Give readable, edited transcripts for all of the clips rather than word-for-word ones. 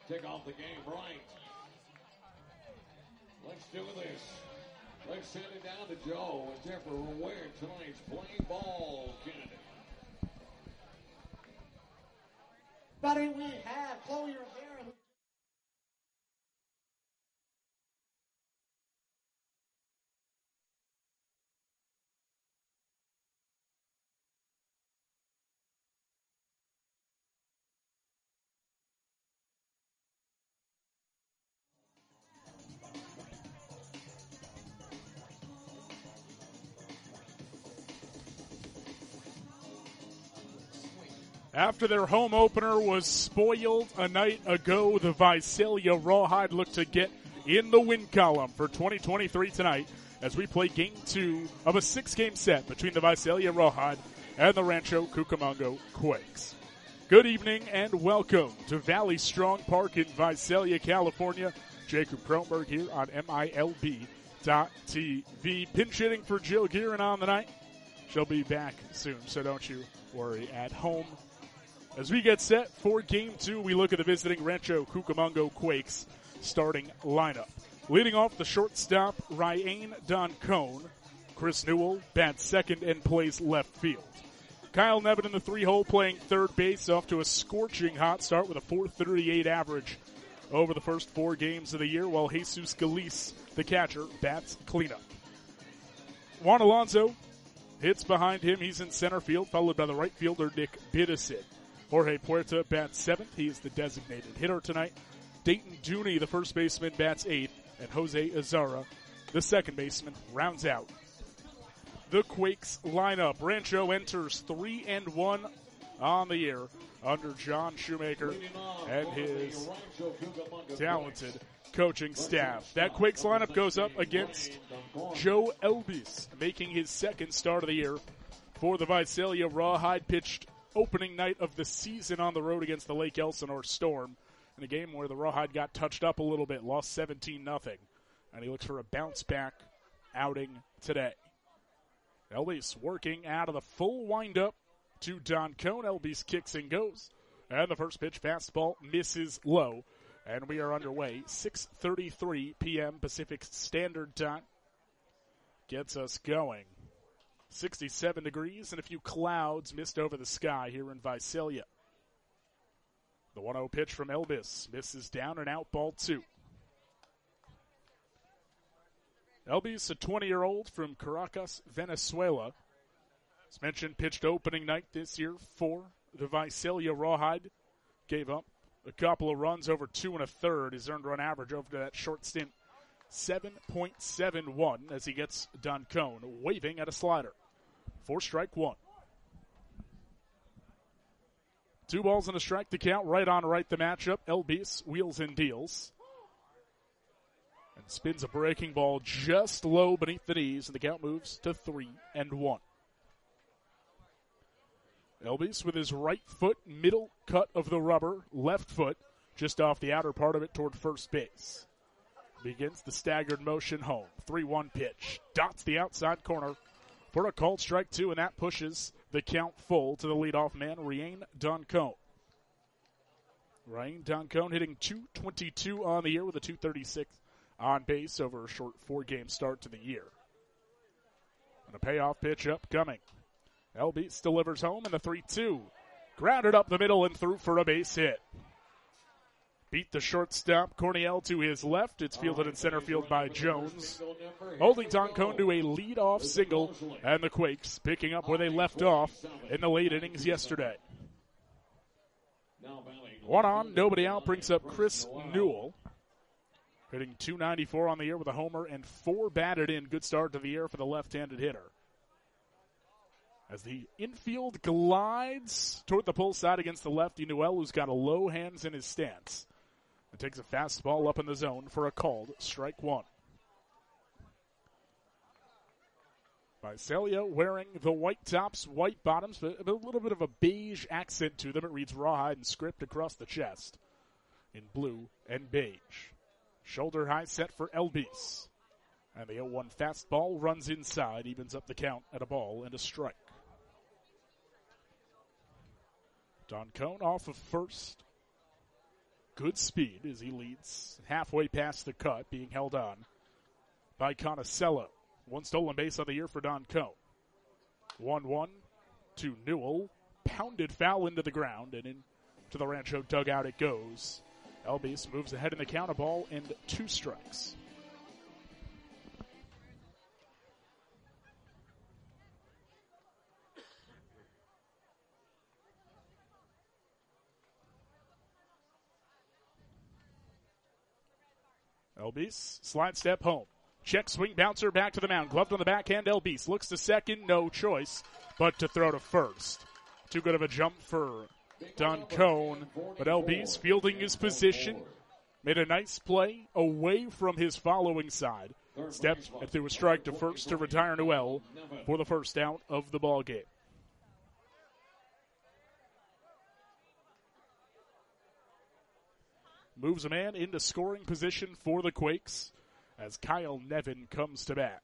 Take off the game right. Let's do this. Let's send it down to Joe and Jeffrey Ware, tonight's playing ball candidate. Buddy, we have Chloe Rivera. After their home opener was spoiled a night ago, the Visalia Rawhide look to get in the win column for 2023 tonight as we play game 2 of a 6-game set between the Visalia Rawhide and the Rancho Cucamonga Quakes. Good evening and welcome to Valley Strong Park in Visalia, California. Jacob Kronberg here on MILB.TV. Pinch hitting for Jill Gearin on the night. She'll be back soon, so don't you worry at home. As we get set for Game 2, we look at the visiting Rancho Cucamonga Quakes starting lineup. Leading off the shortstop, Ryan Doncone. Chris Newell bats second and plays left field. Kyle Nevin in the 3-hole playing third base, off to a scorching hot start with a .438 average over the first 4 games of the year, while Jesus Galice, the catcher, bats cleanup. Juan Alonso hits behind him. He's in center field, followed by the right fielder, Nick Biddison. Jorge Puerta bats 7th. He is the designated hitter tonight. Dayton Dooney, the first baseman, bats 8th. And Jose Azara, the second baseman, rounds out the Quakes lineup. Rancho enters 3-1 on the year under John Shoemaker and his talented coaching staff. That Quakes lineup goes up against Joe Elbis, making his second start of the year for the Visalia Rawhide. Pitched opening night of the season on the road against the Lake Elsinore Storm in a game where the Rawhide got touched up a little bit, lost 17-0, and he looks for a bounce-back outing today. Elbis working out of the full windup to Doncone. Elbis kicks and goes, and the first pitch fastball misses low, and we are underway. 6:33 p.m. Pacific Standard Time gets us going. 67 degrees and a few clouds mist over the sky here in Visalia. The 1-0 pitch from Elbis misses down and out, ball 2. Elbis, a 20-year-old from Caracas, Venezuela. As mentioned, pitched opening night this year for the Visalia Rawhide. Gave up a couple of runs over 2 1/3. His earned run average over that short stint, 7.71, as he gets Doncone waving at a slider. 4 strike 1. 2 balls and a strike to count. Right on right the matchup. Elbis wheels and deals. And spins a breaking ball just low beneath the knees, and the count moves to 3-1. Elbis with his right foot, middle cut of the rubber, left foot just off the outer part of it toward first base. Begins the staggered motion home. 3-1 pitch. Dots the outside corner for a called strike 2, and that pushes the count full to the leadoff man, Ryan Doncone. Ryan Doncone hitting .222 on the year with a .236 on base over a short 4-game start to the year. And a payoff pitch upcoming. Elbis delivers home in the 3-2. Grounded up the middle and through for a base hit. Beat the shortstop, Corniel, to his left. It's fielded in center field by Jones. Holding Doncone to a lead-off single, and the Quakes picking up where they left off in the late innings yesterday. 1 on, nobody out, brings up Chris Newell. Hitting .294 on the year with a homer and 4 batted in. Good start to the year for the left-handed hitter. As the infield glides toward the pull side against the lefty, Newell, who's got a low hands in his stance. And takes a fastball up in the zone for a called strike 1. Visalia wearing the white tops, white bottoms, but a little bit of a beige accent to them. It reads Rawhide and script across the chest in blue and beige. Shoulder high set for Elbis. And the 0-1 fastball runs inside, evens up the count at a ball and a strike. Doncone off of first. good speed as he leads halfway past the cut, being held on by Conacello. One stolen base on the year for Don Cone. 1-1 to Newell. Pounded foul into the ground, and into the Rancho dugout it goes. Elbis moves ahead in the count, a ball and 2 strikes. Elbis, slide step home. Check swing bouncer back to the mound. Gloved on the backhand, Elbis looks to second, no choice but to throw to first. Too good of a jump for Don Cone, but Elbis fielding his position, made a nice play away from his following side. Stepped through a strike to first to retire Newell for the first out of the ball game. Moves a man into scoring position for the Quakes as Kyle Nevin comes to bat.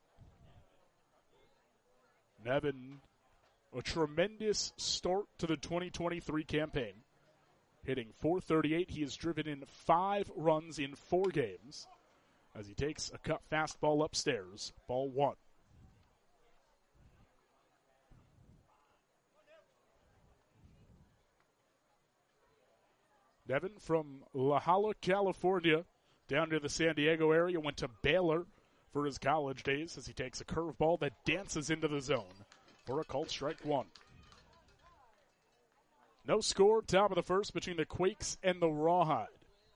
Nevin, a tremendous start to the 2023 campaign. Hitting .438, he has driven in 5 runs in 4 games as he takes a cut fastball upstairs. Ball 1. Nevin from La Jolla, California, down to the San Diego area, went to Baylor for his college days as he takes a curveball that dances into the zone for a called strike 1. No score, top of the first between the Quakes and the Rawhide.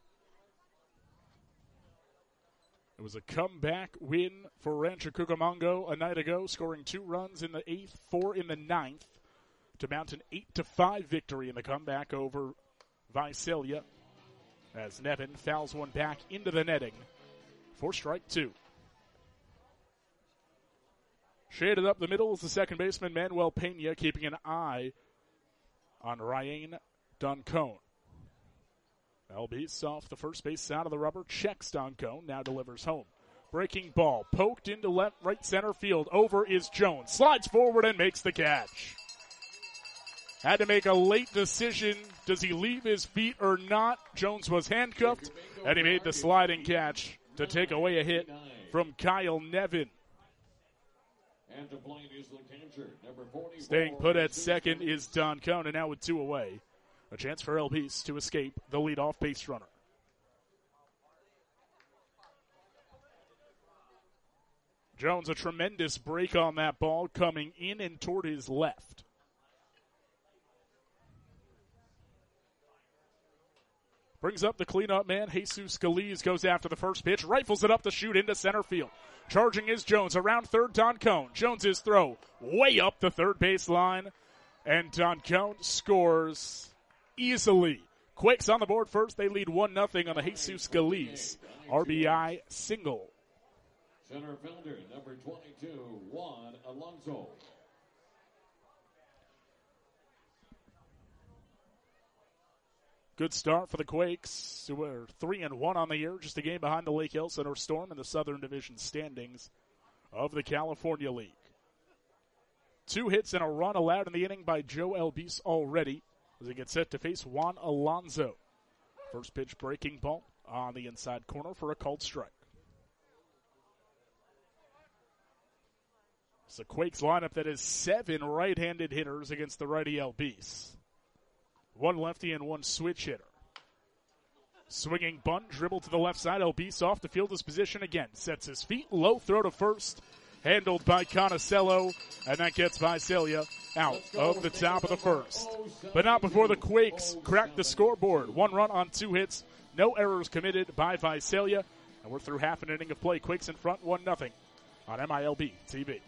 It was a comeback win for Rancho Cucamonga a night ago, scoring 2 runs in the 8th, 4 in the 9th, to mount an 8-5 victory in the comeback over Visalia, as Nevin fouls one back into the netting for strike 2. Shaded up the middle is the second baseman Manuel Pena, keeping an eye on Ryan Doncone. Elbis off the first base side of the rubber, checks Doncone, now delivers home. Breaking ball, poked into right center field. Over is Jones, slides forward and makes the catch. Had to make a late decision. Does he leave his feet or not? Jones was handcuffed, and he made the sliding catch to take away a hit from Kyle Nevin. And to play is the catcher, number 44. Staying put at second is Don Cone, and now with 2 away. A chance for Elbis to escape the leadoff base runner. Jones, a tremendous break on that ball, coming in and toward his left. Brings up the cleanup man, Jesus Scalise goes after the first pitch, rifles it up the chute into center field. Charging is Jones, around third, Don Cone. Jones's throw way up the third base line, and Don Cone scores easily. Quakes on the board first, they lead 1-0 on the Jesus Scalise RBI single. Center fielder, number 22, Juan Alonso. Good start for the Quakes, who are 3-1 on the year, just a game behind the Lake Hill Center Storm in the Southern Division standings of the California League. 2 hits and a run allowed in the inning by Joe Elbis already as he gets set to face Juan Alonso. First pitch breaking ball on the inside corner for a called strike. It's the Quakes lineup that has 7 right-handed hitters against the righty Elbis. 1 lefty and 1 switch hitter. Swinging bunt, dribble to the left side. Elbis off the field his position again. Sets his feet, low throw to first. Handled by Conacello, and that gets Visalia out of the top of the first. But not before the Quakes crack the scoreboard. 1 run on 2 hits. No errors committed by Visalia. And we're through half an inning of play. Quakes in front 1-0 on MILB TV.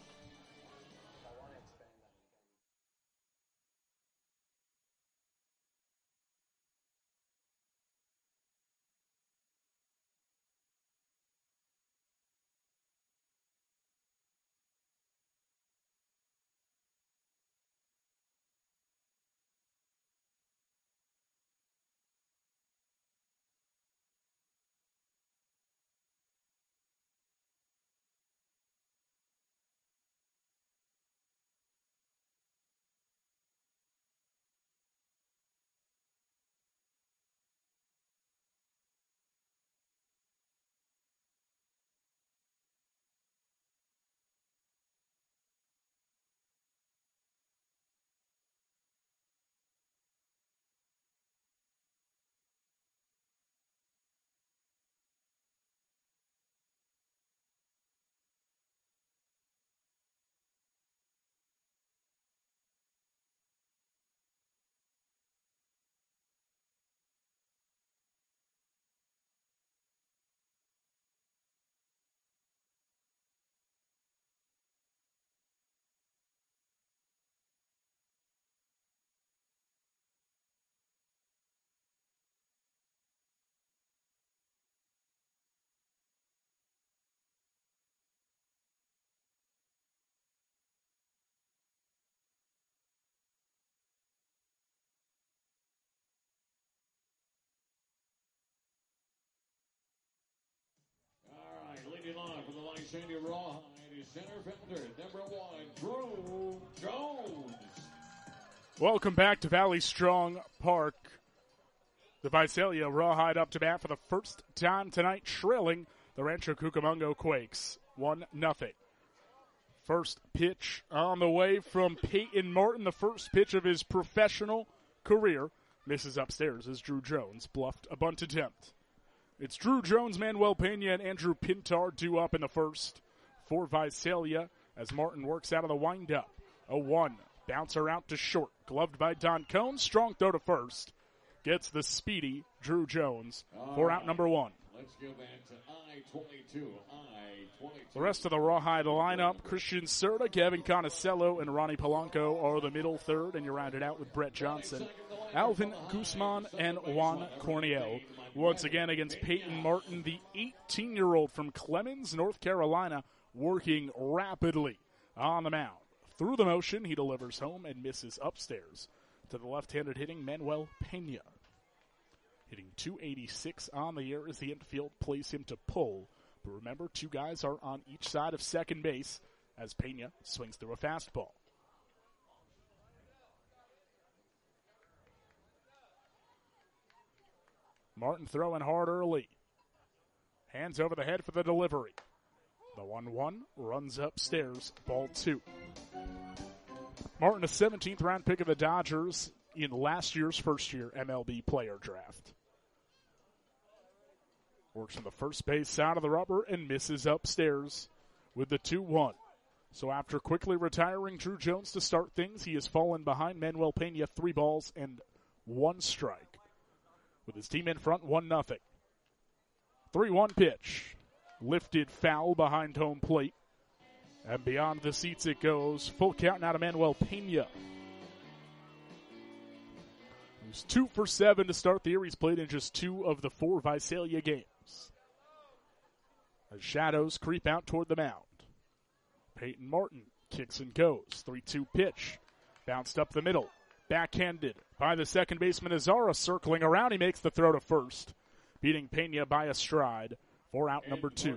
Visalia Rawhide is center fielder, number 1, Drew Jones. Welcome back to Valley Strong Park. The Visalia Rawhide up to bat for the first time tonight, trailing the Rancho Cucamonga Quakes 1-0. First pitch on the way from Peyton Martin, the first pitch of his professional career. Misses upstairs as Drew Jones bluffed a bunt attempt. It's Drew Jones, Manuel Pena, and Andrew Pintar due up in the first for Visalia as Martin works out of the windup. A 1. Bouncer out to short. Gloved by Don Cone. Strong throw to first. Gets the speedy Drew Jones for out number 1. Let's go back to I-22. The rest of the Rawhide lineup, Christian Serta, Kevin Conicello, and Ronnie Polanco are the middle third, and you round it out with Brett Johnson, Alvin Guzman, and Juan Corniel. Once again against Peyton Martin, the 18-year-old from Clemens, North Carolina, working rapidly on the mound. Through the motion, he delivers home and misses upstairs to the left-handed hitting Manuel Pena. Hitting .286 on the year as the infield plays him to pull. But remember, 2 guys are on each side of second base as Pena swings through a fastball. Martin throwing hard early. Hands over the head for the delivery. The 1-1 runs upstairs, ball 2. Martin, a 17th round pick of the Dodgers in last year's first-year MLB player draft. Works on the first base side of the rubber and misses upstairs with the 2-1. So after quickly retiring Drew Jones to start things, he has fallen behind Manuel Pena 3 balls and 1 strike. With his team in front, 1-0. 3-1 pitch. Lifted foul behind home plate. And beyond the seats it goes. Full count now to Manuel Pena. He's 2 for 7 to start the year. He's played in just 2 of the 4 Visalia games. As shadows creep out toward the mound. Peyton Martin kicks and goes. 3-2 pitch. Bounced up the middle. Backhanded by the second baseman Azara, circling around. He makes the throw to first, beating Pena by a stride for out number 2.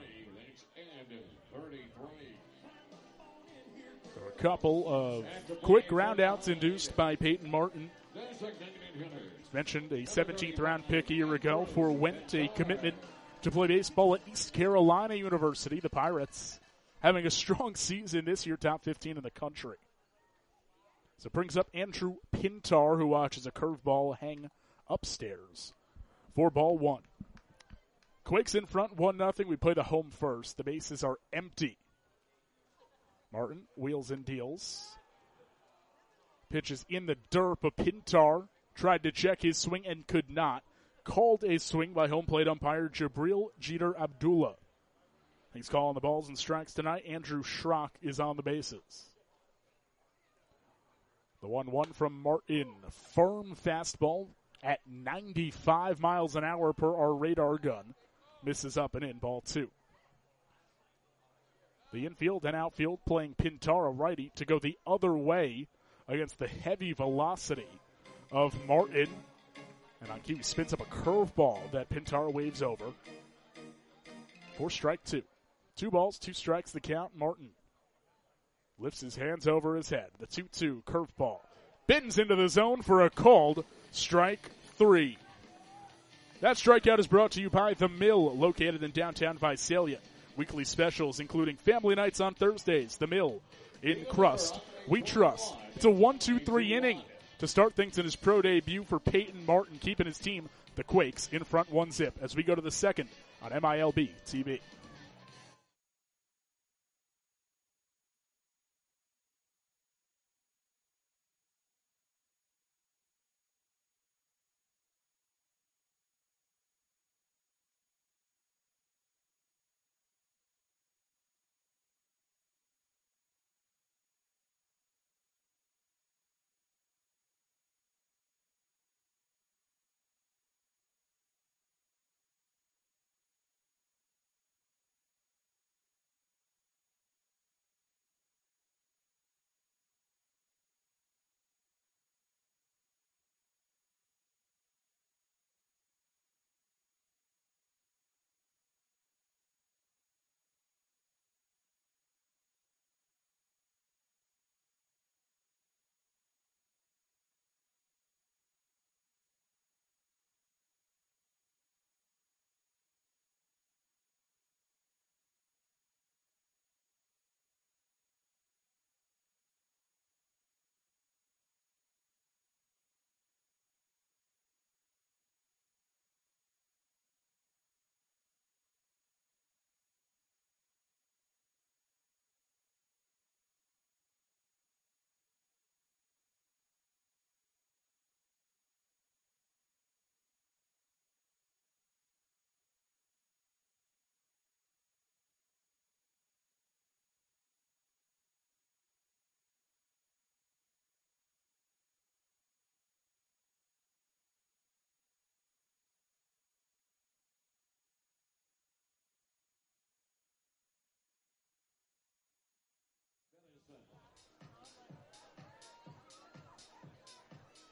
So a couple of quick groundouts induced by Peyton Martin. As mentioned, a 17th round pick a year ago for Went, a commitment to play baseball at East Carolina University. The Pirates having a strong season this year, top 15 in the country. So it brings up Andrew Pintar, who watches a curveball hang upstairs for ball 1. Quakes in front, 1-0. We play the home first. The bases are empty. Martin wheels and deals. Pitches in the dirt, but Pintar tried to check his swing and could not. Called a swing by home plate umpire Jabril Jeter Abdullah. He's calling the balls and strikes tonight. Andrew Schrock is on the bases. The 1-1 from Martin. Firm fastball at 95 miles an hour per our radar gun. Misses up and in, ball 2. The infield and outfield playing Pintar, a righty, to go the other way against the heavy velocity of Martin. And on cue, he spins up a curveball that Pintar waves over. For strike 2. 2 balls, 2 strikes, the count. Martin lifts his hands over his head. The 2-2 curveball bends into the zone for a called strike 3. That strikeout is brought to you by The Mill, located in downtown Visalia. Weekly specials including family nights on Thursdays. The Mill in Crust. We trust. It's a 1-2-3 inning to start things in his pro debut for Peyton Martin, keeping his team, the Quakes, in front 1-0 as we go to the second on MILB TV.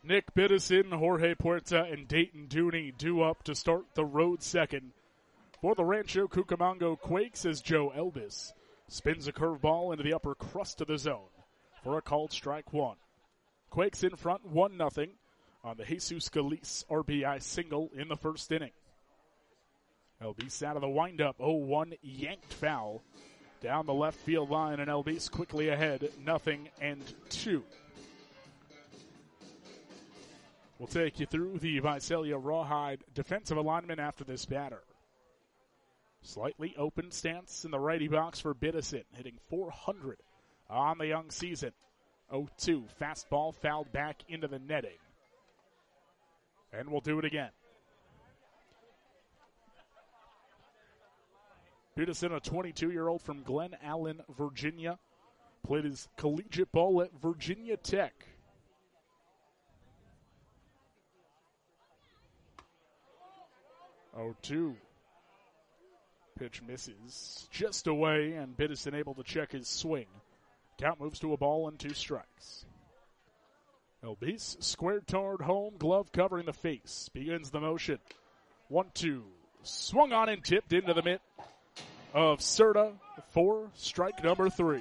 Nick Biddison, Jorge Puerta, and Dayton Dooney due up to start the road second. For the Rancho Cucamonga Quakes as Joe Elbis spins a curveball into the upper crust of the zone for a called strike one. Quakes in front 1-0 on the Jesus Galice RBI single in the first inning. Elbis out of the windup, 0-1 yanked foul down the left field line, and Elbis quickly ahead, 0-2. We'll take you through the Visalia Rawhide defensive alignment after this batter. Slightly open stance in the righty box for Biddison, hitting .400 on the young season. 0-2, fastball fouled back into the netting. And we'll do it again. Biddison, a 22-year-old from Glen Allen, Virginia. Played his collegiate ball at Virginia Tech. Oh, 2. Pitch misses just away, and Biddison able to check his swing. Count moves to a ball and 2 strikes. Elbis squared toward home, glove covering the face. Begins the motion. 1-2. Swung on and tipped into the mitt of Serta for strike number 3.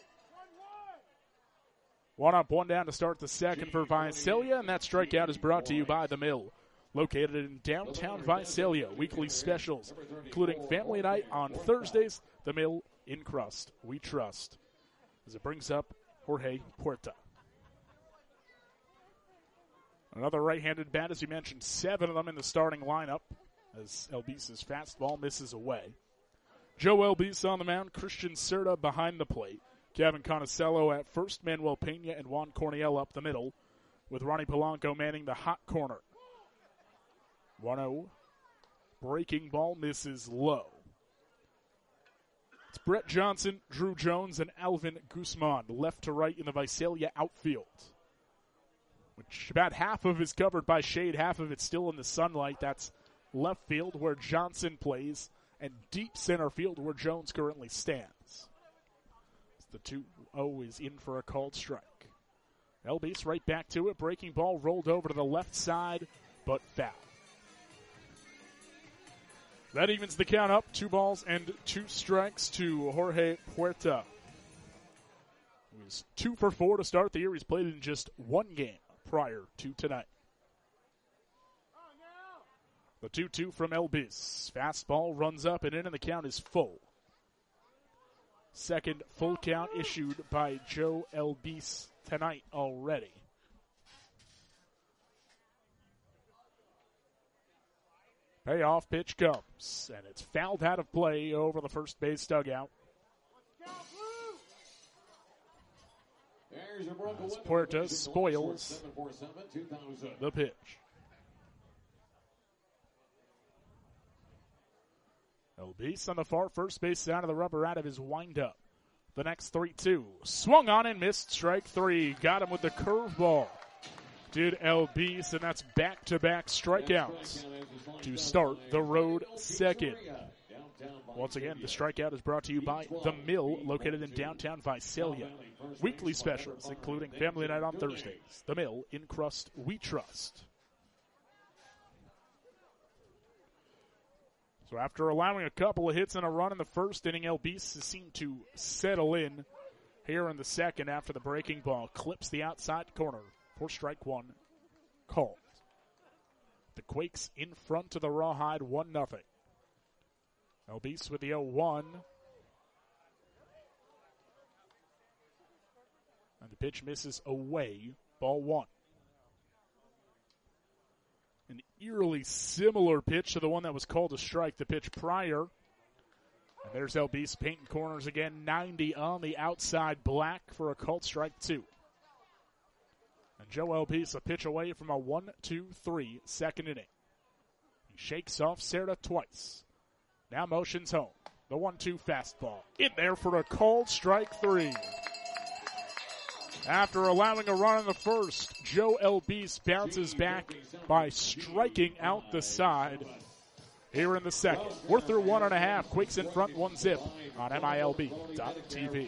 1 up, 1 down to start the second for Visalia, and that strikeout is brought to you by The Mill. Located in downtown Visalia, weekly specials, including family night on Thursdays. The Mill in crust, we trust. As it brings up Jorge Puerta. Another right-handed bat, as you mentioned, 7 of them in the starting lineup, as Elbis's fastball misses away. Joe Elbis on the mound, Christian Serta behind the plate, Kevin Conicello at first, Manuel Pena and Juan Corniel up the middle, with Ronnie Polanco manning the hot corner. 1-0. Breaking ball misses low. It's Brett Johnson, Drew Jones, and Alvin Guzman left to right in the Visalia outfield, which about half of is covered by shade, half of it's still in the sunlight. That's left field where Johnson plays, and deep center field where Jones currently stands. The 2-0 is in for a called strike. Elbis right back to it. Breaking ball rolled over to the left side, but foul. That evens the count up. 2 balls and 2 strikes to Jorge Puerta. He was 2 for 4 to start the year. He's played in just 1 game prior to tonight. The 2-2 from Elbis. Fastball runs up and in, and the count is full. Second full count issued by Joe Elbis tonight already. Payoff pitch comes, and it's fouled out of play over the first base dugout. As Puerta spoils the pitch. Elbis on the far first base side of the rubber out of his windup. The next 3-2. Swung on and missed. Strike 3. Got him with the curveball. Did Elbis, and that's back-to-back strikeouts to start the road second. Once again, the strikeout is brought to you by The Mill, located in downtown Visalia. Weekly specials, including family night on Thursdays. The Mill, in crust, we trust. So after allowing a couple of hits and a run in the first inning, Elbis seemed to settle in here in the second after the breaking ball clips the outside corner for strike 1 called. The Quakes in front of the Rawhide 1-0. Elbis with the 0-1. And the pitch misses away, ball 1. An eerily similar pitch to the one that was called a strike the pitch prior. And there's Elbis painting corners again, 90 on the outside, black for a called strike 2. And Joe Elbis a pitch away from a 1-2-3 second inning. He shakes off Serta twice. Now motions home. The 1-2 fastball. In there for a called strike 3. After allowing a run in the first, Joe Elbis bounces back by striking out the side here in the second. We're through 1.5. Quakes in front, 1-0 on MILB.TV.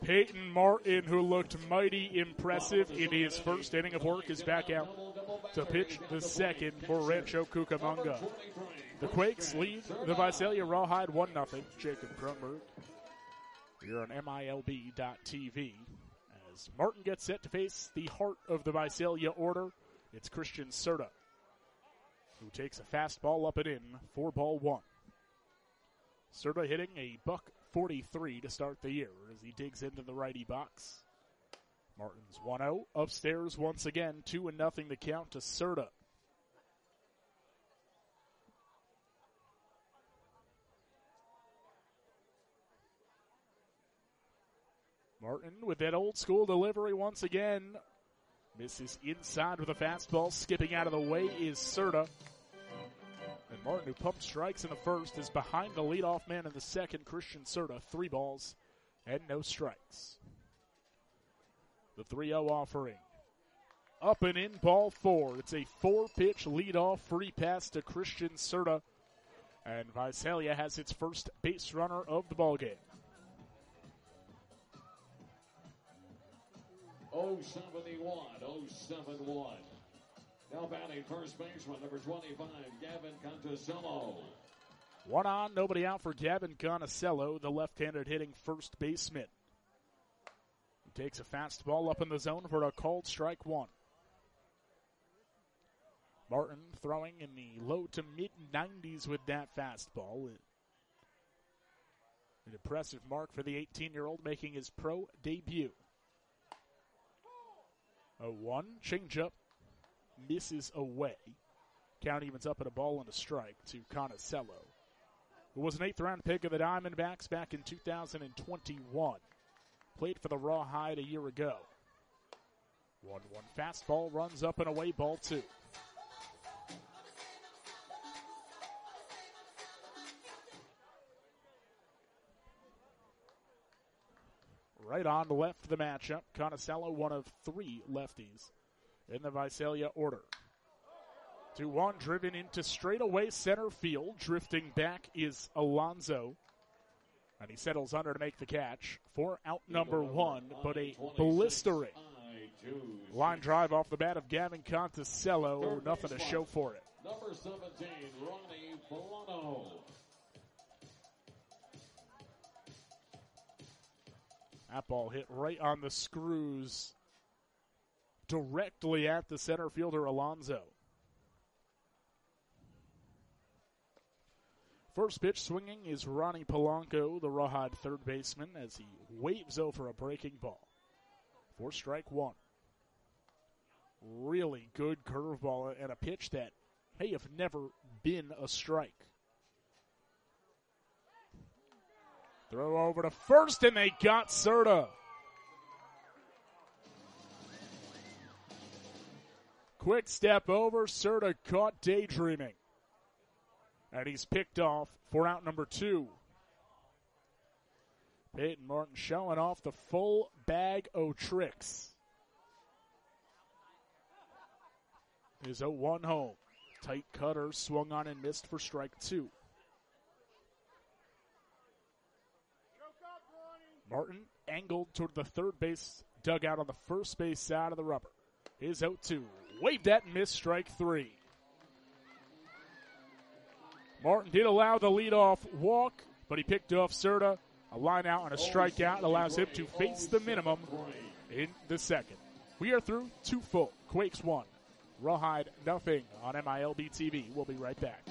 Peyton Martin, who looked mighty impressive in his first inning of work, is back out to pitch the second for Rancho Cucamonga. The Quakes lead the Visalia Rawhide 1-0. Jacob Grunberg, you're on MILB.TV. As Martin gets set to face the heart of the Visalia order, it's Christian Serta, who takes a fastball up and in for ball one. Serta hitting a .143 to start the year as he digs into the righty box. Martin's 1-0 upstairs once again, 2-0 the count to Serta. Martin with that old school delivery once again. Misses inside with a fastball. Skipping out of the way is Serta. And Martin, who pumped strikes in the first, is behind the leadoff man in the second, Christian Serta. 3 balls and no strikes. The 3-0 offering. Up and in, ball 4. It's a 4-pitch leadoff free pass to Christian Serta. And Visalia has its first base runner of the ballgame. 071. Now batting first baseman, number 25, Gavin Conticello. 1 on, nobody out for Gavin Conticello, the left-handed hitting first baseman. He takes a fastball up in the zone for a called strike 1. Martin throwing in the low to mid-90s with that fastball. An impressive mark for the 18-year-old making his pro debut. 0-1, changeup misses away. Count evens up at a ball and a strike to Conticello, who was an 8th-round pick of the Diamondbacks back in 2021. Played for the Rawhide a year ago. 1-1 fastball runs up and away, ball 2. Right on to left the matchup. Conticello, one of 3 lefties in the Visalia order. 2-1, driven into straightaway center field. Drifting back is Alonzo. And he settles under to make the catch for out number 1, but a blistering line drive off the bat of Gavin Conticello. Nothing to show for it. Number 17, Ronnie Bolano. That ball hit right on the screws, directly at the center fielder, Alonzo. First pitch swinging is Ronnie Polanco, the Rawhide third baseman, as he waves over a breaking ball. For strike 1. Really good curveball and a pitch that may have never been a strike. Throw over to first, and they got Serta. Quick step over, Serta caught daydreaming. And he's picked off for out number 2. Peyton Martin showing off the full bag of tricks. His 0-1 home. Tight cutter swung on and missed for strike 2. Martin angled toward the third base dugout on the first base side of the rubber. His 0-2. Waved that and missed strike 3. Martin did allow the leadoff walk, but he picked off Serta. A line out and a strikeout allows him to face the minimum in the second. We are through 2 full. Quakes 1. Rawhide nothing on MILB TV. We'll be right back.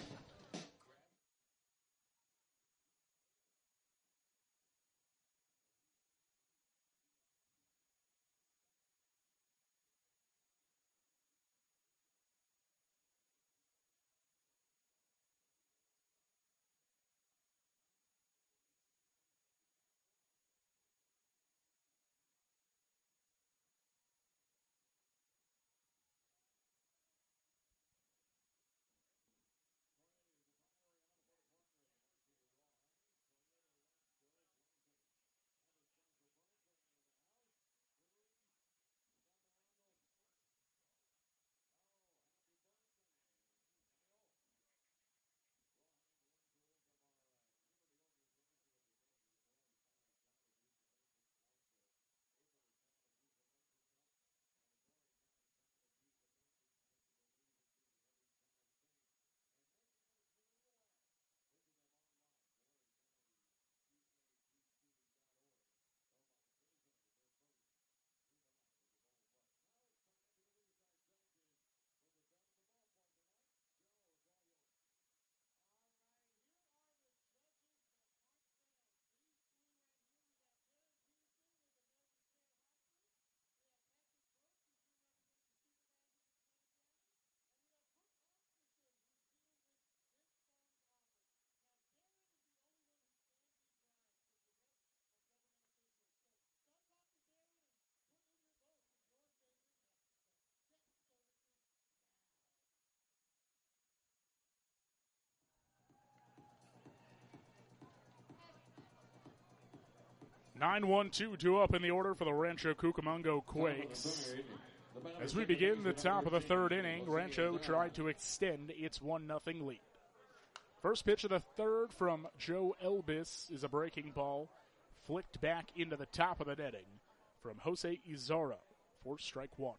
9-1-2 up in the order for the Rancho Cucamonga Quakes. As we begin the top of the third inning, Rancho tried to extend its 1-0 lead. First pitch of the third from Joe Elbis is a breaking ball, flicked back into the top of the netting from Jose Izarra for strike one.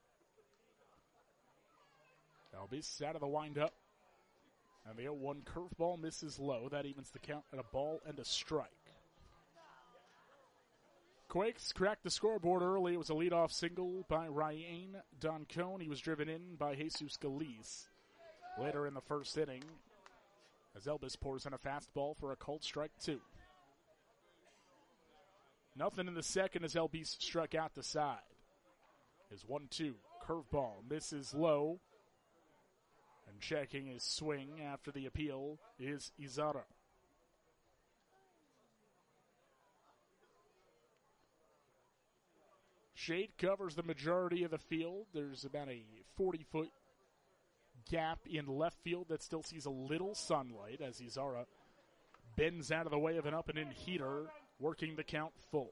Elbis out of the windup, and the 0-1 curveball misses low. That evens the count at a ball and a strike. Quakes cracked the scoreboard early. It was a leadoff single by Ryan Doncone. He was driven in by Jesus Galiz later in the first inning, as Elbis pours in a fastball for a called strike two. Nothing in the second as Elbis struck out the side. His 1-2 curveball misses low. And checking his swing after the appeal is Izarra. Shade covers the majority of the field. There's about a 40-foot gap in left field that still sees a little sunlight as Izarra bends out of the way of an up-and-in heater, working the count full.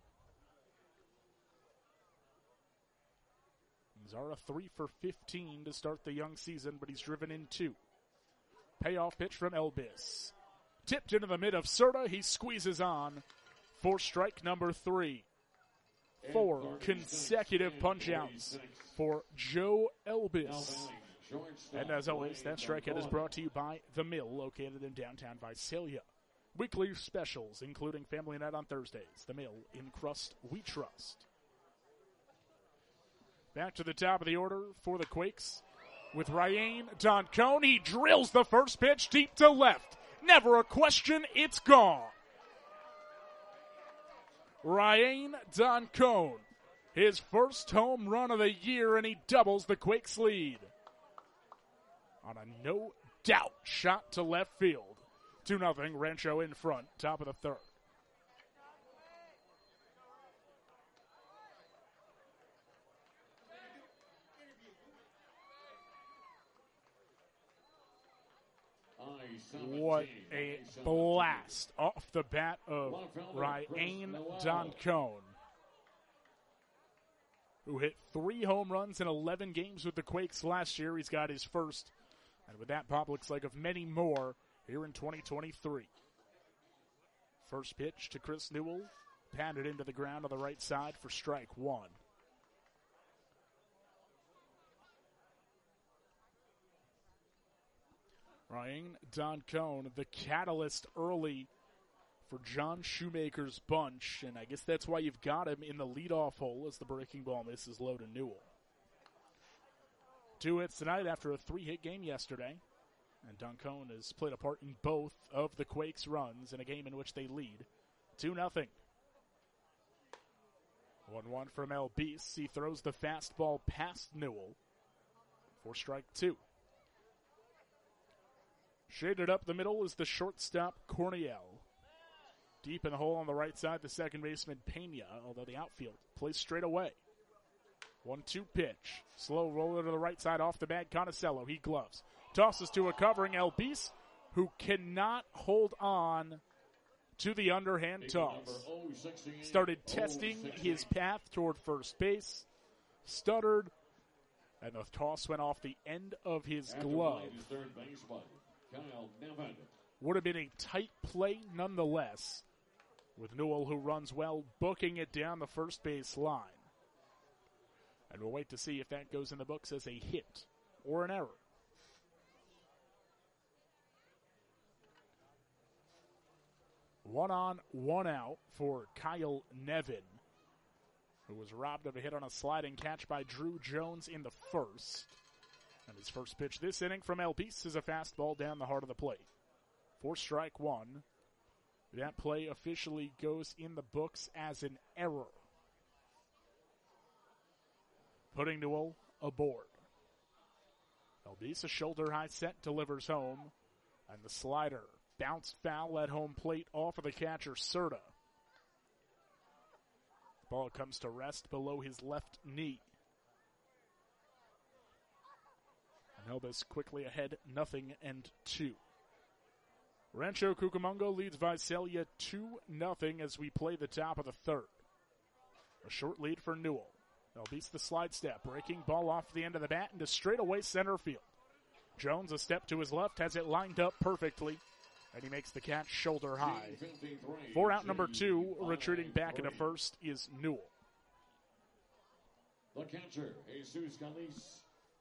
Izarra 3 for 15 to start the young season, but he's driven in two. Payoff pitch from Elbis. Tipped into the mid of Serta. He squeezes on for strike number 3. 4 consecutive punch-outs for Joe Elbis. And as always, that strikeout is brought to you by The Mill, located in downtown Visalia. Weekly specials, including Family Night on Thursdays. The Mill, in crust we trust. Back to the top of the order for the Quakes with Ryan Doncone. He drills the first pitch deep to left. Never a question, it's gone. Ryan Doncone, his first home run of the year, and he doubles the Quakes' lead on a no-doubt shot to left field. 2-0, Rancho in front, top of the third. What a blast off the bat of Ryan Doncone, who hit 3 home runs in 11 games with the Quakes last year. He's got his first, and with that pop, looks like of many more here in 2023. First pitch to Chris Newell, pounded into the ground on the right side for strike one. Ryan Doncone, the catalyst early for John Shoemaker's bunch, and I guess that's why you've got him in the leadoff hole as the breaking ball misses low to Newell. 2 hits tonight after a 3-hit game yesterday, and Doncone has played a part in both of the Quakes' runs in a game in which they lead 2-0. 1-1 from Elbis. He throws the fastball past Newell for strike two. Shaded up the middle is the shortstop, Corniel. Deep in the hole on the right side, the second baseman, Pena, although the outfield plays straight away. 1-2 pitch. Slow roller to the right side off the bag, Conicello. He gloves. Tosses to a covering Elbis, who cannot hold on to the underhand toss. Started testing his path toward first base. Stuttered, and the toss went off the end of his glove. Would have been a tight play nonetheless, with Newell, who runs well, booking it down the first base line. And we'll wait to see if that goes in the books as a hit or an error. One on, one out for Kyle Nevin, who was robbed of a hit on a sliding catch by Drew Jones in the first. And his first pitch this inning from Elbis is a fastball down the heart of the plate. For strike one. That play officially goes in the books as an error, putting Newell aboard. Elbis, a shoulder-high set, delivers home, and the slider bounced foul at home plate off of the catcher, Serta. The ball comes to rest below his left knee. And Elbis quickly ahead, 0-2. Rancho Cucamonga leads Visalia 2-0 as we play the top of the third. A short lead for Newell. They'll beat the slide step, breaking ball off the end of the bat into straightaway center field. Jones, a step to his left, has it lined up perfectly, and he makes the catch shoulder high. For out number 2, retreating back into first is Newell. The catcher, Jesus Galiz.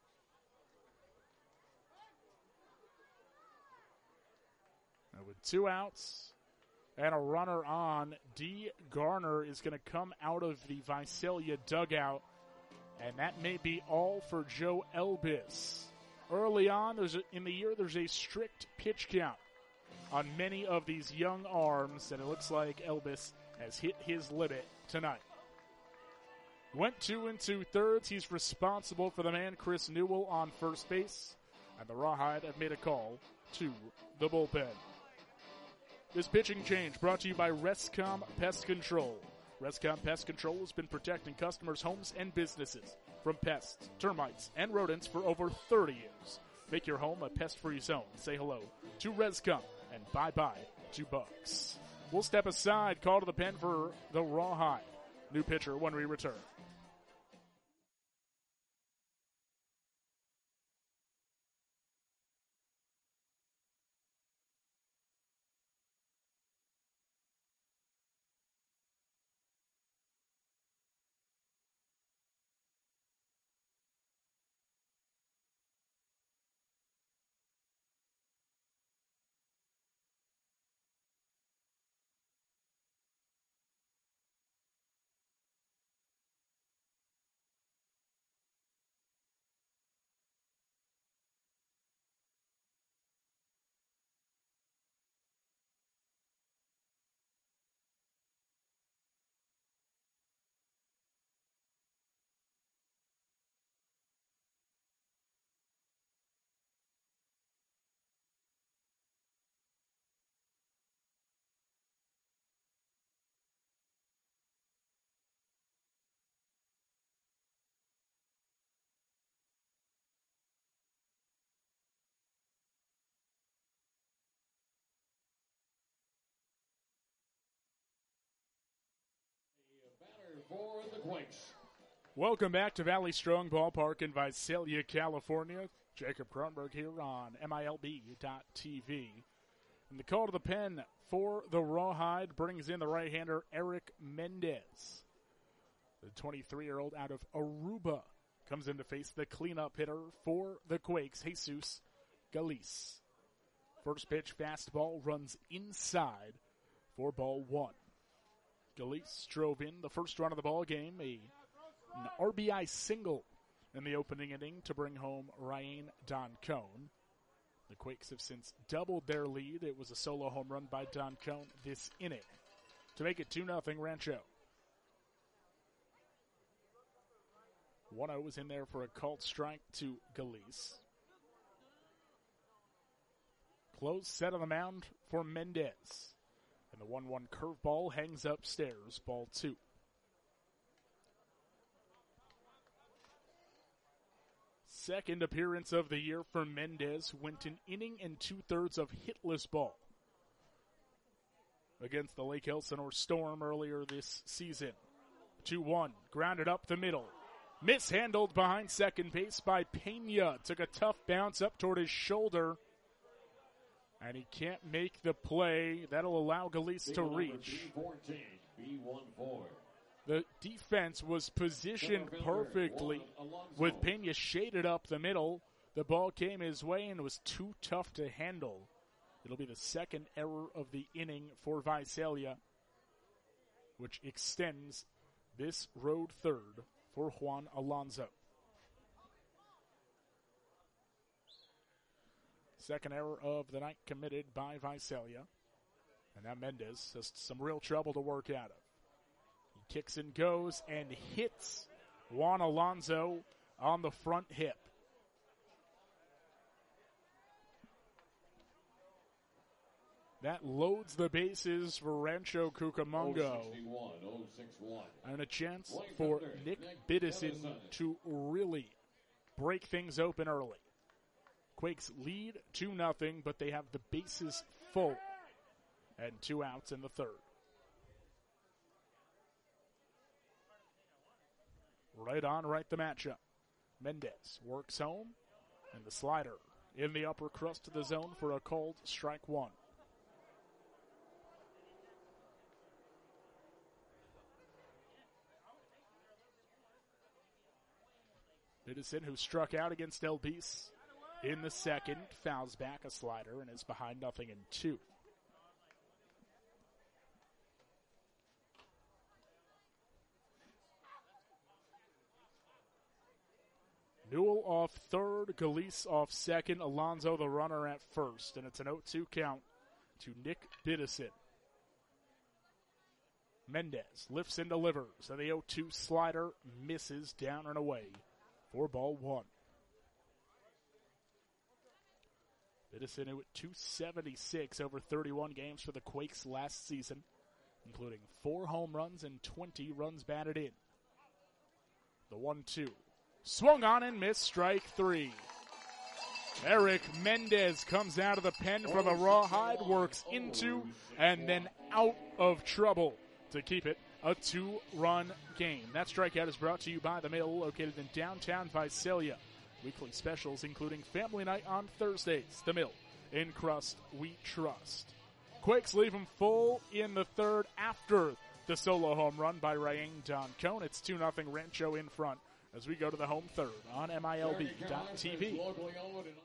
Now with 2 outs and a runner on, D. Garner is going to come out of the Visalia dugout, and that may be all for Joe Elbis. Early on in the year, there's a strict pitch count on many of these young arms, and it looks like Elbis has hit his limit tonight. Went 2 2/3. He's responsible for the man Chris Newell on first base, and the Rawhide have made a call to the bullpen. This pitching change brought to you by Rescom Pest Control. Rescom Pest Control has been protecting customers' homes and businesses from pests, termites, and rodents for over 30 years. Make your home a pest-free zone. Say hello to Rescom and bye-bye to bugs. We'll step aside, call to the pen for the Rawhide. New pitcher when we return. Batter for the Quakes. Welcome back to Valley Strong Ballpark in Visalia, California. Jacob Kronberg here on MILB.TV. And the call to the pen for the Rawhide brings in the right-hander Eric Mendez. The 23-year-old out of Aruba comes in to face the cleanup hitter for the Quakes, Jesus Galiz. First pitch fastball runs inside for ball 1. Galiz drove in the first run of the ball game, an RBI single in the opening inning to bring home Ryan Doncone. The Quakes have since doubled their lead. It was a solo home run by Doncone this inning to make it 2-0 Rancho. 1-0 was in there for a called strike to Galiz. Close set on the mound for Mendez. And the 1-1 curveball hangs upstairs, ball 2. Second appearance of the year for Mendez, went an inning and 2/3 of hitless ball against the Lake Elsinore Storm earlier this season. 2-1, grounded up the middle. Mishandled behind second base by Pena. Took a tough bounce up toward his shoulder. And he can't make the play. That'll allow Galiz to reach. The defense was positioned perfectly with Pena shaded up the middle. The ball came his way and was too tough to handle. It'll be the second error of the inning for Visalia, which extends this road third for Juan Alonso. Second error of the night committed by Visalia. And now Mendez has some real trouble to work out of. He kicks and goes and hits Juan Alonso on the front hip. That loads the bases for Rancho Cucamonga. 061. And a chance for Nick Biddison to really break things open early. Quakes lead 2-0, but they have the bases full. And 2 outs in the third. Right on, right the matchup. Mendez works home, and the slider in the upper crust of the zone for a called strike one. Biddison, who struck out against Elpis in the second, fouls back a slider and is behind 0-2. Newell off third, Galise off second, Alonso the runner at first, and it's an 0-2 count to Nick Biddison. Mendez lifts and delivers, and the 0-2 slider misses down and away for ball one. Biddison who at 276 over 31 games for the Quakes last season, including 4 home runs and 20 runs batted in. The 1-2. Swung on and missed, strike 3. Eric Mendez comes out of the pen for the Rawhide, works into and then out of trouble to keep it a 2-run game. That strikeout is brought to you by The Mill, located in downtown Visalia. Weekly specials including Family Night on Thursdays. The Mill, in crust we trust. Quakes leave them full in the third after the solo home run by Rayang Doncone. It's 2-0 Rancho in front as we go to the home third on MILB.TV. Locally owned and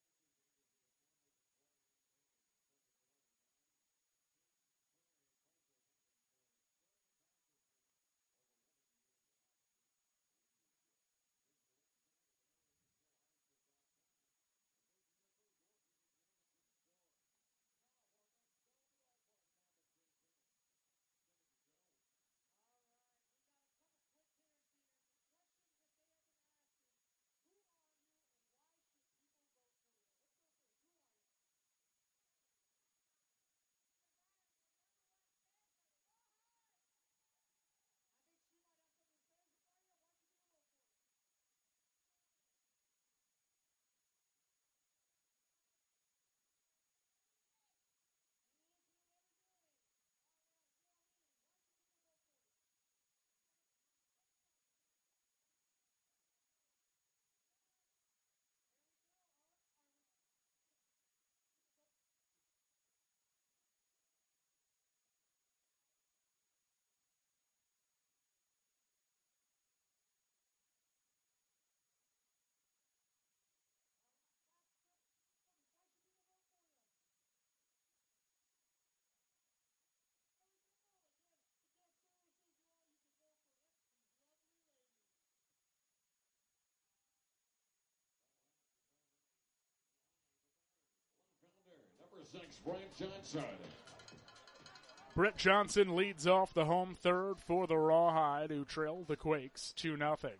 number 6, Brent Johnson. Brett Johnson leads off the home third for the Rawhide, who trail the Quakes 2-0.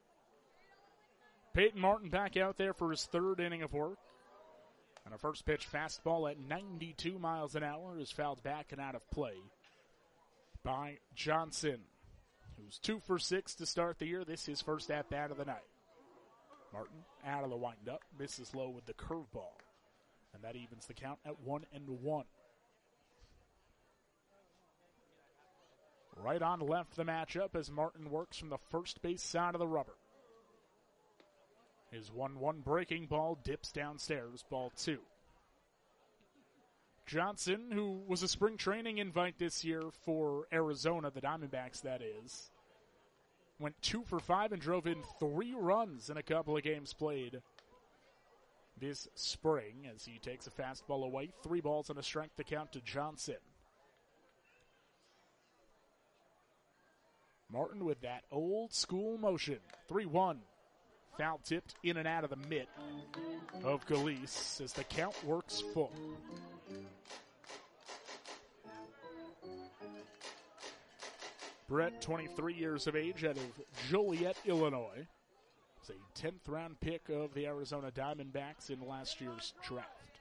Peyton Martin back out there for his third inning of work. And a first pitch fastball at 92 miles an hour is fouled back and out of play by Johnson, who's 2 for 6 to start the year. This is his first at-bat of the night. Martin out of the windup, misses low with the curveball. And that evens the count at 1-1. Right on left the matchup as Martin works from the first base side of the rubber. His 1-1 breaking ball dips downstairs, ball 2. Johnson, who was a spring training invite this year for Arizona, the Diamondbacks that is, went 2 for 5 and drove in 3 runs in a couple of games played this spring as he takes a fastball away. 3 balls and a strike to count to Johnson. Martin with that old school motion. 3-1. Foul tipped in and out of the mitt of Galise as the count works full. Brett, 23 years of age, out of Joliet, Illinois. He's a 10th round pick of the Arizona Diamondbacks in last year's draft.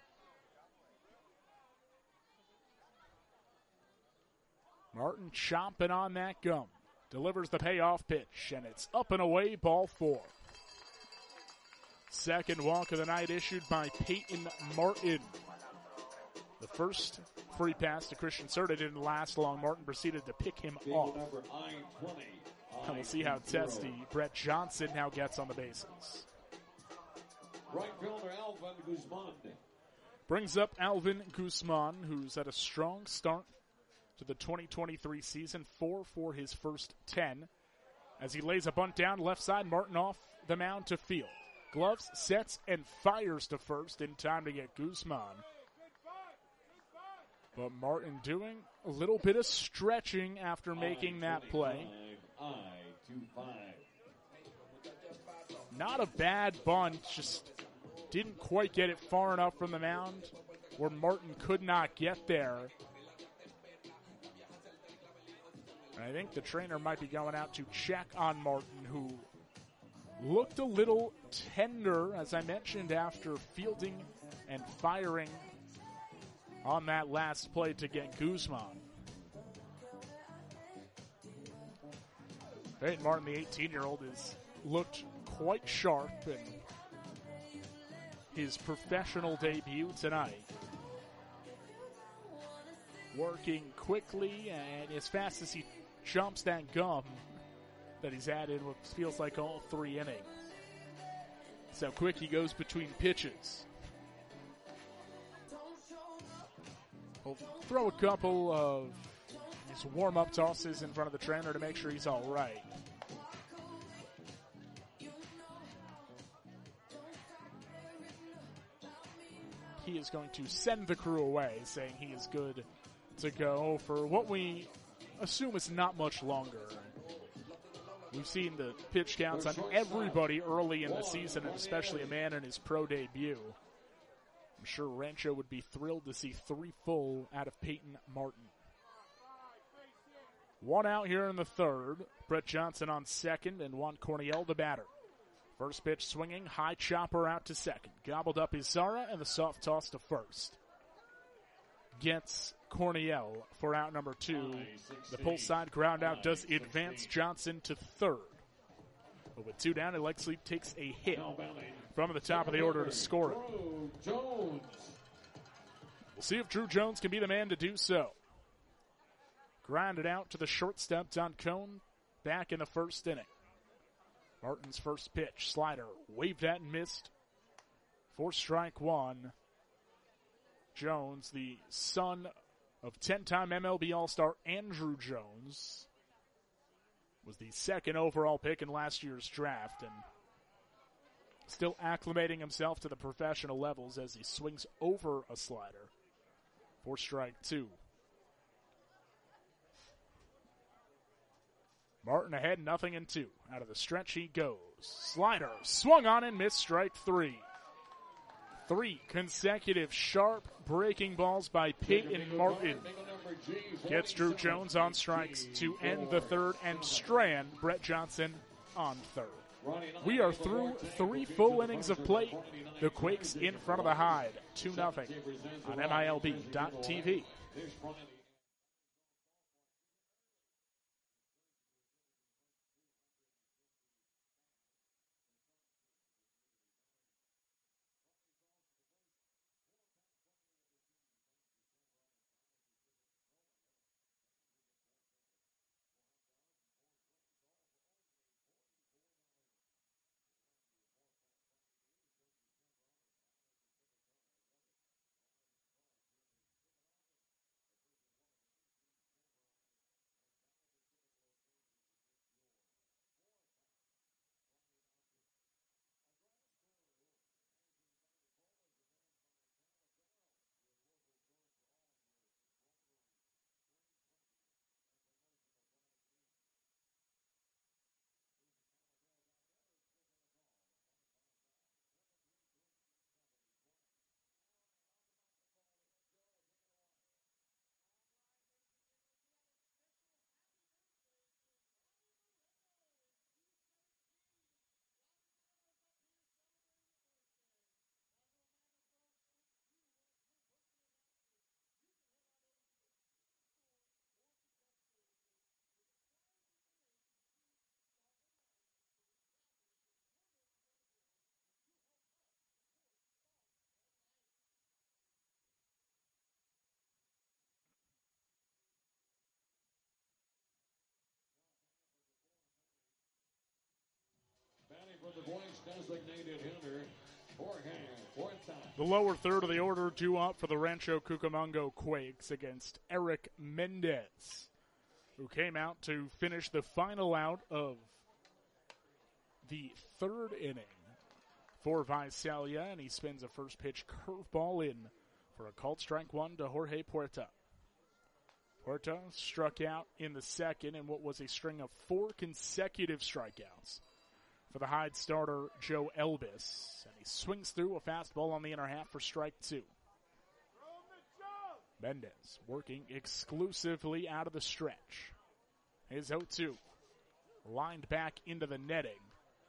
Martin chomping on that gum. Delivers the payoff pitch, and it's up and away, ball 4. Second walk of the night issued by Peyton Martin. The first free pass to Christian Serta didn't last long. Martin proceeded to pick him off. And we'll see how testy Brett Johnson now gets on the bases. Right fielder Alvin Guzman. Brings up Alvin Guzman, who's had a strong start to the 2023 season, 4 for his first 10. As he lays a bunt down left side, Martin off the mound to field. Gloves, sets, and fires to first in time to get Guzman. But Martin doing a little bit of stretching after making that play. Not a bad bunt, just didn't quite get it far enough from the mound where Martin could not get there. And I think the trainer might be going out to check on Martin, who looked a little tender, as I mentioned, after fielding and firing on that last play to get Guzman. Peyton Martin, the 18-year-old, has looked quite sharp in his professional debut tonight. Working quickly and as fast as he jumps that gum that he's added what feels like all 3 innings. That's how quick he goes between pitches. He'll throw a couple of his warm-up tosses in front of the trainer to make sure he's all right. He is going to send the crew away, saying he is good to go for what we assume is not much longer. We've seen the pitch counts on everybody early in the season, and especially a man in his pro debut. I'm sure Rancho would be thrilled to see 3 full out of Peyton Martin. 1 out here in the third. Brett Johnson on second, and Juan Corniel the batter. First pitch swinging, high chopper out to second. Gobbled up Izarra, and the soft toss to first. Gets Corniel for out number 2. The pull side ground out does advance Johnson to third. But with 2 down, Alexley takes a hit from the top of the order to score it. We'll see if Drew Jones can be the man to do so. Grounded out to the shortstop, Don Cone, back in the first inning. Martin's first pitch, slider, waved at and missed for strike 1. Jones, the son of 10-time MLB All-Star Andrew Jones, was the second overall pick in last year's draft and still acclimating himself to the professional levels as he swings over a slider for strike 2. Martin ahead, 0-2. Out of the stretch he goes. Slider, swung on and missed, strike 3. 3 consecutive sharp breaking balls by Peyton Martin. Gets Drew Jones on strikes to end the third and strand Brett Johnson on third. We are through 3 full innings of play. The Quakes in front of the Hyde, 2-0 on MILB.TV. the Quakes designated hitter, Jorge Huerta. The lower third of the order due up for the Rancho Cucamonga Quakes against Eric Mendez, who came out to finish the final out of the third inning for Visalia, and he spins a first pitch curveball in for a called strike one to Jorge Puerta. Puerta struck out in the second in what was a string of 4 consecutive strikeouts for the Hyde starter Joe Elvis, and he swings through a fastball on the inner half for strike 2. Mendez working exclusively out of the stretch. His 0-2 lined back into the netting,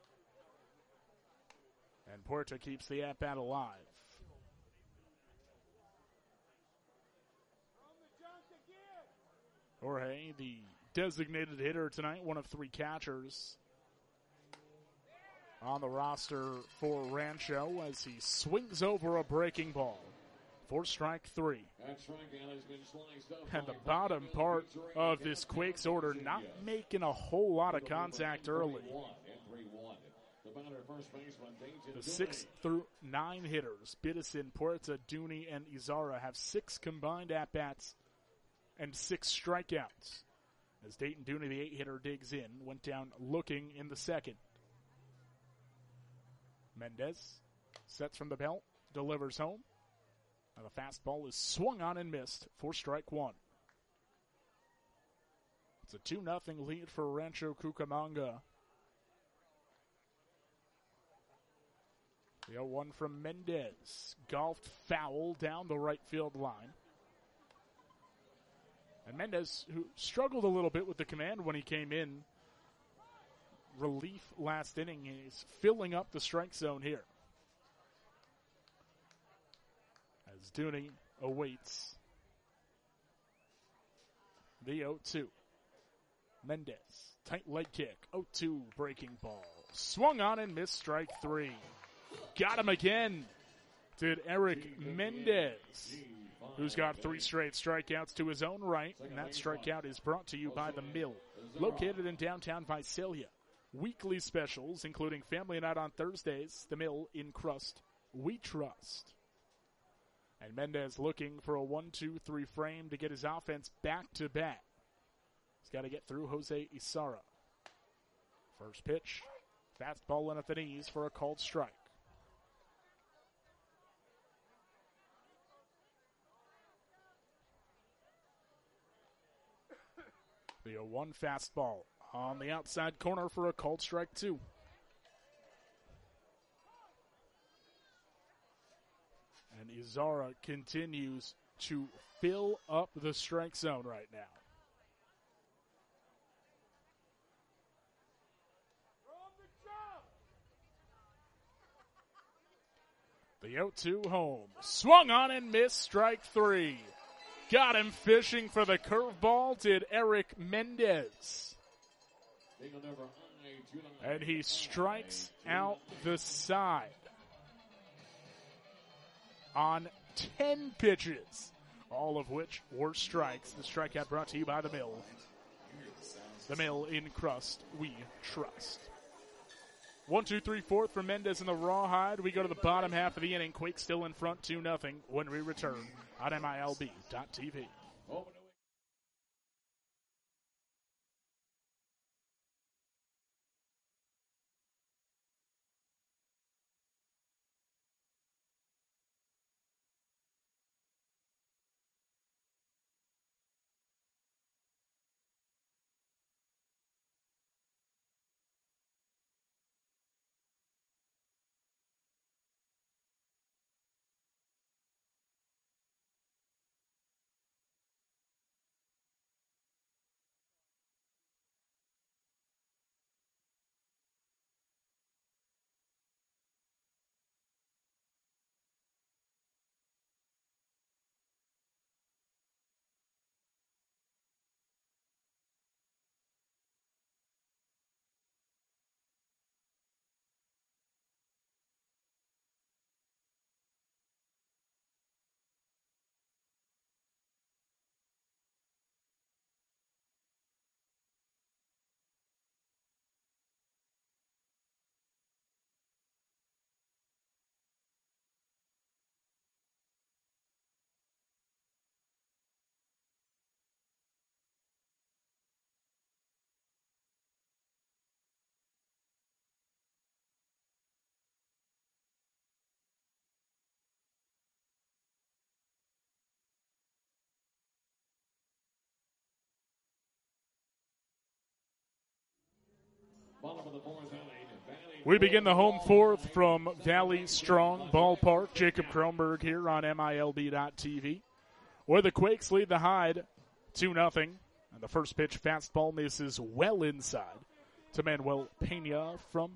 and Puerta keeps the at-bat alive. Jorge, the designated hitter tonight, one of 3 catchers on the roster for Rancho as he swings over a breaking ball for strike 3. That strikeout has been sliced up. And the bottom part of this Quakes order not making a whole lot of contact early. The 6 through 9 hitters, Biddison, Puerta, Dooney, and Izarra, have 6 combined at-bats and 6 strikeouts. As Dayton Dooney, the 8-hitter, digs in, went down looking in the second. Mendez sets from the belt, delivers home, and the fastball is swung on and missed for strike 1. It's a 2-0 lead for Rancho Cucamonga. The 0-1 from Mendez. Golfed foul down the right field line. And Mendez, who struggled a little bit with the command when he came in relief last inning, is filling up the strike zone here. As Dooney awaits the 0-2. Mendez, tight leg kick, 0-2 breaking ball. Swung on and missed strike 3. Got him again, did Eric Mendez, who's got 3 straight strikeouts to his own right, and that strikeout is brought to you by The Mill, located in downtown Visalia. Weekly specials, including Family Night on Thursdays, The Mill in Crust, we trust. And Mendez looking for a 1-2-3 frame to get his offense back to back. He's got to get through Jose Izarra. First pitch, fastball in at the knees for a called strike. The 0-1 fastball on the outside corner for a called strike 2. And Izarra continues to fill up the strike zone right now. The 0-2 home. Swung on and missed strike 3. Got him fishing for the curveball, did Eric Mendez. And he strikes out the side on 10 pitches, all of which were strikes. The strikeout brought to you by The Mill. The Mill in Crust, we trust. 1-2-3 fourth for Mendez in the Rawhide. We go to the bottom half of the inning. Quake still in front 2-0 when we return on MILB.TV. of the fourth inning. We begin the home fourth from Valley Strong Ballpark. Jacob Kronberg here on MILB.TV, where the Quakes lead the Hyde 2-0. And the first pitch fastball misses well inside to Manuel Pena from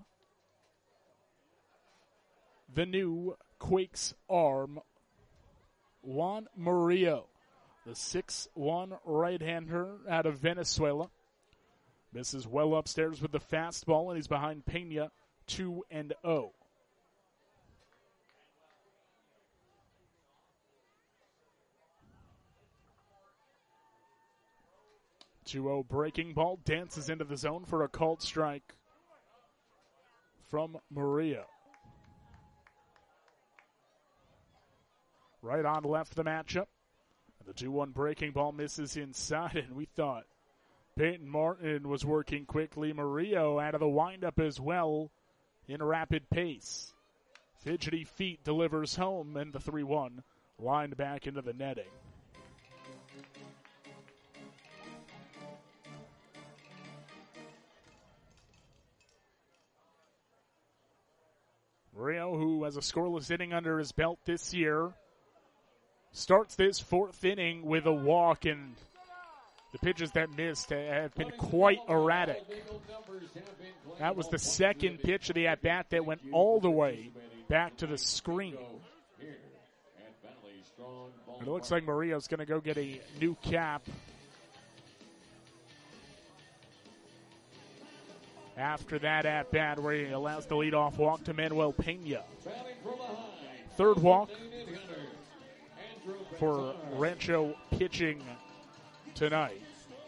the new Quakes arm, Juan Murillo, the 6'1" right-hander out of Venezuela. Misses well upstairs with the fastball, and he's behind Pena 2-0. 2-0 breaking ball, dances into the zone for a called strike from Murillo. Right on left the matchup. The 2-1 breaking ball misses inside, and we thought Peyton Martin was working quickly. Murillo out of the windup as well in rapid pace. Fidgety feet delivers home, and the 3-1 lined back into the netting. Murillo, who has a scoreless inning under his belt this year, starts this fourth inning with a walk, and the pitches that missed have been quite erratic. That was the second pitch of the at-bat that went all the way back to the screen. And it looks like Murillo's going to go get a new cap after that at-bat, where he allows the leadoff walk to Manuel Pena. Third walk for Rancho pitching tonight.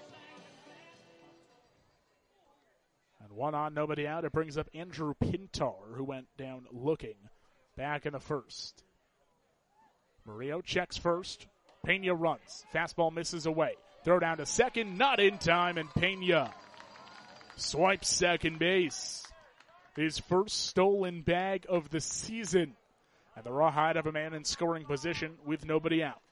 And one on, nobody out. It brings up Andrew Pintar, who went down looking back in the first. Murillo checks first. Pena runs. Fastball misses away. Throw down to second, not in time, and Pena swipes second base. His first stolen bag of the season. And the Rawhide have a man in scoring position with nobody out.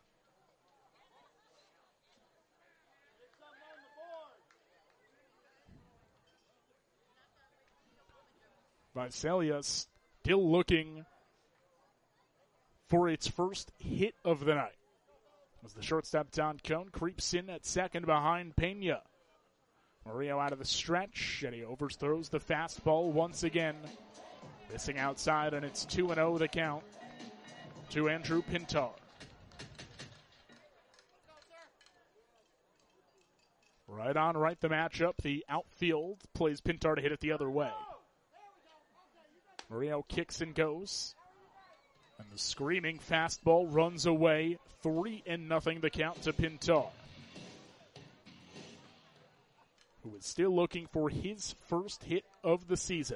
Visalia still looking for its first hit of the night, as the shortstop Don Cone creeps in at second behind Pena. Murillo out of the stretch, and he overthrows the fastball once again. Missing outside, and it's 2-0 the count to Andrew Pintar. Right on right the matchup. The outfield plays Pintar to hit it the other way. Murillo kicks and goes. And the screaming fastball runs away. 3-0 the count to Pintar, who is still looking for his first hit of the season.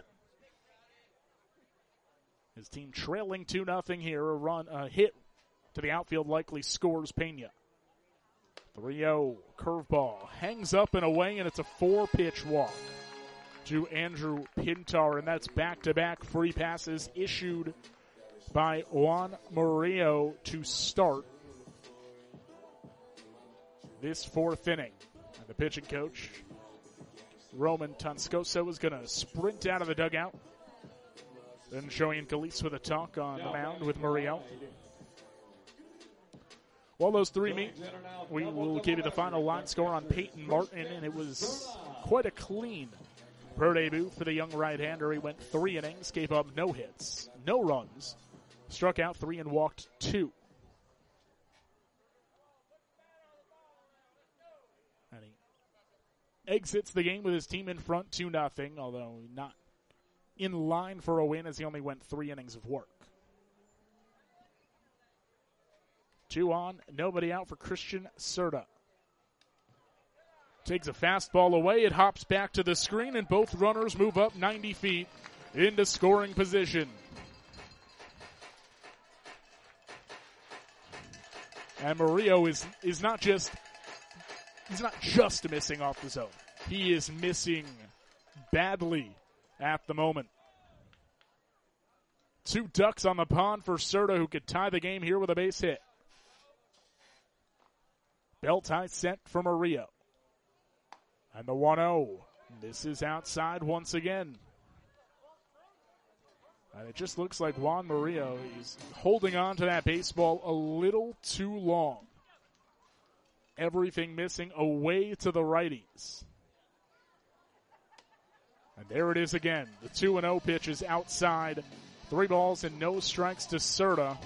His team trailing 2-0 here. A hit to the outfield likely scores Pena. 3-0 curveball hangs up and away, and it's a 4-pitch walk to Andrew Pintar, and that's back-to-back free passes issued by Juan Murillo to start this fourth inning. And the pitching coach, Roman Tonscoso, is going to sprint out of the dugout. Then Joey Calise with a talk on the mound with Murillo. While those three meet, we will give you the final line score on Peyton Martin, and it was quite a clean pro debut for the young right-hander. He went 3 innings, gave up no hits, no runs, struck out 3 and walked 2. And he exits the game with his team in front 2-0, although not in line for a win, as he only went 3 innings of work. 2 on, nobody out for Christian Serta. Takes a fastball away, it hops back to the screen, and both runners move up 90 feet into scoring position. And Murillo is not just missing off the zone. He is missing badly at the moment. 2 ducks on the pond for Serta, who could tie the game here with a base hit. Belt high set for Murillo. And the 1-0. This is outside once again. And it just looks like Juan Murillo, he's holding on to that baseball a little too long. Everything missing away to the righties. And there it is again. The 2-0 pitch is outside. 3 balls and no strikes to Serta.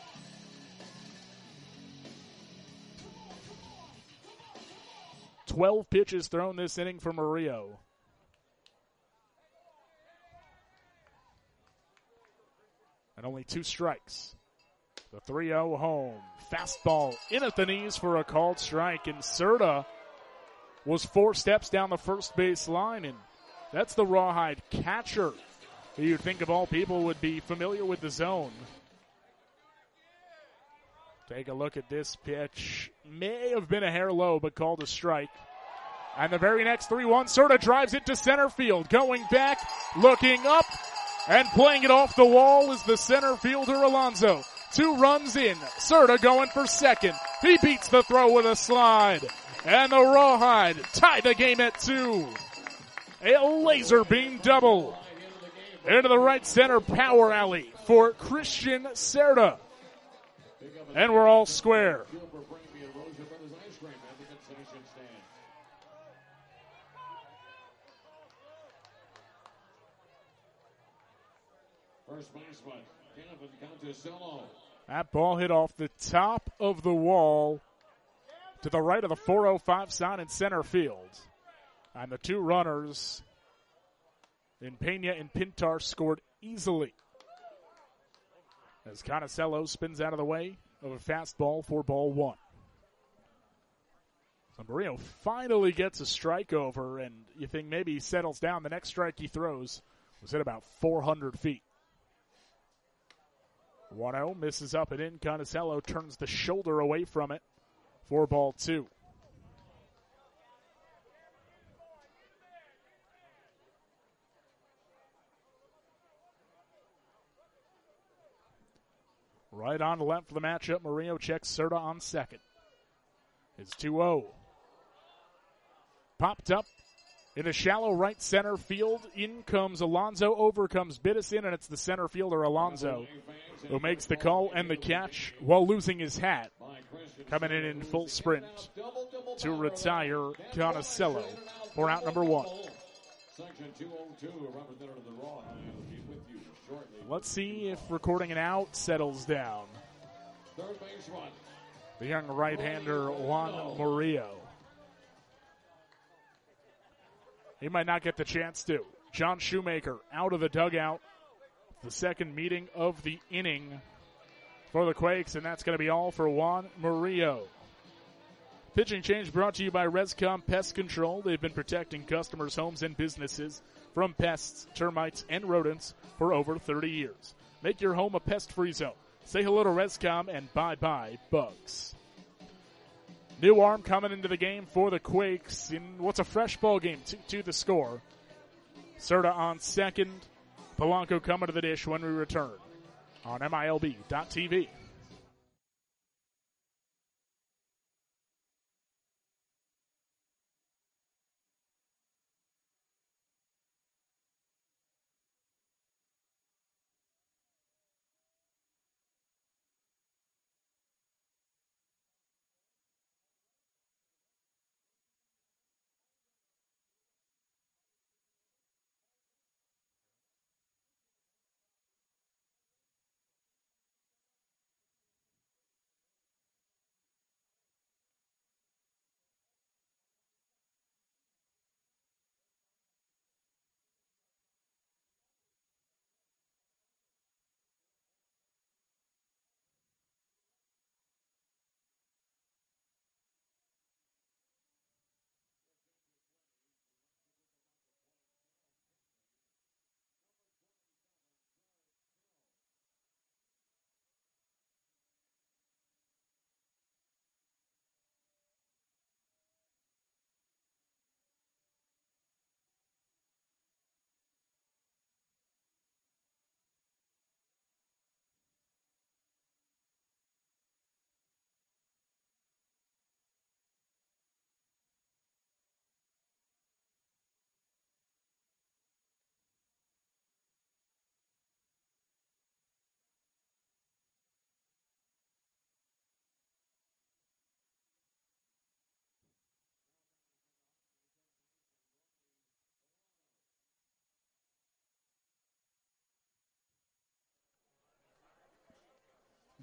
"12 pitches thrown this inning for Murillo. And only 2 strikes. The 3-0 home. Fastball in at the knees for a called strike. And Serta was 4 steps down the first base line. And that's the Rawhide catcher, who you'd think of all people would be familiar with the zone. Take a look at this pitch. May have been a hair low, but called a strike. And the very next 3-1, Serta drives it to center field. Going back, looking up, and playing it off the wall is the center fielder, Alonso. 2 runs in. Serta going for second. He beats the throw with a slide. And the Rawhide tie the game at 2. A laser beam double into the right center power alley for Christian Serta. And we're all square. First baseman, Kevin Conticello. That ball hit off the top of the wall to the right of the 405 sign in center field. And the 2 runners in Pena and Pintar scored easily. As Conticello spins out of the way of a fastball for ball 1. So Murillo finally gets a strike over, and you think maybe he settles down. The next strike he throws was at about 400 feet. 1-0, misses up and in. Conticello turns the shoulder away from it for ball 2. Right on left for the matchup. Murillo checks Serta on second. It's 2-0. Popped up in a shallow right center field. In comes Alonso, over comes Biddison, and it's the center fielder Alonso who makes the call and the catch while losing his hat. Coming in full sprint to retire Conticello for out number 1. Section 202, representative of the Rawhide will be with you shortly. Let's see if recording an out settles down. Third base run. The young right-hander Juan Murillo. He might not get the chance to. John Shoemaker out of the dugout. The second meeting of the inning for the Quakes, and that's going to be all for Juan Murillo. Pitching change brought to you by Rescom Pest Control. They've been protecting customers' homes and businesses from pests, termites, and rodents for over 30 years. Make your home a pest-free zone. Say hello to Rescom and bye-bye bugs. New arm coming into the game for the Quakes in what's a fresh ball game, 2-2 the score. Serta on second. Polanco coming to the dish when we return on MILB.TV.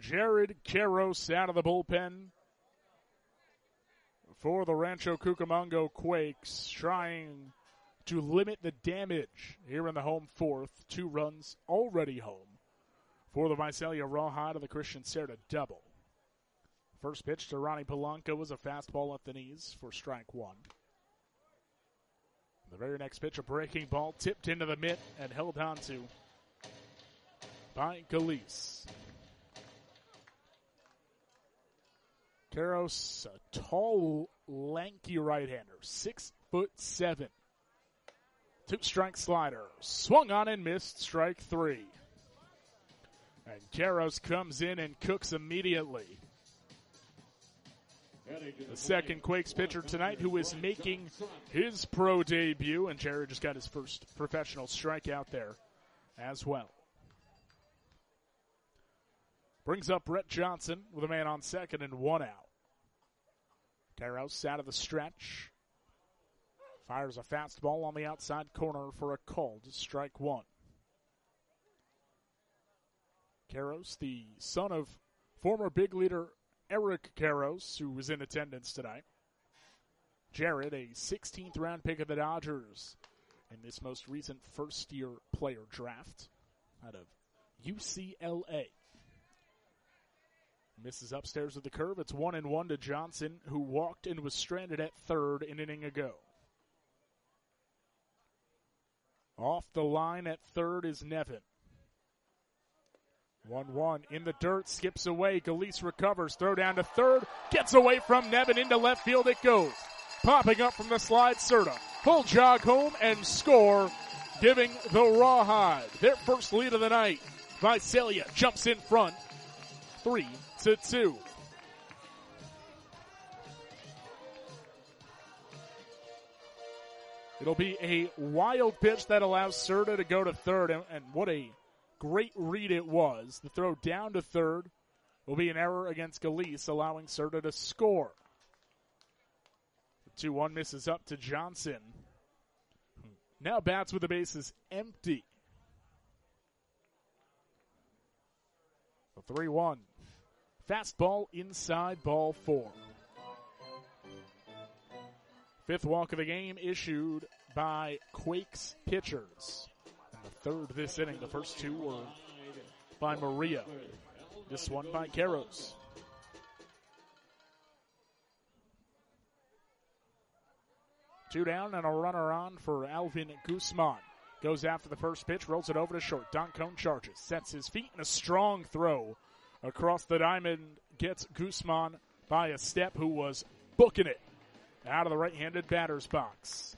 Jared Karros out of the bullpen for the Rancho Cucamonga Quakes, trying to limit the damage here in the home fourth. 2 runs already home for the Visalia Rawhide of the Christian Serta double. First pitch to Ronnie Polanco was a fastball at the knees for strike 1. The very next pitch, a breaking ball tipped into the mitt and held on to by Galise. Karros, a tall, lanky right-hander, 6'7". 2-strike slider, swung on and missed, strike 3. And Karros comes in and cooks immediately. The second Quakes pitcher tonight who is making his pro debut, and Jared just got his first professional strikeout there as well. Brings up Brett Johnson with a man on second and 1 out. Karros out of the stretch. Fires a fastball on the outside corner for a called strike 1. Karros, the son of former big leader Eric Karros, who was in attendance tonight. Jared, a 16th round pick of the Dodgers in this most recent first-year player draft out of UCLA. Misses upstairs with the curve. It's 1-1 to Johnson, who walked and was stranded at third an inning ago. Off the line at third is Nevin. 1-1 in the dirt, skips away. Galise recovers, throw down to third, gets away from Nevin, into left field it goes. Popping up from the slide, Serta. Full jog home and score, giving the Rawhide their first lead of the night. Visalia jumps in front, 3-2. It'll be a wild pitch that allows Serta to go to third, and what a great read it was. The throw down to third will be an error against Galise, allowing Serta to score. The 2-1 misses up to Johnson. Now bats with the bases empty. The 3-1. Fastball inside, ball 4. Fifth walk of the game issued by Quakes pitchers. And the third this inning, the first 2 were by Maria. This one by Karros. Two down and a runner on for Alvin Guzman. Goes after the first pitch, rolls it over to short. Don Cone charges, sets his feet, and a strong throw across the diamond gets Guzman by a step, who was booking it out of the right-handed batter's box.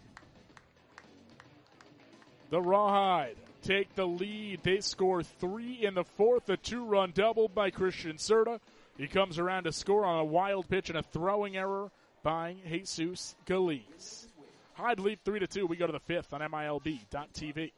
The Rawhide take the lead. They score 3 in the fourth, a 2-run double by Christian Serta. He comes around to score on a wild pitch and a throwing error by Jesus Galise. Hide lead 3-2. We go to the fifth on MILB.TV.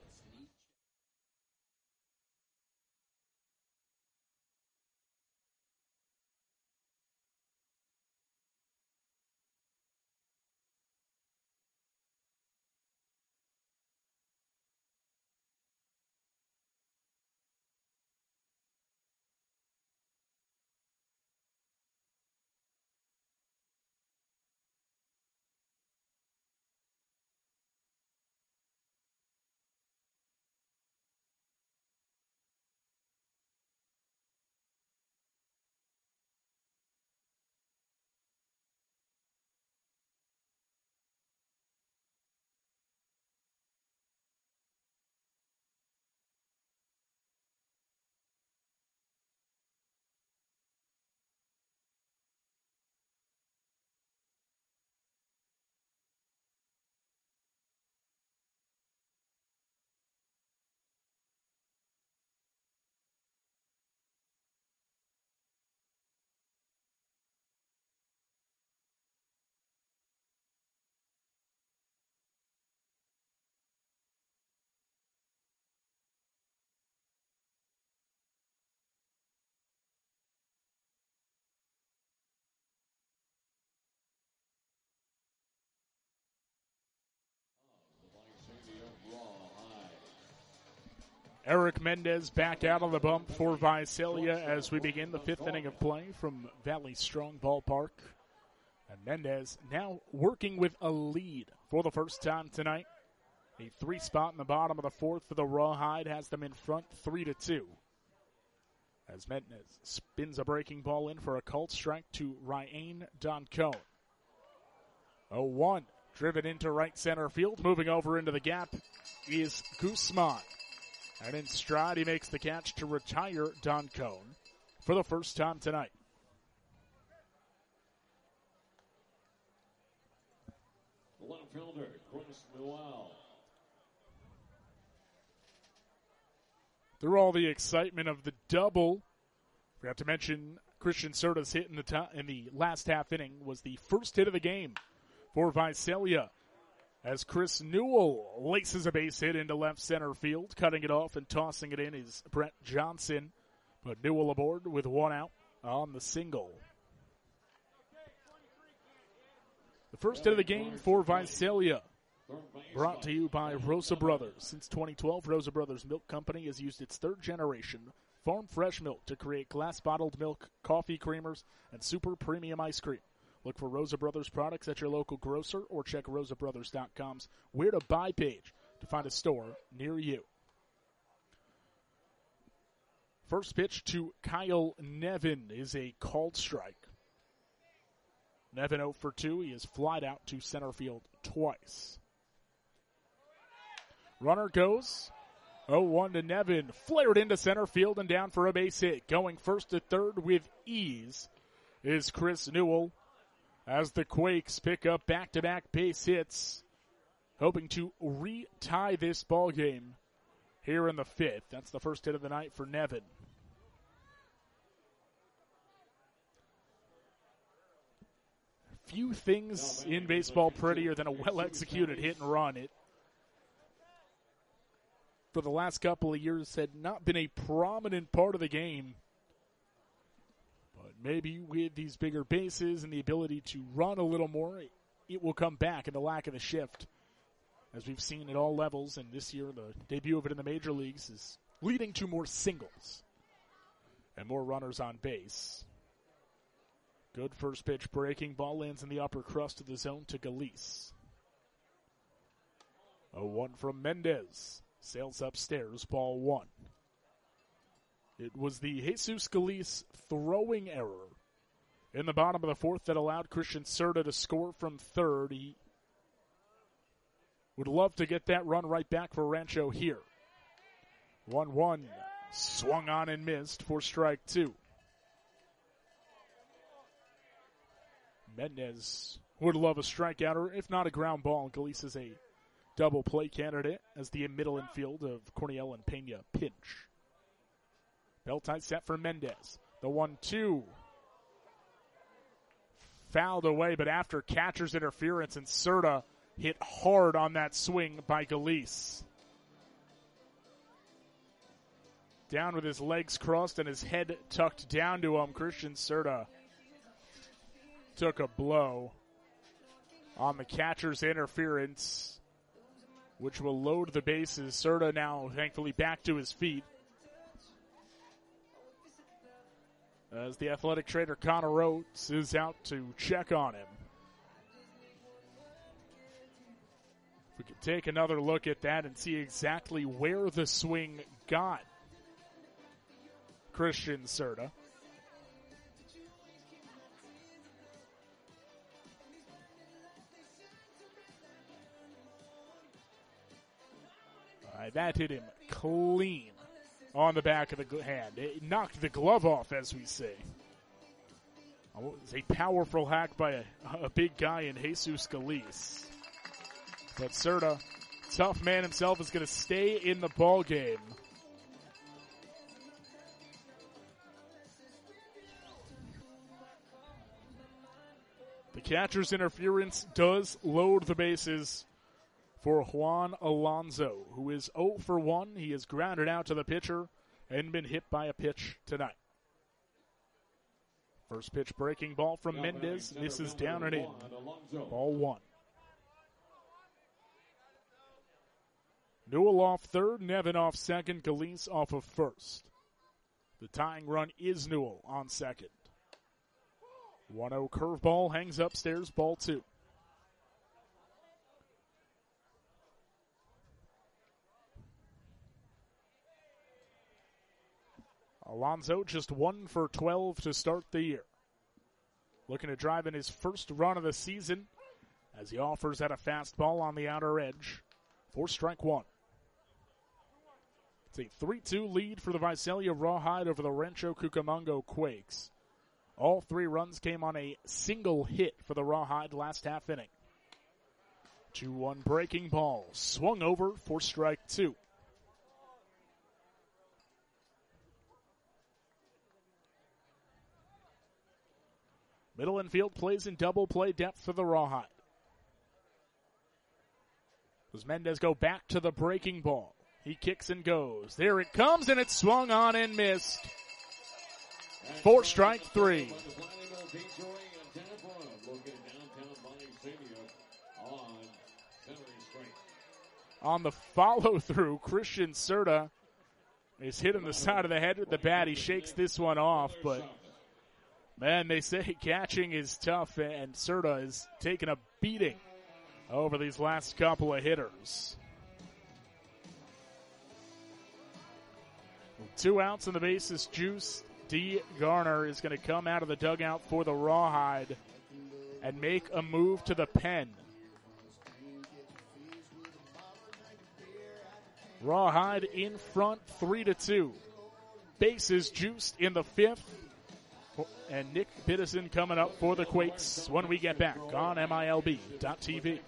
Eric Mendez back out on the bump for Visalia as we begin the 5th inning of play from Valley Strong Ballpark. And Mendez now working with a lead for the first time tonight. A 3 spot in the bottom of the 4th for the Rawhide has them in front 3-2. As Mendez spins a breaking ball in for a called strike to Ryan Doncone. 0-1, driven into right center field. Moving over into the gap is Guzman. And in stride, he makes the catch to retire Doncone for the first time tonight. Left fielder, Chris Newell. Through all the excitement of the double, forgot to mention Christian Serta's hit in the last half inning was the first hit of the game for Visalia, as Chris Newell laces a base hit into left center field. Cutting it off and tossing it in is Brett Johnson, but Newell aboard with 1 out on the single. The first hit of the game for Visalia, brought to you by Rosa Brothers. Since 2012, Rosa Brothers Milk Company has used its 3rd generation farm fresh milk to create glass bottled milk, coffee creamers, and super premium ice cream. Look for Rosa Brothers products at your local grocer or check rosabrothers.com's Where to Buy page to find a store near you. First pitch to Kyle Nevin is a called strike. Nevin 0 for 2. He is flied out to center field twice. Runner goes 0-1 to Nevin. Flared into center field and down for a base hit. Going first to third with ease is Chris Newell, as the Quakes pick up back-to-back base hits, hoping to re-tie this ball game here in the 5th. That's the first hit of the night for Nevin. Few things in baseball prettier than a well-executed hit and run. It, for the last couple of years, had not been a prominent part of the game. But maybe with these bigger bases and the ability to run a little more, it will come back in the lack of the shift, as we've seen at all levels. And this year, the debut of it in the major leagues is leading to more singles and more runners on base. Good first pitch breaking ball lands in the upper crust of the zone to Galise. 0-1 from Mendez. Sails upstairs, ball 1. It was the Jesus Galise throwing error in the bottom of the 4th that allowed Christian Serta to score from third. He would love to get that run right back for Rancho here. 1-1. Swung on and missed for strike 2. Mendez would love a strikeout, or if not a ground ball. Galise is a double play candidate as the middle infield of Cornell and Pena pinch. Bell tie set for Mendez. The 1-2. Fouled away, but after catcher's interference, and Serta hit hard on that swing by Galise. Down with his legs crossed and his head tucked down to him, Christian Serta took a blow on the catcher's interference, which will load the bases. Serta now thankfully back to his feet, as the athletic trainer Connor Oates is out to check on him. We can take another look at that and see exactly where the swing got Christian Serta. That hit him clean on the back of the hand. It knocked the glove off, as we say. It was a powerful hack by a big guy in Jesus Galise. But Serta, tough man himself, is going to stay in the ball game. The catcher's interference does load the bases for Juan Alonso, who is 0 for 1. He is grounded out to the pitcher and been hit by a pitch tonight. First pitch breaking ball from Mendez. This is down and in. Ball 1. Newell off third, Nevin off second, Galise off of first. The tying run is Newell on second. 1-0 curveball hangs upstairs, ball 2. Alonzo just 1 for 12 to start the year. Looking to drive in his first run of the season as he offers at a fastball on the outer edge for strike 1. It's a 3-2 lead for the Visalia Rawhide over the Rancho Cucamonga Quakes. All 3 runs came on a single hit for the Rawhide last half inning. 2-1 breaking ball, swung over for strike 2. Middle infield plays in double play depth for the Rawhide. Does Mendez go back to the breaking ball? He kicks and goes. There it comes, and it's swung on and missed. For strike 3. On the follow-through, Christian Serta is hit in the side of the head with the bat. He shakes this one off, but man, they say catching is tough, and Serta is taking a beating over these last couple of hitters. 2 outs and the bases juice. D. Garner is going to come out of the dugout for the Rawhide and make a move to the pen. Rawhide in front, 3-2. Bases juiced in the 5th. And Nick Biddison coming up for the Quakes when we get back on MILB.TV.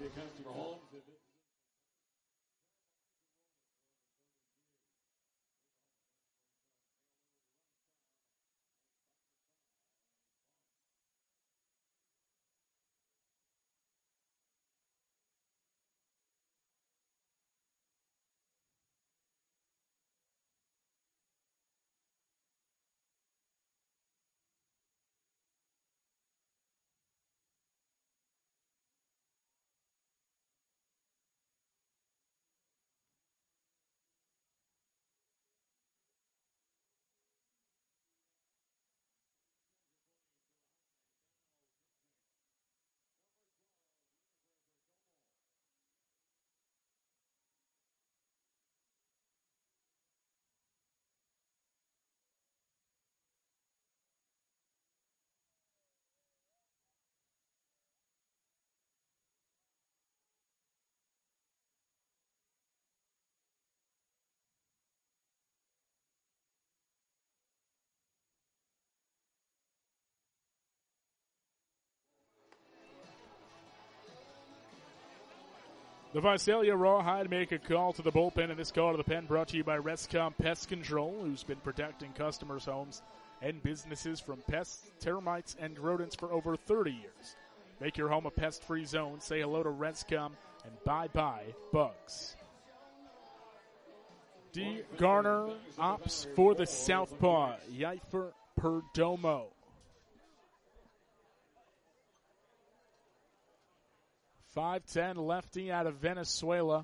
The Visalia Rawhide make a call to the bullpen, and this call to the pen brought to you by Rescom Pest Control, who's been protecting customers' homes and businesses from pests, termites, and rodents for over 30 years. Make your home a pest-free zone. Say hello to Rescom and bye-bye bugs. D. Garner opts for the southpaw, Yaifer Perdomo. 5'10" lefty out of Venezuela.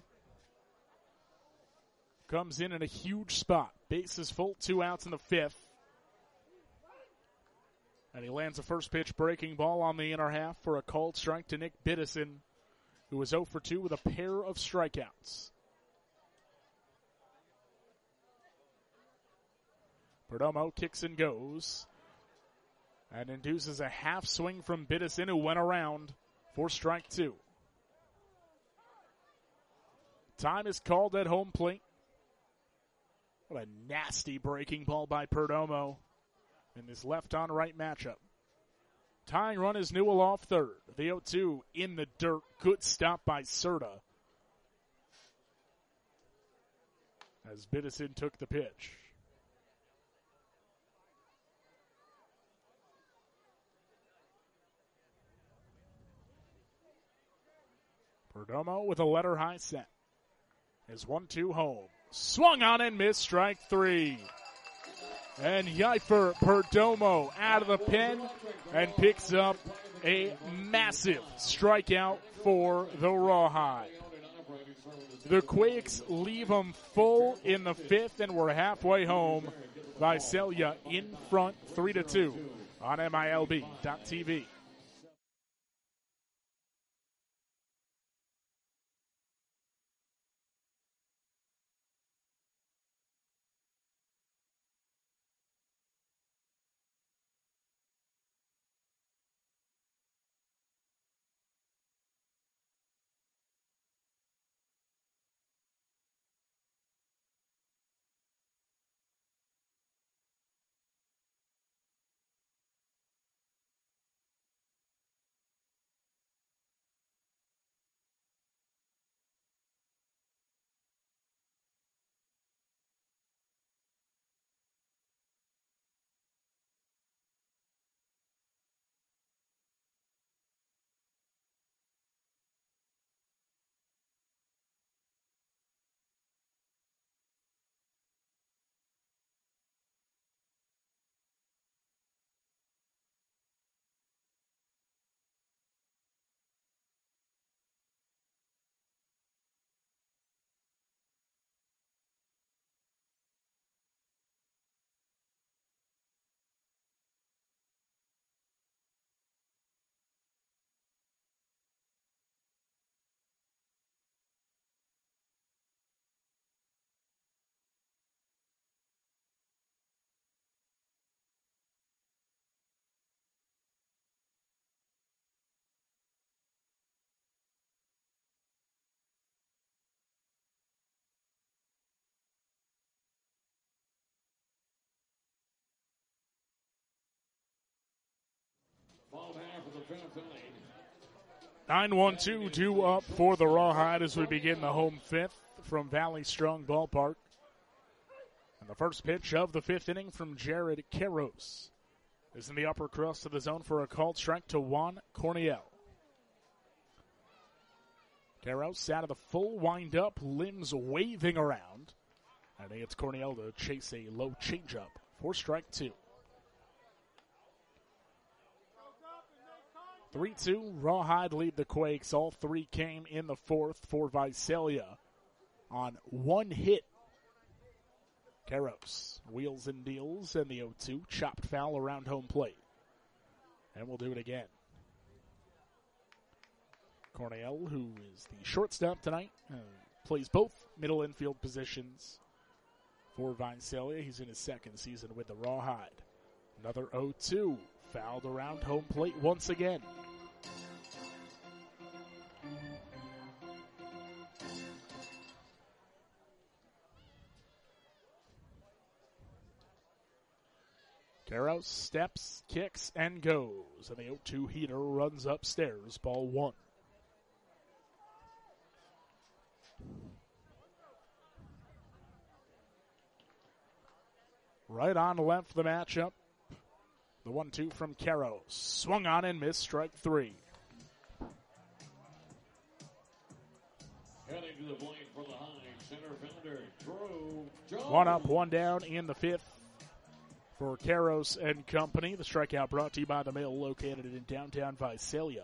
Comes in a huge spot. Bases full, 2 outs in the 5th. And he lands a first pitch breaking ball on the inner half for a called strike to Nick Biddison, who was 0 for 2 with a pair of strikeouts. Perdomo kicks and goes and induces a half swing from Biddison, who went around for strike 2. Time is called at home plate. What a nasty breaking ball by Perdomo in this left-on-right matchup. Tying run is Newell off third. The 0-2 in the dirt. Good stop by Serta as Biddison took the pitch. Perdomo with a letter high set. His 1-2 home. Swung on and missed, strike 3. And Yaifer Perdomo out of the pen and picks up a massive strikeout for the Rawhide. The Quakes leave them full in the fifth, and we're halfway home. Visalia in front, 3-2 on MILB.TV. Bottom half of the fifth inning. 9-1-2 due up for the Rawhide as we begin the home fifth from Valley Strong Ballpark. And the first pitch of the fifth inning from Jared Caros is in the upper crust of the zone for a called strike to Juan Corniel. Caros out of the full windup, limbs waving around. And it's Corniel to chase a low changeup for strike two. 3-2, Rawhide lead the Quakes. All three came in the fourth for Visalia on one hit. Caros wheels and deals, and the 0-2, chopped foul around home plate. And we'll do it again. Corniel, who is the shortstop tonight, plays both middle infield positions for Visalia. He's in his second season with the Rawhide. Another 0-2, fouled around home plate once again. Caros steps, kicks, and goes. And the 0-2 heater runs upstairs. Ball one. Right on left the matchup. The 1-2 from Caros. Swung on and missed, strike three. Heading to the plate for the high center fielder, Drew Jones. One up, one down in the fifth for Caros and company. The strikeout brought to you by the Mill, located in downtown Visalia.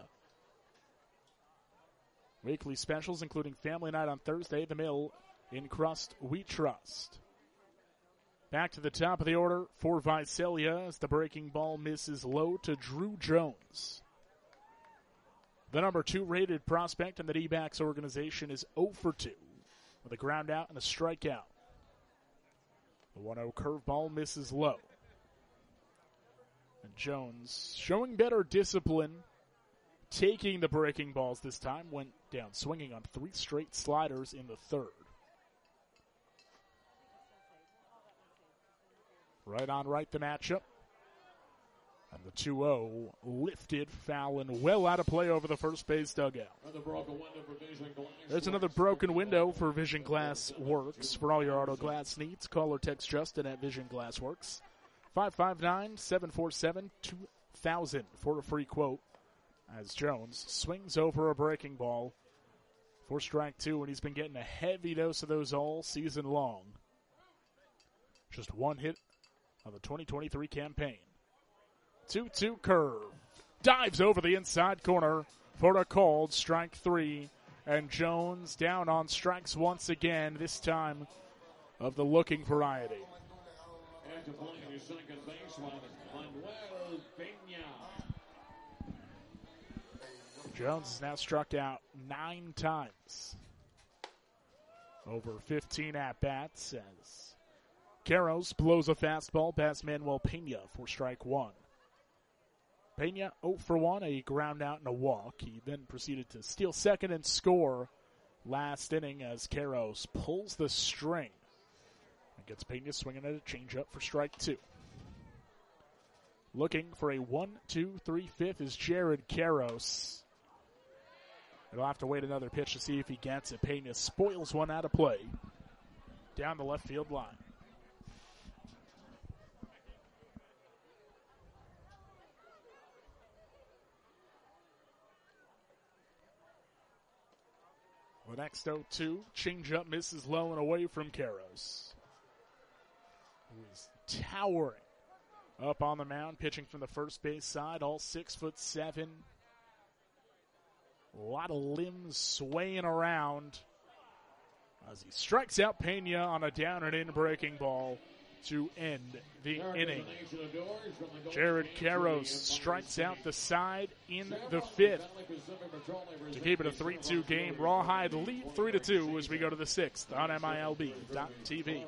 Weekly specials including Family Night on Thursday, the Mill in Crust We Trust. Back to the top of the order for Visalia as the breaking ball misses low to Drew Jones. The number 2 rated prospect in the D-backs organization is 0 for 2 with a ground out and a strikeout. The 1-0 curveball misses low. And Jones showing better discipline, taking the breaking balls this time, went down swinging on 3 straight sliders in the third. Right on right the matchup. And the 2-0 lifted, foul and well out of play over the first base dugout. There's another broken window for Vision Glass Works. For all your auto glass needs, call or text Justin at Vision Glass Works. 559-747-2000 for a free quote as Jones swings over a breaking ball for strike two, and he's been getting a heavy dose of those all season long. Just one hit of the 2023 campaign. 2-2 curve. Dives over the inside corner for a called strike three. And Jones down on strikes once again, this time of the looking variety. After playing his second baseman, Manuel Pena. Jones has now struck out 9 times. Over 15 at-bats as Karros blows a fastball past Manuel Pena for strike 1. Pena 0 for 1, a ground out and a walk. He then proceeded to steal second and score last inning as Karros pulls the string. And gets Pena swinging at a changeup for strike 2. Looking for a 1-2-3-5 is Jared Karros. He'll have to wait another pitch to see if he gets it. Pena spoils one out of play down the left field line. The next 0-2, changeup misses low and away from Karros, who is towering up on the mound, pitching from the first base side, all 6'7". A lot of limbs swaying around as he strikes out Pena on a down and in breaking ball to end the inning. Jared Karros strikes out the side in the 5th to keep it a 3-2 game. Rawhide lead 3-2 as we go to the 6th on MILB.TV.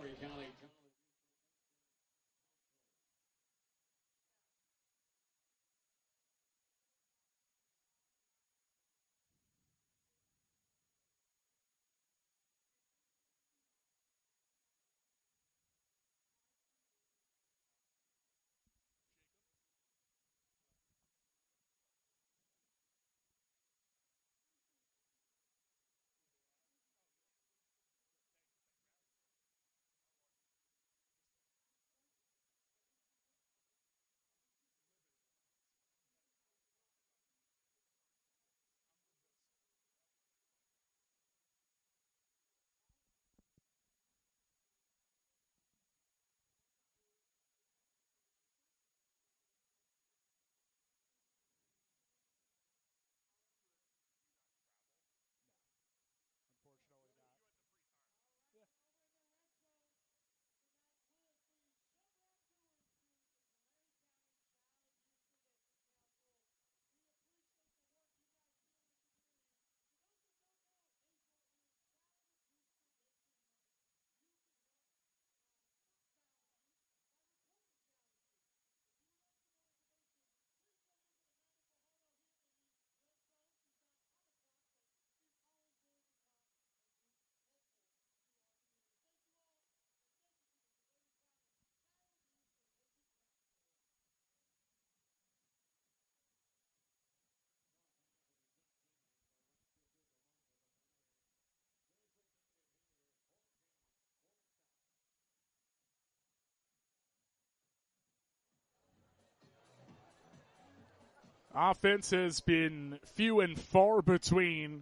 Offense has been few and far between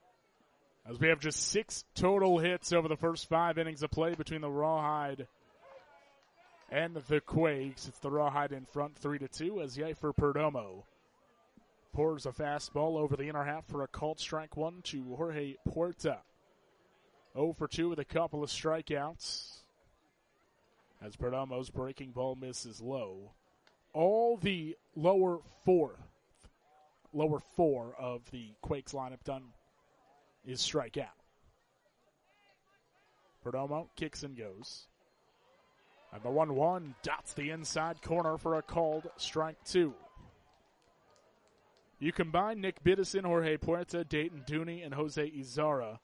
as we have just 6 total hits over the first 5 innings of play between the Rawhide and the Quakes. It's the Rawhide in front 3-2 as Yeifer Perdomo pours a fastball over the inner half for a called strike 1 to Jorge Puerta. 0 for 2 with a couple of strikeouts as Perdomo's breaking ball misses low. All the lower four of the Quakes lineup done is strikeout. Perdomo kicks and goes. And the 1-1 dots the inside corner for a called strike 2. You combine Nick Biddison, Jorge Puerta, Dayton Dooney, and Jose Izarra.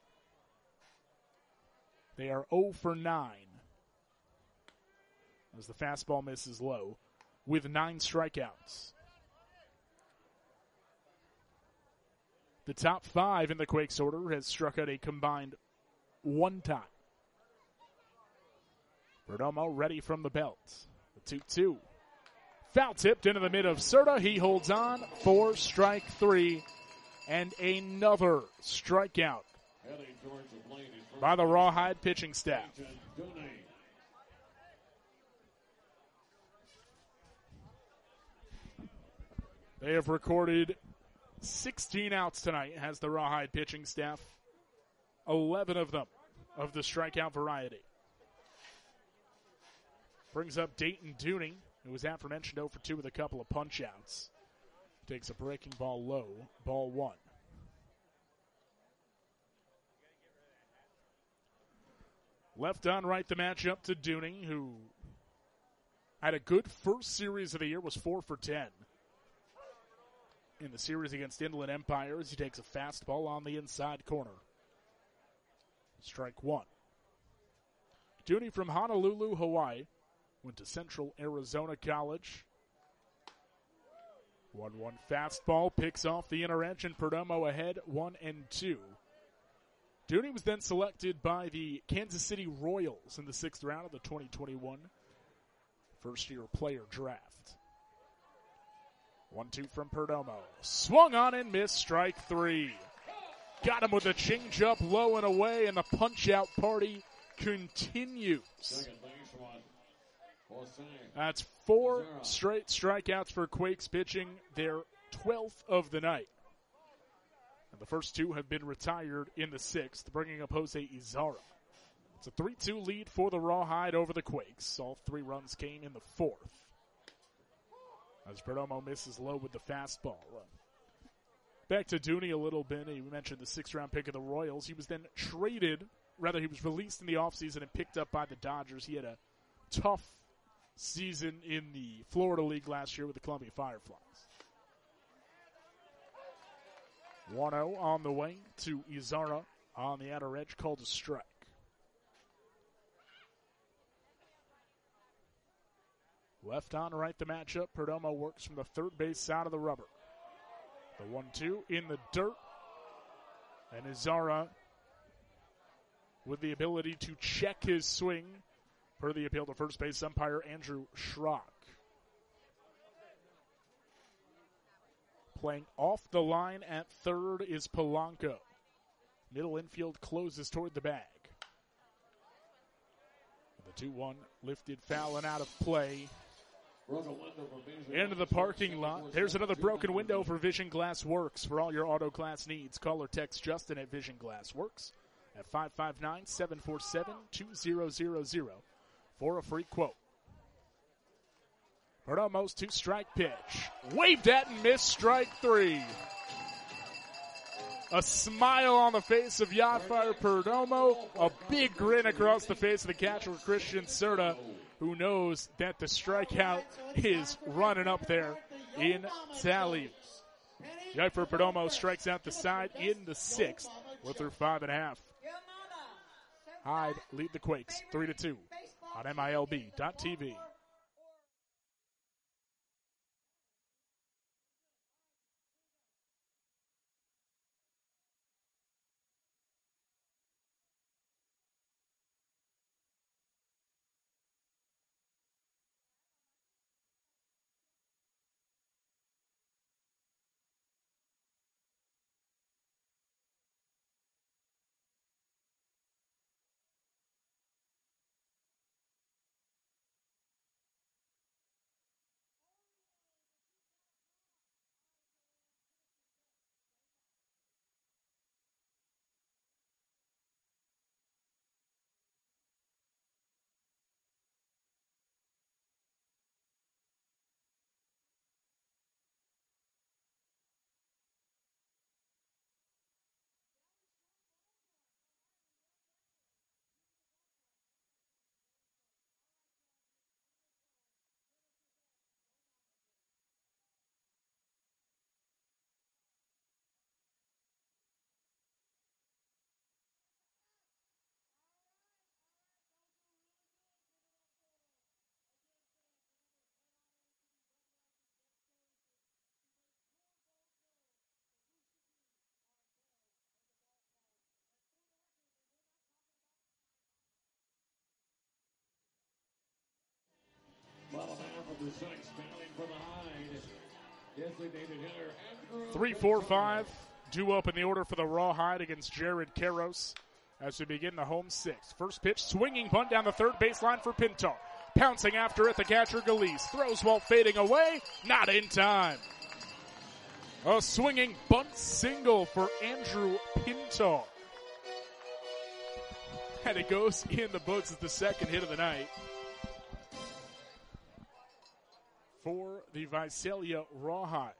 They are 0 for 9 as the fastball misses low with 9 strikeouts. The top 5 in the Quakes order has struck out a combined 1 time. Perdomo ready from the belt. The 2-2. Foul tipped into the mid of Serta. He holds on for strike 3. And another strikeout by the Rawhide pitching staff. They have recorded 16 outs tonight, has the Rawhide pitching staff 11 of them of the strikeout variety. Brings up Dayton Dooning, who was aforementioned 0 for 2 with a couple of punch-outs. Takes a breaking ball low, ball 1. Left on right the matchup to Dooning, who had a good first series of the year, was 4 for 10. In the series against Inland Empire, as he takes a fastball on the inside corner. Strike 1. Dooning from Honolulu, Hawaii. Went to Central Arizona College. 1-1 fastball, picks off the inner edge, and Perdomo ahead 1-2. Dooning was then selected by the Kansas City Royals in the 6th round of the 2021 first-year player draft. 1-2 from Perdomo. Swung on and missed, strike 3. Got him with a changeup low and away, and the punch-out party continues. That's 4 straight strikeouts for Quakes pitching, their 12th of the night. And the first 2 have been retired in the 6th, bringing up Jose Izarra. It's a 3-2 lead for the Rawhide over the Quakes. All 3 runs came in the 4th. As Perdomo misses low with the fastball. Back to Dooney a little bit. He mentioned the 6th round pick of the Royals. He was then traded, rather he was released in the offseason and picked up by the Dodgers. He had a tough season in the Florida League last year with the Columbia Fireflies. 1-0 on the way to Izarra on the outer edge, called a strike. Left on right the matchup. Perdomo works from the third base side of the rubber. The 1-2 in the dirt. And Izarra with the ability to check his swing per the appeal to first base umpire Andrew Schrock. Playing off the line at third is Polanco. Middle infield closes toward the bag. The 2-1 lifted foul and out of play. Into the parking lot. There's another broken window for Vision Glass Works. For all your auto glass needs, call or text Justin at Vision Glass Works at 559-747-2000 for a free quote. Perdomo's 2-strike pitch. Waved at and missed, strike 3. A smile on the face of Yadfire Perdomo. A big grin across the face of the catcher, Christian Serta, who knows that the strikeout is running up there in tally. Yadfire Perdomo strikes out the side in the 6th. We're through 5.5. Hyde lead the Quakes 3-2 on MILB.TV. Bottom half of the 6th, batting for the Hyde. Designated hitter Andrew 3-4-5. Due up in the order for the Rawhide against Jared Karros as we begin the home 6th. First pitch, swinging bunt down the third baseline for Pintar. Pouncing after it, the catcher Galise throws while fading away. Not in time. A swinging bunt single for Andrew Pintar. And it goes in the books as the second hit of the night for the Visalia Rawhide.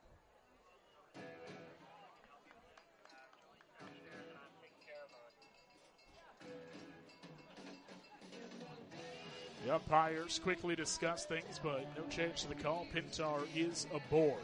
The umpires quickly discuss things, but no change to the call. Pintar is aboard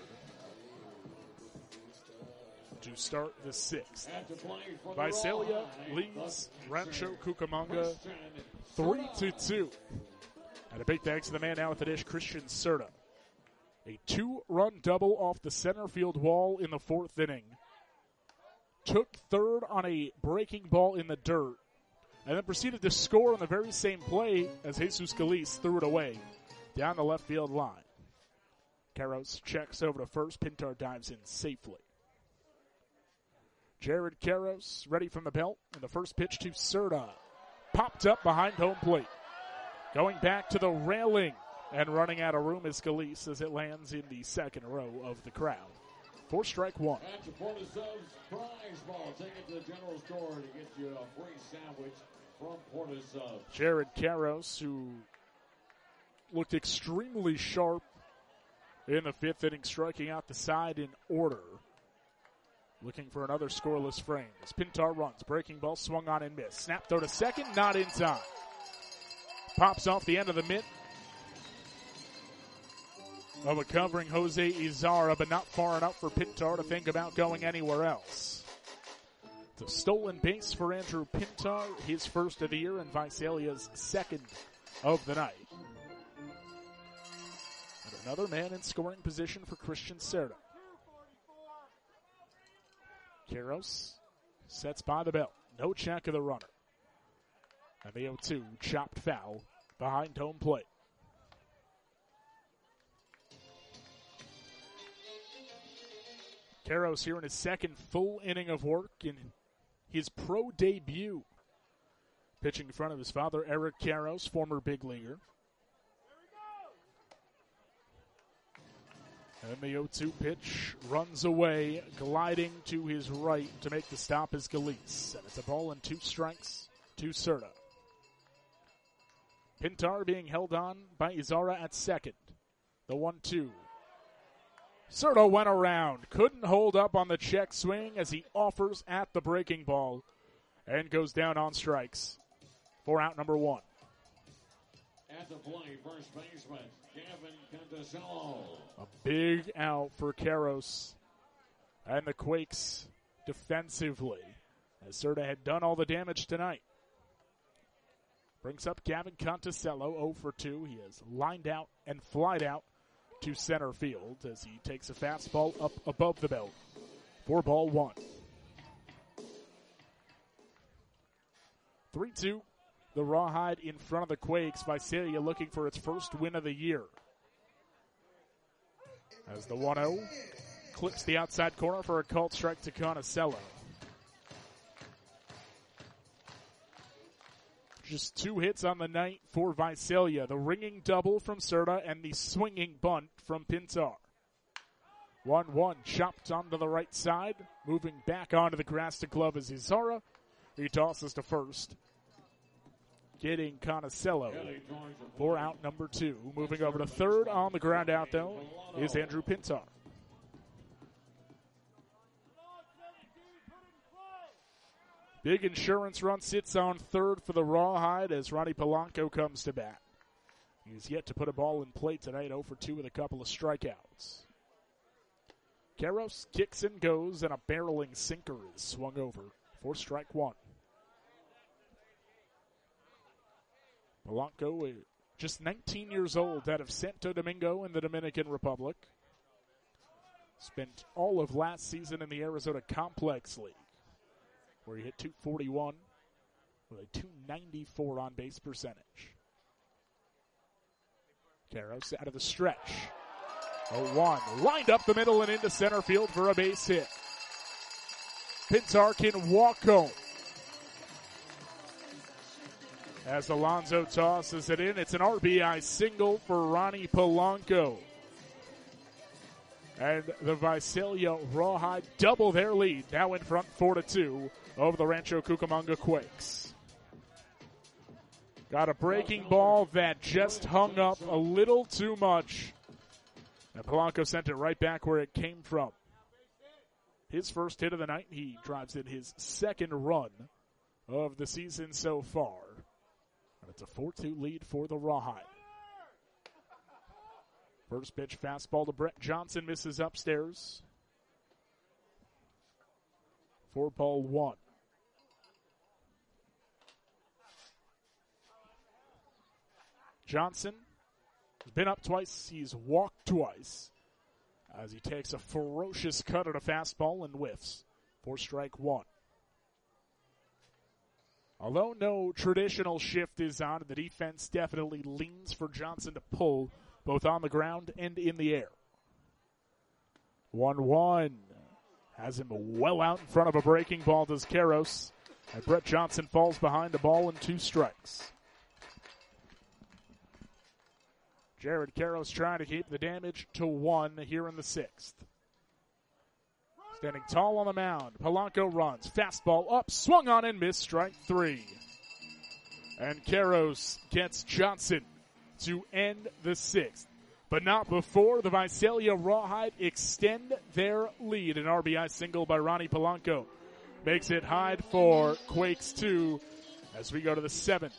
to start the sixth. Visalia leads Rancho Cucamonga 3-2. And a big thanks to the man now at the dish, Christian Serta. A 2-run double off the center field wall in the fourth inning. Took third on a breaking ball in the dirt. And then proceeded to score on the very same play as Jesus Galice threw it away down the left field line. Caros checks over to first. Pintar dives in safely. Jared Caros ready from the belt. And the first pitch to Serta. Popped up behind home plate. Going back to the railing and running out of room is Galice as it lands in the second row of the crowd. 4 strike 1. That's a Portisubs prize ball. Take it to the general store to get you a free sandwich from Portisubs. Jared Caros, who looked extremely sharp in the fifth inning, striking out the side in order. Looking for another scoreless frame. As Pintar runs, breaking ball swung on and missed. Snap throw to second, not in time. Pops off the end of the mitt of a covering Jose Izarra, but not far enough for Pintar to think about going anywhere else. It's a stolen base for Andrew Pintar, his first of the year, and Visalia's second of the night. And another man in scoring position for Christian Serta. Caros sets by the belt. No check of the runner. And the 0-2 chopped foul behind home plate. Caros here in his second full inning of work in his pro debut. Pitching in front of his father, Eric Caros, former big leaguer. And the 0-2 pitch runs away, gliding to his right to make the stop is Galice. And it's a ball and 2 strikes to Serta. Pintar being held on by Izarra at second. The 1-2. Serta went around, couldn't hold up on the check swing as he offers at the breaking ball and goes down on strikes for out number 1. At the plate, first baseman, Gavin Conticello. A big out for Caros and the Quakes defensively, as Serta had done all the damage tonight. Brings up Gavin Conticello, 0 for 2. He has lined out and flied out to center field as he takes a fastball up above the belt. 4-1. 3-2. The Rawhide in front of the Quakes. Visalia looking for its first win of the year. As the 1-0 clips the outside corner for a called strike to Conticello. Just 2 hits on the night for Visalia. The ringing double from Serta and the swinging bunt from Pintar. 1-1 chopped onto the right side. Moving back onto the grass to glove is Izarra. He tosses to first. Getting Conticello for out number 2. Moving over to third on the ground out, though, is Andrew Pintar. Big insurance run sits on third for the Rawhide as Ronnie Polanco comes to bat. He's yet to put a ball in play tonight, 0 for 2 with a couple of strikeouts. Caros kicks and goes, and a barreling sinker is swung over for strike 1. Polanco, just 19 years old, out of Santo Domingo in the Dominican Republic. Spent all of last season in the Arizona Complex League, where he hit .241 with a .294 on-base percentage. Caros out of the stretch. 0-1, lined up the middle and into center field for a base hit. Pintar can walk home. As Alonso tosses it in, it's an RBI single for Ronnie Polanco. And the Visalia Rawhide double their lead, now in front 4-2 over the Rancho Cucamonga Quakes. Got a breaking ball that just hung up a little too much. And Polanco sent it right back where it came from. His first hit of the night. He drives in his second run of the season so far. And it's a 4-2 lead for the Rawhide. First pitch fastball to Brett Johnson, misses upstairs. 4-1. Johnson has been up twice. He's walked twice as he takes a ferocious cut at a fastball and whiffs for strike one. Although no traditional shift is on, the defense definitely leans for Johnson to pull both on the ground and in the air. 1-1. Has him well out in front of a breaking ball, does Karros. And Brett Johnson falls behind the ball and 2 strikes. Jared Karros trying to keep the damage to 1 here in the 6th. Standing tall on the mound, Polanco runs. Fastball up, swung on and missed, strike 3. And Karros gets Johnson to end the 6th. But not before the Visalia Rawhide extend their lead. An RBI single by Ronnie Polanco makes it Hyde 4, Quakes 2 as we go to the 7th.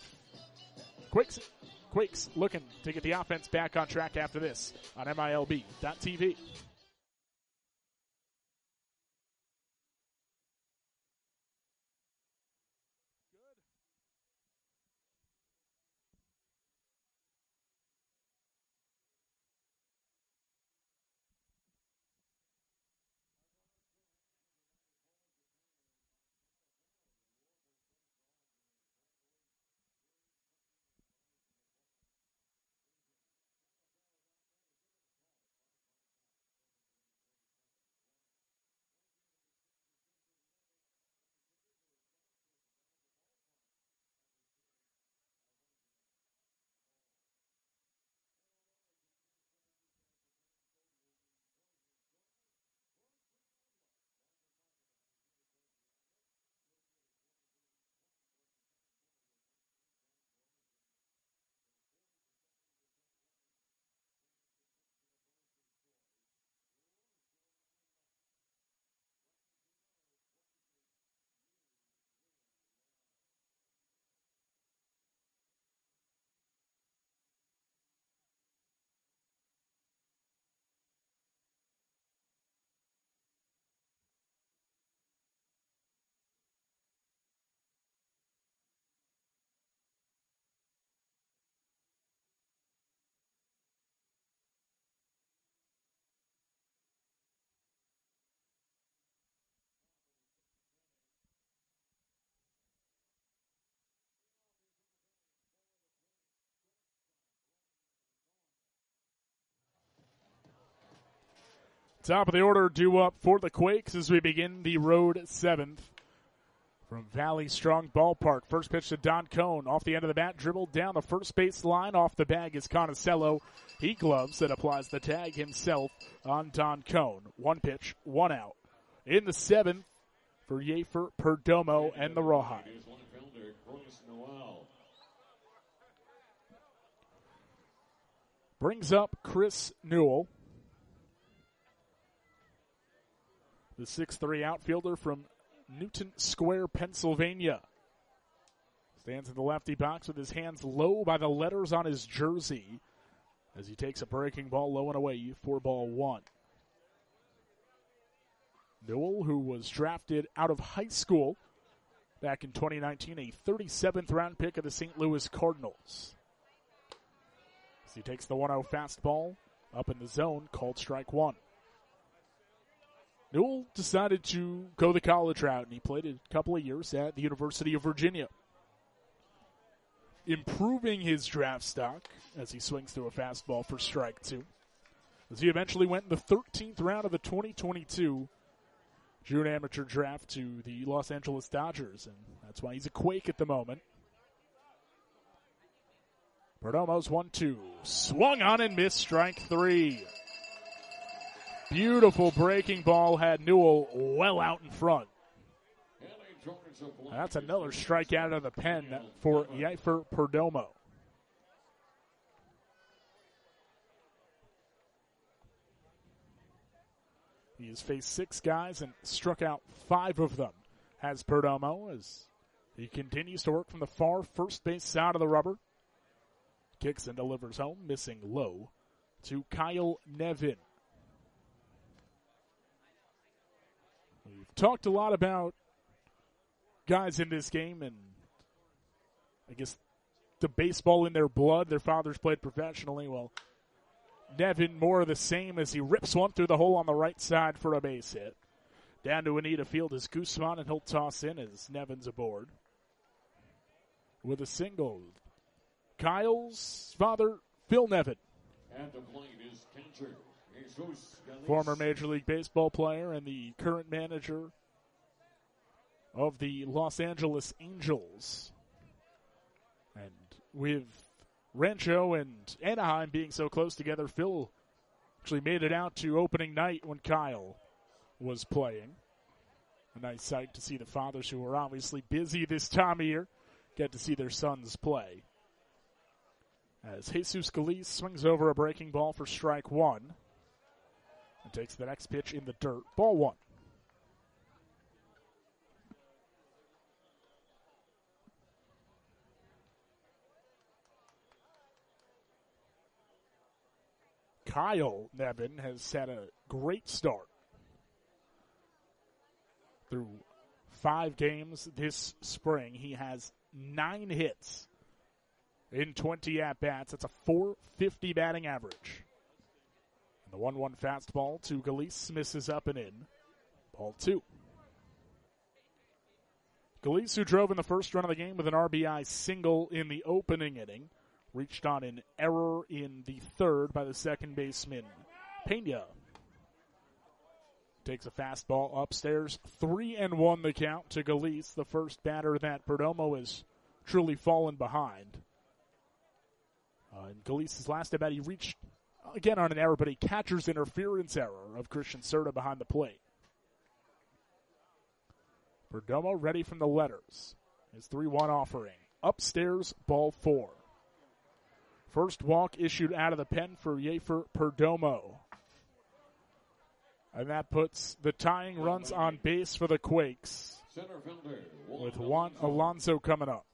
Quakes looking to get the offense back on track after this on MILB.TV. Top of the order due up for the Quakes as we begin the road 7th from Valley Strong Ballpark. First pitch to Don Cone. Off the end of the bat, dribbled down the first base line. Off the bag is Conicello. He gloves and applies the tag himself on Don Cone. 1 pitch, 1 out. In the 7th for Yeafer, Perdomo, and the Rawhide. Brings up Chris Newell. The 6'3" outfielder from Newton Square, Pennsylvania. Stands in the lefty box with his hands low by the letters on his jersey as he takes a breaking ball low and away, 4-1. Newell, who was drafted out of high school back in 2019, a 37th round pick of the St. Louis Cardinals. As he takes the 1-0 fastball up in the zone, called strike 1. Newell decided to go the college route, and he played a couple of years at the University of Virginia. Improving his draft stock as he swings through a fastball for strike 2. As he eventually went in the 13th round of the 2022 June amateur draft to the Los Angeles Dodgers, and that's why he's a Quake at the moment. Perdomo's 1-2. Swung on and missed, strike 3. Beautiful breaking ball had Newell well out in front. That's another strikeout of the pen for Yeifer Perdomo. He has faced 6 guys and struck out 5 of them, has Perdomo, as he continues to work from the far first base side of the rubber. Kicks and delivers home, missing low to Kyle Nevin. We've talked a lot about guys in this game and I guess the baseball in their blood. Their fathers played professionally. Well, Nevin more of the same as he rips one through the hole on the right side for a base hit. Down to Anita Field is Guzman, and he'll toss in as Nevin's aboard. With a single, Kyle's father, Phil Nevin. At the plate is catcher Jesus Galiz. Former Major League Baseball player and the current manager of the Los Angeles Angels. And with Rancho and Anaheim being so close together, Phil actually made it out to opening night when Kyle was playing. A nice sight to see the fathers, who are obviously busy this time of year, get to see their sons play. As Jesus Galiz swings over a breaking ball for strike 1 and takes the next pitch in the dirt. Ball 1. Kyle Nevin has had a great start. Through 5 games this spring, he has 9 hits in 20 at-bats. That's a .450 batting average. And the 1-1 fastball to Galiz misses up and in. Ball 2. Galiz, who drove in the first run of the game with an RBI single in the opening inning, reached on an error in the third by the second baseman, Pena. Takes a fastball upstairs. 3-1 the count to Galiz, the first batter that Perdomo has truly fallen behind. In Galiz's last at bat, he reached again on an error, but a catcher's interference error of Christian Serta behind the plate. Perdomo ready from the letters. His 3-1 offering. Upstairs, ball 4. First walk issued out of the pen for Yeifer Perdomo. And that puts the tying runs on base for the Quakes, with Juan Alonso coming up.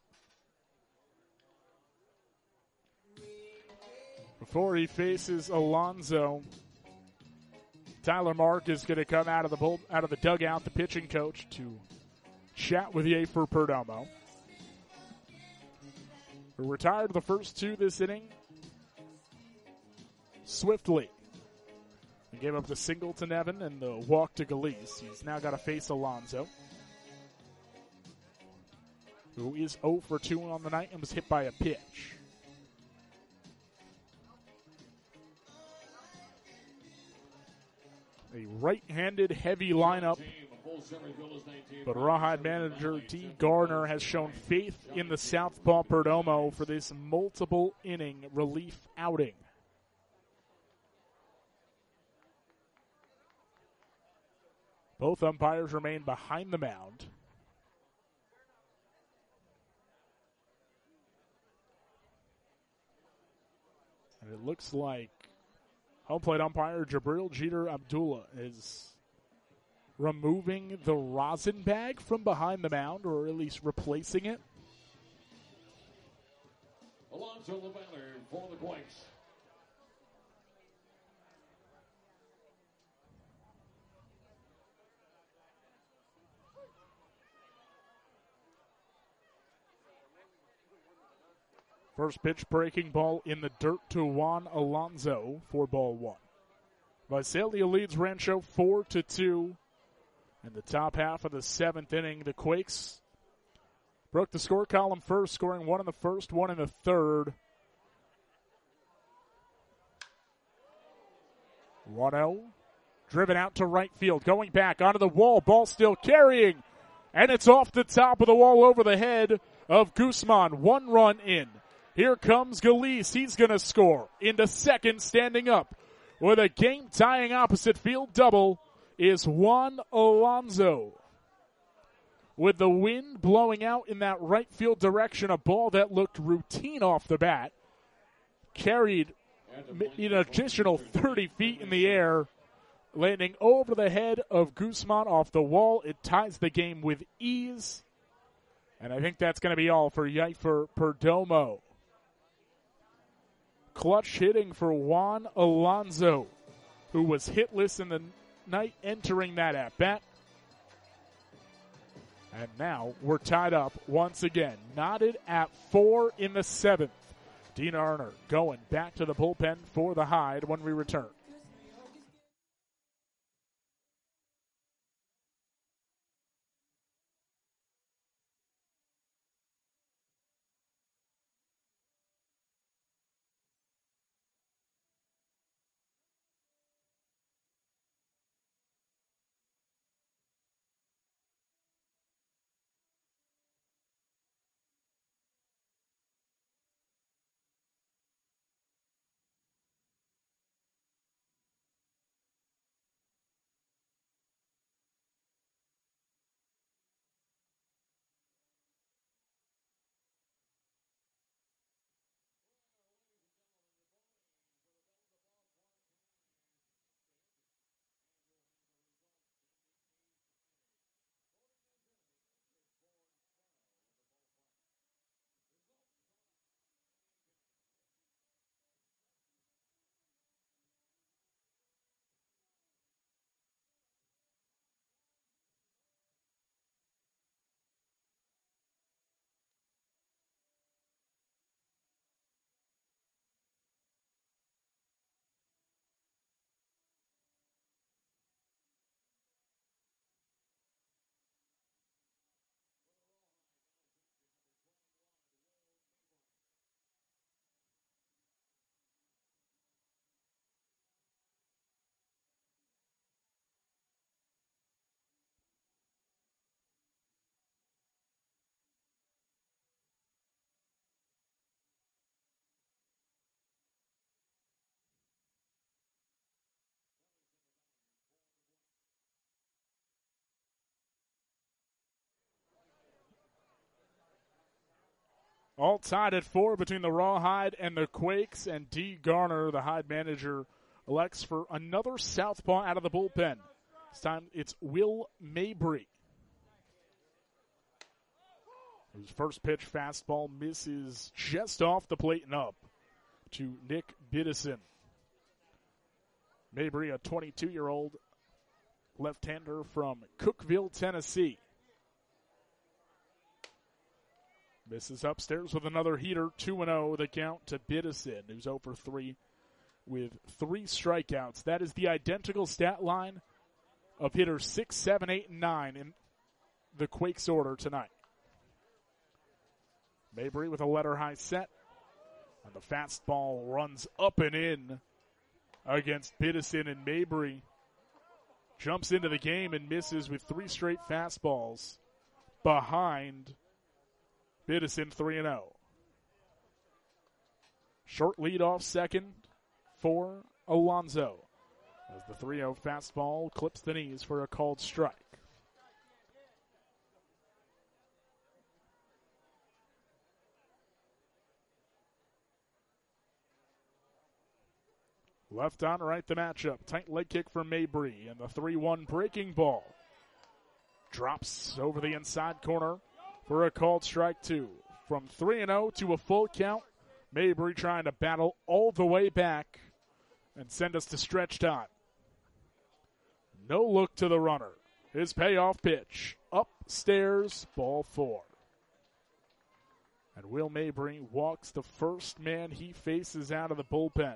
Before he faces Alonso, Tyler Mark is going to come out of the dugout, the pitching coach, to chat with Yeifer Perdomo, who retired the first 2 this inning swiftly. He gave up the single to Nevin and the walk to Galiz. He's now got to face Alonso, who is 0 for 2 on the night and was hit by a pitch. A right-handed heavy lineup, but Rawhide manager D. Garner has shown faith in the southpaw Perdomo for this multiple inning relief outing. Both umpires remain behind the mound. And it looks like home plate umpire Jabril Jeter Abdullah is removing the rosin bag from behind the mound, or at least replacing it. Alonso the batter for the Quakes. First pitch breaking ball in the dirt to Juan Alonso for ball 1. Visalia leads Rancho 4-2. In the top half of the 7th inning, the Quakes broke the score column first, scoring 1 in the first, 1 in the third. 1-0. Driven out to right field, going back onto the wall, ball still carrying, and it's off the top of the wall over the head of Guzman. 1 run in. Here comes Galiz. He's going to score. Into second, standing up with a game-tying opposite field double is Juan Alonso. with the wind blowing out in that right field direction, a ball that looked routine off the bat, carried an additional 30 feet in the air, landing over the head of Guzman off the wall. It ties the game with ease. And I think that's going to be all for Yaifer Perdomo. Clutch hitting for Juan Alonso, who was hitless in the night entering that at-bat. And now we're tied up once again, knotted at 4 in the 7th. Dean Arner going back to the bullpen for the Hide when we return. All tied at 4 between the Rawhide and the Quakes, and D. Garner, the Hide manager, elects for another southpaw out of the bullpen. This time it's Will Mabry. His first pitch fastball misses just off the plate and up to Nick Biddison. Mabry, a 22-year-old left-hander from Cookeville, Tennessee. Misses upstairs with another heater, 2-0 the count to Biddison, who's 0 for 3 with 3 strikeouts. That is the identical stat line of hitters 6, 7, 8, and 9 in the Quakes order tonight. Mabry with a letter high set, and the fastball runs up and in against Biddison, and Mabry jumps into the game and misses with 3 straight fastballs behind Biddison, 3-0. Short lead off second for Alonso as the 3-0 fastball clips the knees for a called strike. Left on right the matchup. Tight leg kick for Mabry, and the 3-1 breaking ball drops over the inside corner for a called strike 2. From 3-0 to a full count, Mabry trying to battle all the way back and send us to stretch time. No look to the runner. His payoff pitch. Upstairs, ball 4. And Will Mabry walks the first man he faces out of the bullpen.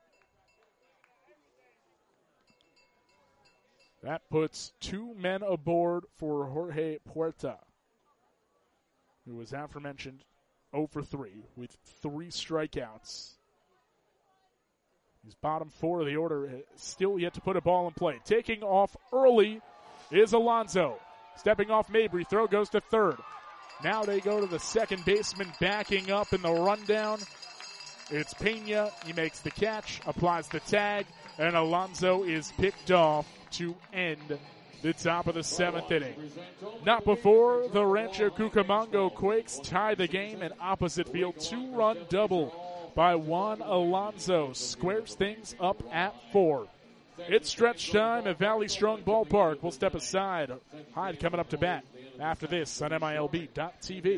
That puts 2 men aboard for Jorge Puerta, who was aforementioned 0 for 3 with 3 strikeouts. He's bottom 4 of the order, still yet to put a ball in play. Taking off early is Alonso. Stepping off Mabry, throw goes to third. Now they go to the second baseman, backing up in the rundown. It's Pena. He makes the catch, applies the tag, and Alonso is picked off to end the top of the 7th inning. Not before the Rancho Cucamonga Quakes tie the game in opposite field. 2-run double by Juan Alonso squares things up at 4. It's stretch time at Valley Strong Ballpark. We'll step aside. Hyde coming up to bat after this on MILB.TV.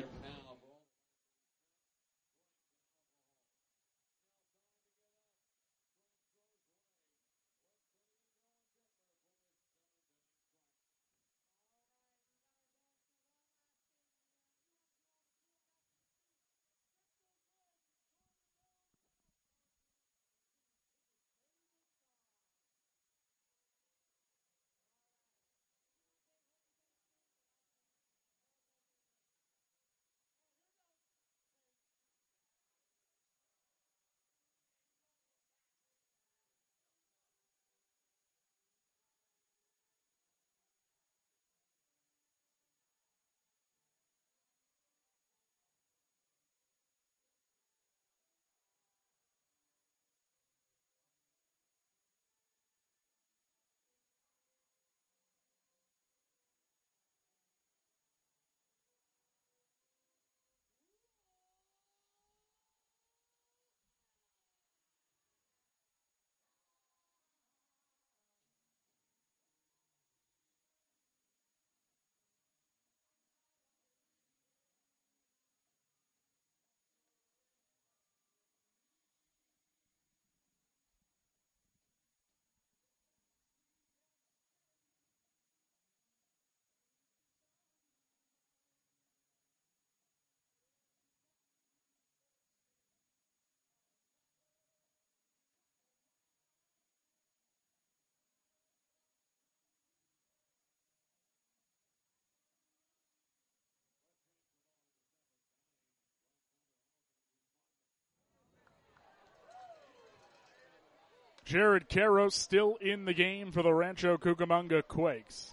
Jared Karros still in the game for the Rancho Cucamonga Quakes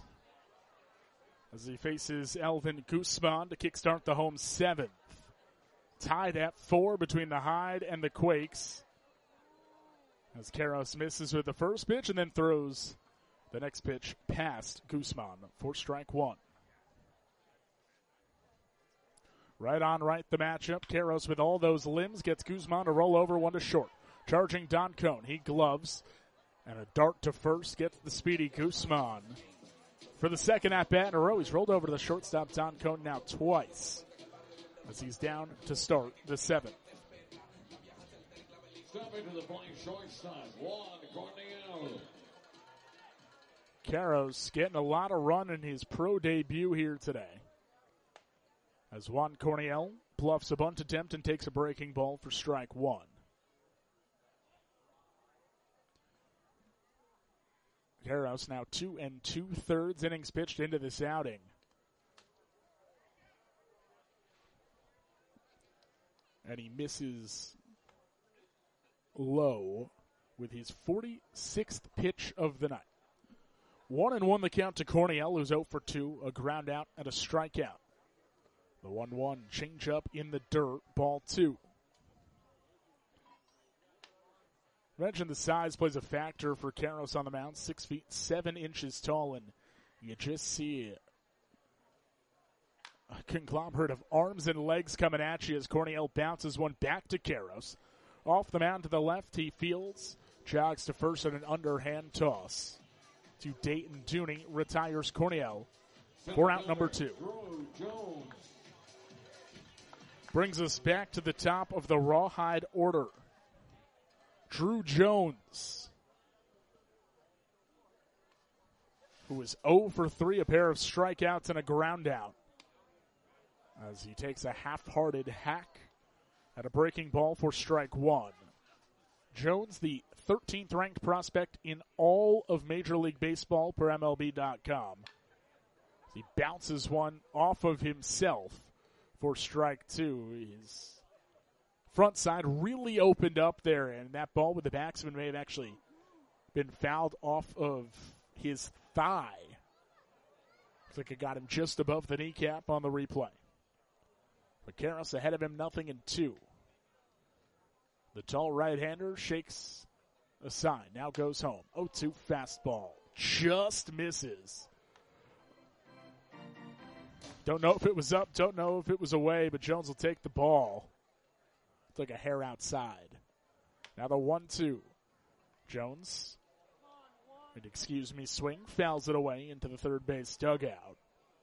as he faces Elvin Guzman to kickstart the home 7th. Tied at 4 between the Hyde and the Quakes as Karros misses with the first pitch and then throws the next pitch past Guzman for strike 1. Right on right the matchup. Karros with all those limbs gets Guzman to roll over 1 to short. Charging Don Cone. He gloves. And a dart to first gets the speedy Guzman. For the second at-bat in a row, he's rolled over to the shortstop Don Cone now twice as he's down to start the 7th. Stepping to the plate, shortstop, Juan Corniel. Karros getting a lot of run in his pro debut here today. As Juan Corniel bluffs a bunt attempt and takes a breaking ball for strike 1. Karros now 2 2/3 innings pitched into this outing. And he misses low with his 46th pitch of the night. 1-1 the count to Corniel, who's 0 for 2, a ground out and a strikeout. The 1-1 changeup in the dirt, ball 2. Mentioned the size plays a factor for Karros on the mound. 6 feet 7 inches tall, and you just see a conglomerate of arms and legs coming at you as Corniel bounces one back to Karros. Off the mound to the left, he fields, jogs to first on an underhand toss to Dayton Dooney, retires Corniel for out number 2. Brings us back to the top of the Rawhide order. Drew Jones, who is 0 for 3, a pair of strikeouts and a ground out, as he takes a half-hearted hack at a breaking ball for strike 1. Jones, the 13th ranked prospect in all of Major League Baseball per MLB.com. He bounces one off of himself for strike 2. His front side really opened up there, and that ball with the backsman may have actually been fouled off of his thigh. Looks like it got him just above the kneecap on the replay. But Karros ahead of him, 0-2. The tall right-hander shakes aside, now goes home. 0-2 fastball, just misses Don't know if it was up, don't know if it was away, but Jones will take the ball. It's like a hair outside. Now the 1-2. Jones, swing, fouls it away into the third base dugout.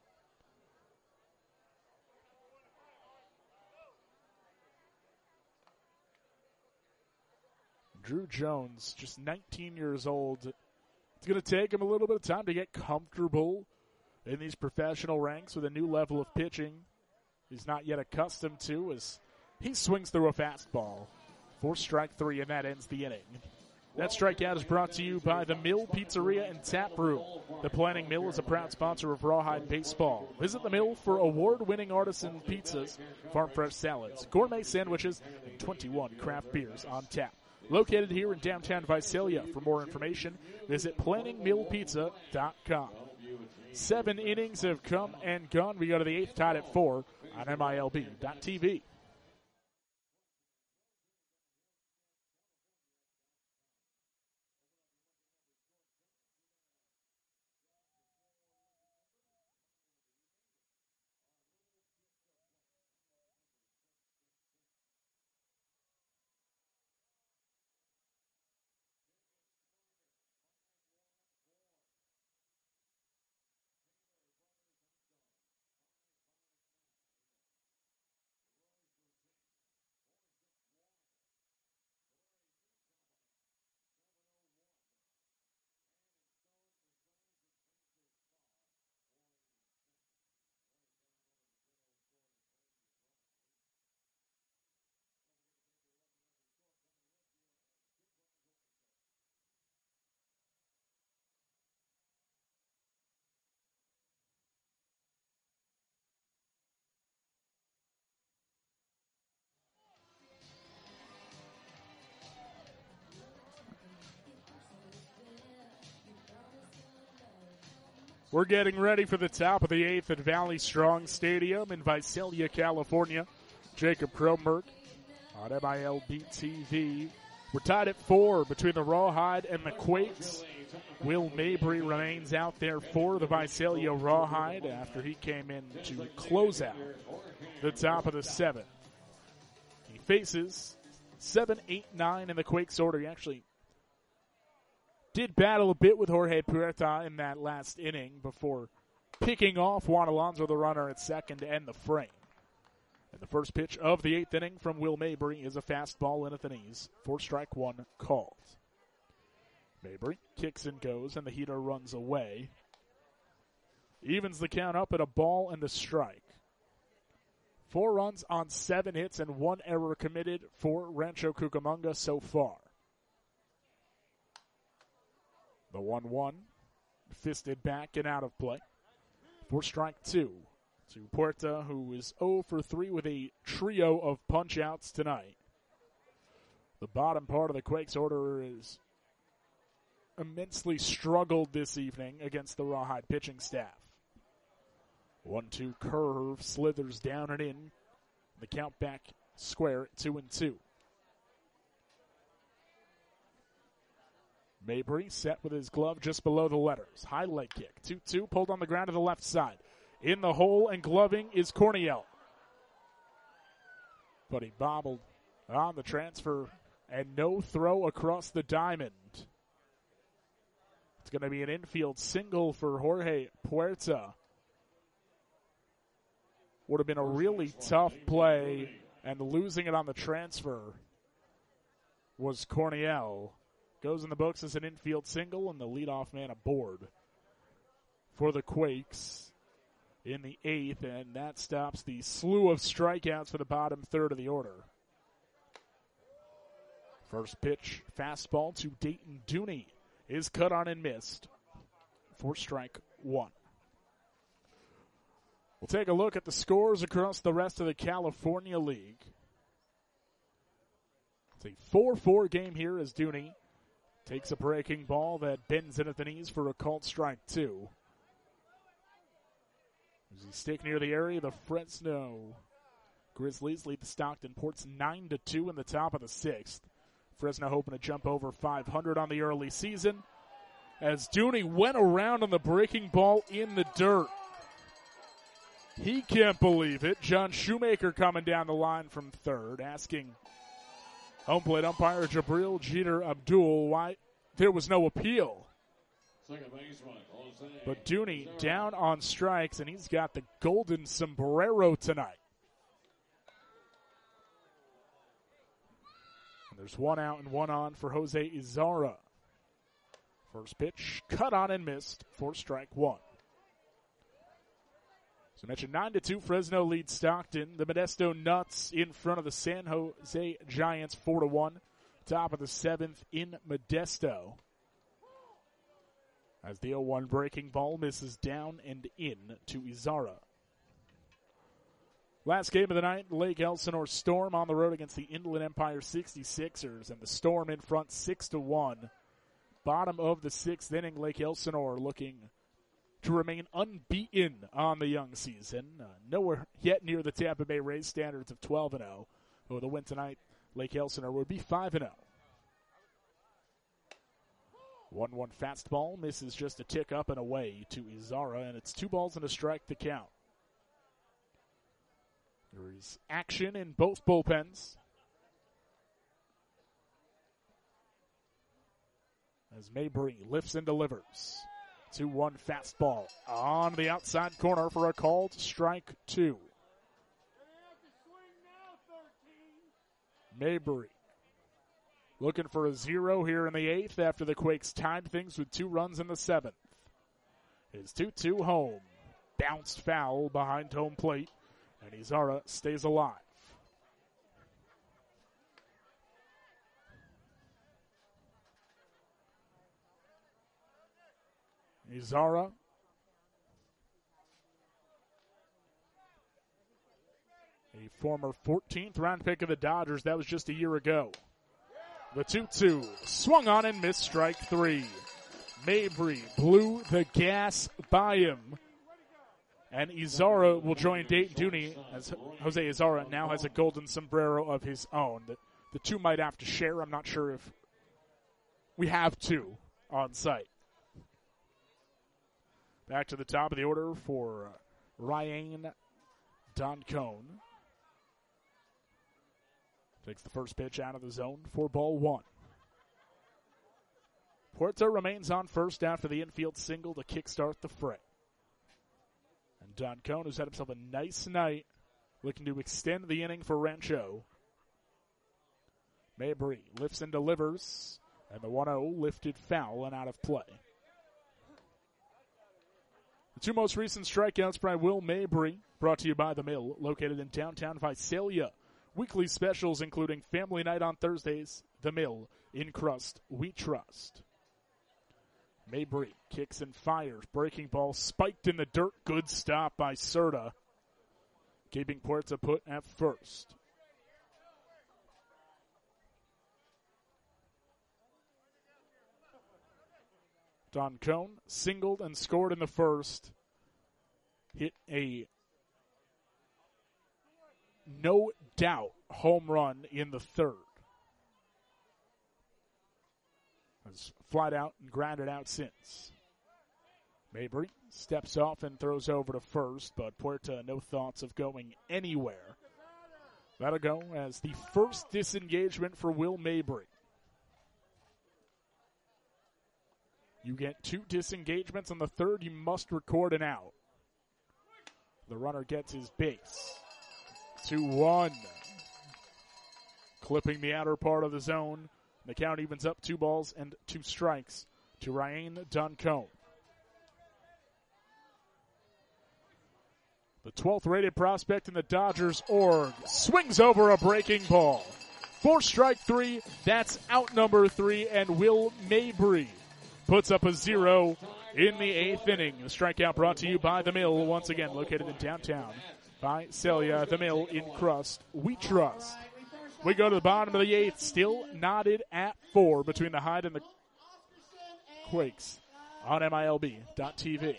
Drew Jones, just 19 years old. It's going to take him a little bit of time to get comfortable in these professional ranks with a new level of pitching he's not yet accustomed to as he swings through a fastball for strike 3, and that ends the inning. That strikeout is brought to you by the Mill Pizzeria and Tap Room. The Planning Mill is a proud sponsor of Rawhide Baseball. Visit the Mill for award-winning artisan pizzas, farm-fresh salads, gourmet sandwiches, and 21 craft beers on tap. Located here in downtown Visalia. For more information, visit planningmillpizza.com. 7 innings have come and gone. We go to the 8th, tied at 4 on MILB.TV. We're getting ready for the top of the 8th at Valley Strong Stadium in Visalia, California. Jacob Kronberg on MILB TV. We're tied at 4 between the Rawhide and the Quakes. Will Mabry remains out there for the Visalia Rawhide after he came in to close out the top of the 7th. He faces 7, 8, 9 in the Quakes order. He actually did battle a bit with Jorge Puerta in that last inning before picking off Juan Alonso, the runner, at second to end the frame. And the first pitch of the 8th inning from Will Mabry is a fastball in at the knees for strike 1 called. Mabry kicks and goes, and the heater runs away. Evens the count up at a ball and a strike. 4 runs on 7 hits and 1 error committed for Rancho Cucamonga so far. The 1-1, fisted back and out of play for strike 2 to Puerta, who is 0 for 3 with a trio of punch-outs tonight. The bottom part of the Quakes order is immensely struggled this evening against the Rawhide pitching staff. 1-2 curve, slithers down and in. The count back square at 2-2. Mabry set with his glove just below the letters. High leg kick. 2-2 pulled on the ground to the left side. In the hole and gloving is Corniel. But he bobbled on the transfer and no throw across the diamond. It's going to be an infield single for Jorge Puerta. Would have been a really tough play, and losing it on the transfer was Corniel. Goes in the books as an infield single, and the leadoff man aboard for the Quakes in the 8th, and that stops the slew of strikeouts for the bottom third of the order. First pitch, fastball to Dayton Dooney, is cut on and missed for strike 1. We'll take a look at the scores across the rest of the California League. It's a 4-4 game here as Dooney takes a breaking ball that bends in at the knees for a called strike 2. As he stick near the area, the Fresno Grizzlies lead the Stockton Ports 9-2 in the top of the 6th. Fresno hoping to jump over 500 on the early season as Dooney went around on the breaking ball in the dirt. He can't believe it. John Shoemaker coming down the line from third, asking home plate umpire Jabril Jeter Abdul why there was no appeal. Second baseman, Jose. But Dooney down on strikes, and he's got the golden sombrero tonight. And there's one out and one on for Jose Izarra. First pitch, cut on and missed for strike one. So I mentioned 9-2, Fresno leads Stockton. The Modesto Nuts in front of the San Jose Giants 4-1. Top of the seventh in Modesto. As the 0-1 breaking ball misses down and in to Izarra. Last game of the night, Lake Elsinore Storm on the road against the Inland Empire 66ers. And the Storm in front 6-1. Bottom of the sixth inning, Lake Elsinore looking to remain unbeaten on the young season. Nowhere yet near the Tampa Bay Rays standards of 12-0. With a win tonight, Lake Elsinore would be 5-0. 1-1 fastball misses just a tick up and away to Izarra, and it's 2 balls and a strike to count. There is action in both bullpens. As Mabry lifts and delivers. 2-1 fastball on the outside corner for a called strike 2. Mabry looking for a 0 here in the 8th after the Quakes tied things with 2 runs in the 7th. His 2-2 home. Bounced foul behind home plate, and Izarra stays alive. Izarra a former 14th round pick of the Dodgers. That was just a year ago. The 2-2 swung on and missed strike 3. Mabry blew the gas by him. And Izarra will join Dayton Dooney as Jose Izarra now has a golden sombrero of his own. The two might have to share. I'm not sure if we have 2 on site. Back to the top of the order for Ryan Doncone. Takes the first pitch out of the zone for ball 1. Puerto remains on first after the infield single to kickstart the fray. And Doncone, who's had himself a nice night, looking to extend the inning for Rancho. Mabry lifts and delivers, and the 1-0 lifted foul and out of play. The 2 most recent strikeouts by Will Mabry, brought to you by The Mill, located in downtown Visalia. Weekly specials including Family Night on Thursdays, The Mill, in Crust, we trust. Mabry kicks and fires, breaking ball spiked in the dirt, good stop by Serta, keeping Puerto put at first. Doncone singled and scored in the first. Hit a no doubt home run in the third. Has flied out and grounded out since. Mabry steps off and throws over to first, but Puerta no thoughts of going anywhere. That'll go as the first disengagement for Will Mabry. You get 2 disengagements. On the third, you must record an out. The runner gets his base. 2-1. Clipping the outer part of the zone. The count evens up 2 balls and 2 strikes to Ryan Doncone. The 12th rated prospect in the Dodgers org swings over a breaking ball. 4 strike 3, that's out number 3, and Will Mabry puts up a 0 in the 8th inning. The strikeout brought to you by The Mill, once again located in downtown Visalia. The Mill in Crust, we trust. We go to the bottom of the 8th, still knotted at 4 between the Hyde and the Quakes on MILB.TV.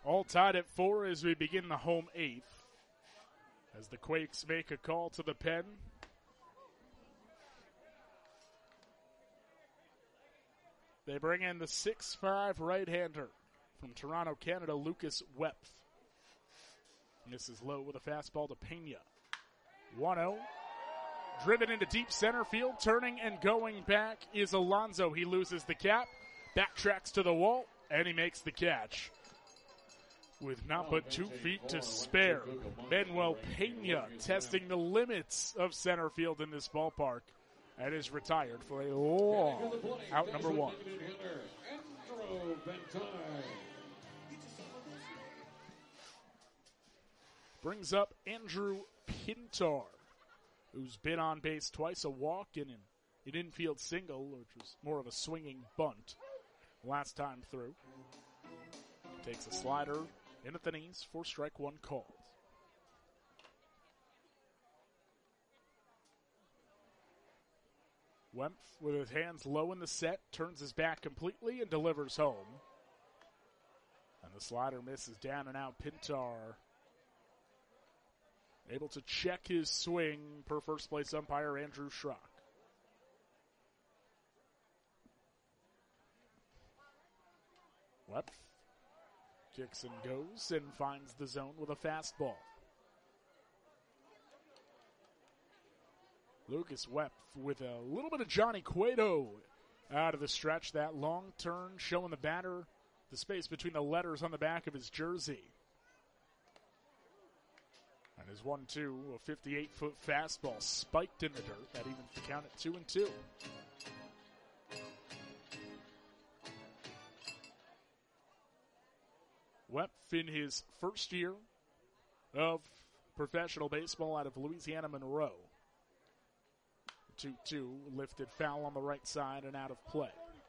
All tied at 4 as we begin the home 8th. As the Quakes make a call to the pen. They bring in the 6'5" right-hander from Toronto, Canada, Lucas Wepf. Misses low with a fastball to Pena. 1-0. Driven into deep center field. Turning and going back is Alonso. He loses the cap. Backtracks to the wall. And he makes the catch. With not but 2 feet to spare. Manuel Pena testing the limits of center field in this ballpark. And is retired for a long out number 1. Brings up Andrew Pintar, who's been on base twice, a walk and an infield single, which was more of a swinging bunt last time through. Takes a slider in at the knees for strike 1 called. Wempf, with his hands low in the set, turns his back completely and delivers home. And the slider misses down and out. Pintar able to check his swing per first place umpire Andrew Schrock. Wempf kicks and goes and finds the zone with a fastball. Lucas Wepf with a little bit of Johnny Cueto out of the stretch. That long turn showing the batter the space between the letters on the back of his jersey. And his 1-2, a 58-foot fastball spiked in the dirt. That evens the count at 2-2. Wepf in his first year of professional baseball out of Louisiana Monroe. 2-2, lifted foul on the right side and out of play.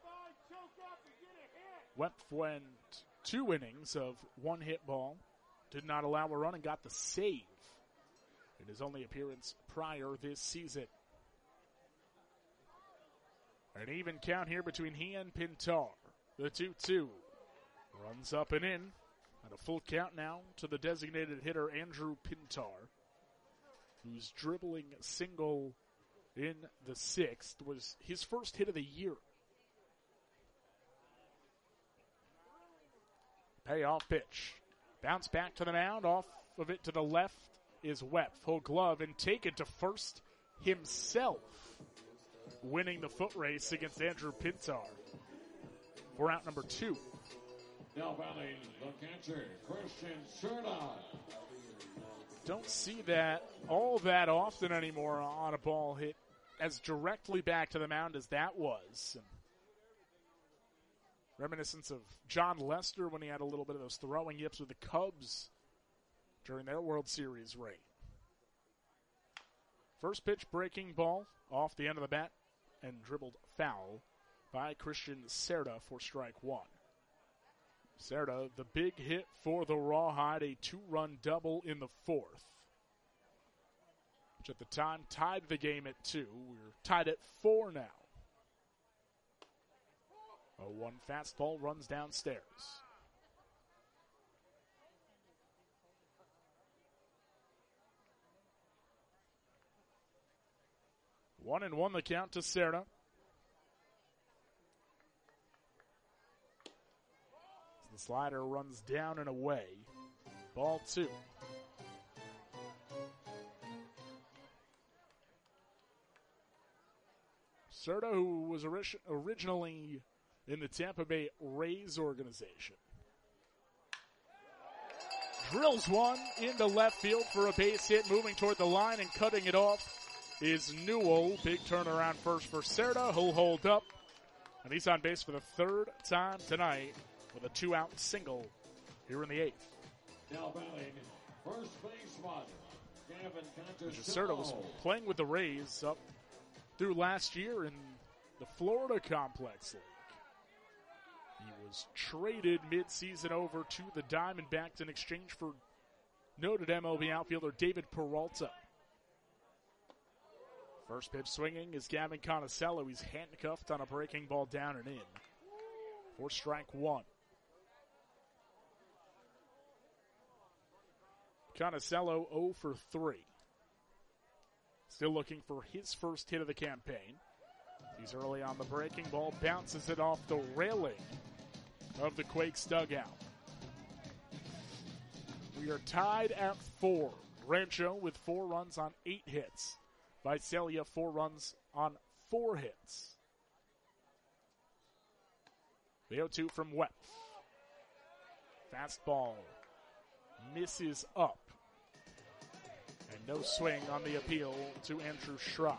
Wepf went 2 innings of 1 hit ball. Did not allow a run and got the save in his only appearance prior this season. An even count here between he and Pintar. The 2-2 runs up and in. And a full count now to the designated hitter Andrew Pintar, whose dribbling single in the 6th was his first hit of the year. Payoff pitch. Bounce back to the mound. Off of it to the left is Wepf. Full glove and take it to first himself. Winning the foot race against Andrew Pintar for out number 2. Now batting the catcher, Christian Cerda. Don't see that all that often anymore on a ball hit as directly back to the mound as that was. And reminiscence of John Lester when he had a little bit of those throwing yips with the Cubs during their World Series reign. First pitch breaking ball off the end of the bat and dribbled foul by Christian Cerda for strike 1. Cerda, the big hit for the Rawhide, a 2-run double in the 4th, which at the time tied the game at 2. We're tied at 4 now. A 1 fastball runs downstairs. One and 1 the count to Cerda. The slider runs down and away. Ball 2. Cerda, who was originally in the Tampa Bay Rays organization, drills one into left field for a base hit. Moving toward the line and cutting it off is Newell. Big turnaround first for Cerda. He'll hold up. And he's on base for the 3rd time tonight with a 2-out single here in the 8th. Now batting first baseman, Gavin Cerda was playing with the Rays up through last year in the Florida Complex League. He was traded mid-season over to the Diamondbacks in exchange for noted MLB outfielder David Peralta. First pitch swinging is Gavin Conicello. He's handcuffed on a breaking ball down and in for strike 1. Conicello 0 for 3. Still looking for his first hit of the campaign. He's early on the breaking ball, bounces it off the railing of the Quakes dugout. We are tied at 4. Rancho with 4 runs on 8 hits. Visalia 4 runs on 4 hits. The 0-2 from Wet. Fastball misses up. And no swing on the appeal to Andrew Schrock.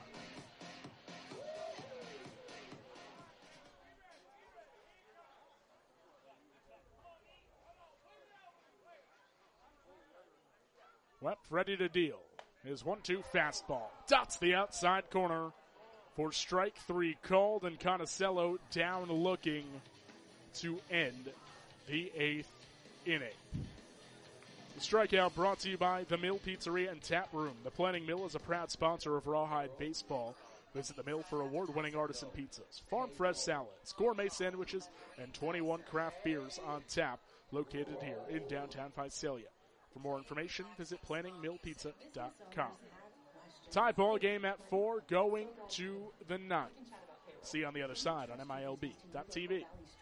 Wep ready to deal. His 1-2 fastball dots the outside corner for strike 3 called, and Conicello down looking to end the 8th inning. The strikeout brought to you by The Mill Pizzeria and Tap Room. The Planning Mill is a proud sponsor of Rawhide Baseball. Visit The Mill for award-winning artisan pizzas, farm fresh salads, gourmet sandwiches, and 21 craft beers on tap, located here in downtown Visalia. For more information, visit planningmillpizza.com. Tie ball game at 4, going to the 9th. See you on the other side on MILB.TV.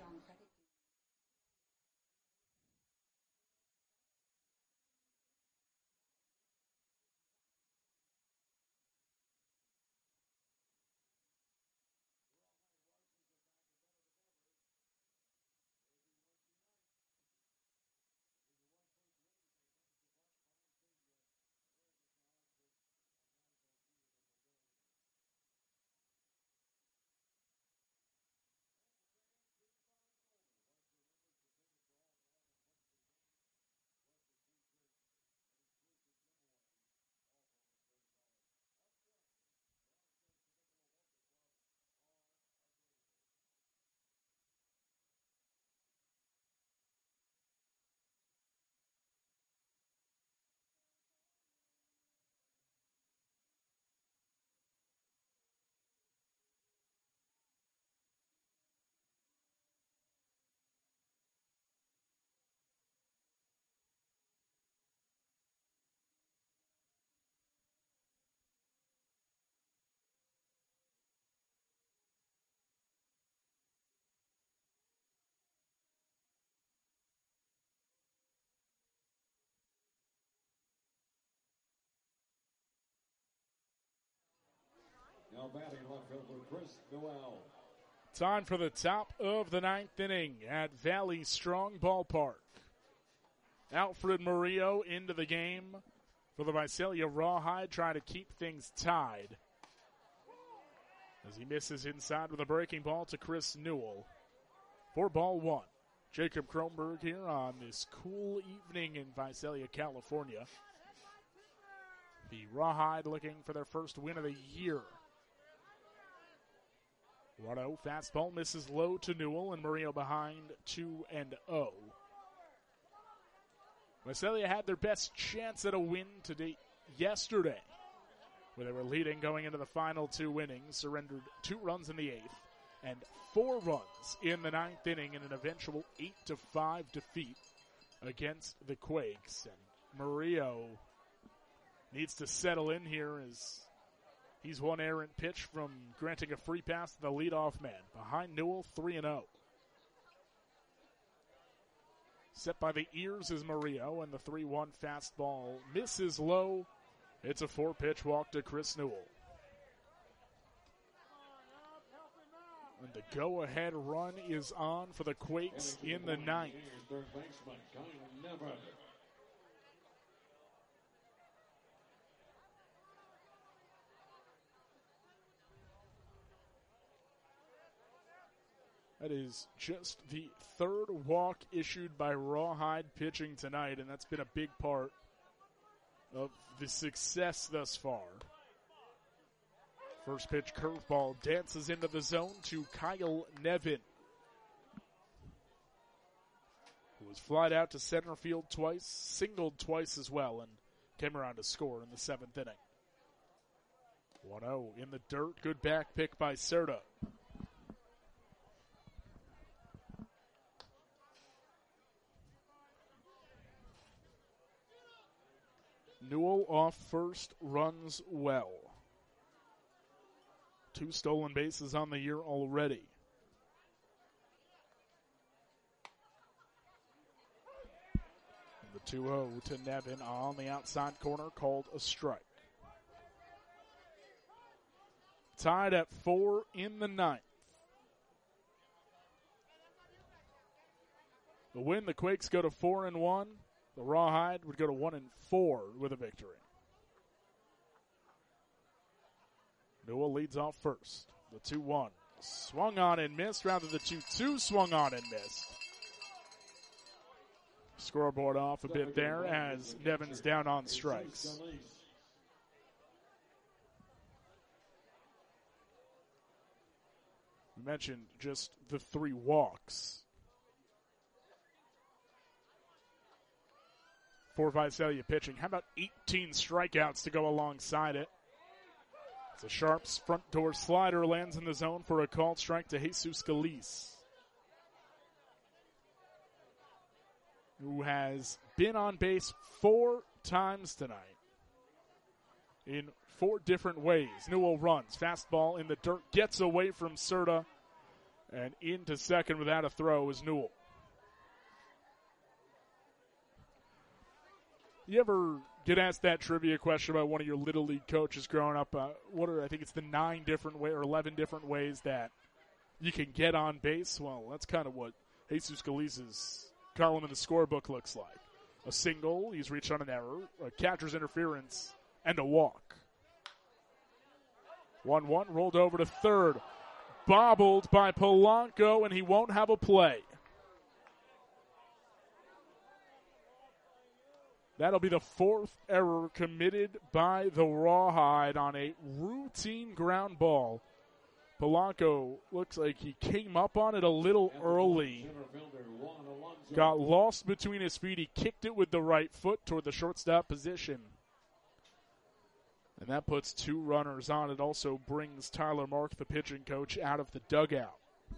Now batting left fielder Chris Noel. Time for the top of the 9th inning at Valley Strong Ballpark. Alfred Murillo into the game for the Visalia Rawhide, trying to keep things tied as he misses inside with a breaking ball to Chris Newell. 4-1. Jacob Kronberg here on this cool evening in Visalia, California. The Rawhide looking for their first win of the year. 1-0 fastball misses low to Newell, and Murillo behind 2-0. Visalia had their best chance at a win today yesterday, where they were leading going into the final 2 innings, surrendered 2 runs in the 8th and 4 runs in the 9th inning in an eventual 8-5 defeat against the Quakes. And Murillo needs to settle in here as he's one errant pitch from granting a free pass to the leadoff man. Behind Newell, 3-0. Set by the ears is Murillo, and the 3-1 fastball misses low. It's a 4-pitch walk to Chris Newell. And the go-ahead run is on for the Quakes in the 9th. Third baseman Kyle Nevin. That is just the 3rd walk issued by Rawhide pitching tonight, and that's been a big part of the success thus far. First pitch curveball dances into the zone to Kyle Nevin, who was flied out to center field twice, singled twice as well, and came around to score in the 7th inning. 1-0 in the dirt. Good back pick by Serta. Newell off first, runs well. 2 stolen bases on the year already. The 2-0 to Nevin on the outside corner, called a strike. Tied at 4 in the 9th. The win, the Quakes go to 4-1. The Rawhide would go to 1-4 with a victory. Newell leads off first. The 2-1. Swung on and missed. Rather, the 2-2 swung on and missed. Scoreboard off a bit there as Nevin's down on strikes. We mentioned just the 3 walks for Visalia pitching. How about 18 strikeouts to go alongside it? It's a Sharps front door slider, lands in the zone for a called strike to Jesus Scalise, who has been on base 4 times tonight in 4 different ways. Newell runs, fastball in the dirt, gets away from Serta, and into second without a throw is Newell. You ever get asked that trivia question about one of your Little League coaches growing up? I think it's the 9 different way or 11 different ways that you can get on base? Well, that's kind of what Jesus Scalise's column in the scorebook looks like. A single, he's reached on an error, a catcher's interference, and a walk. 1-1, rolled over to third. Bobbled by Polanco, and he won't have a play. That'll be the 4th error committed by the Rawhide on a routine ground ball. Polanco looks like he came up on it a little early. Got lost between his feet. He kicked it with the right foot toward the shortstop position. And that puts 2 runners on. It also brings Tyler Mark, the pitching coach, out of the dugout.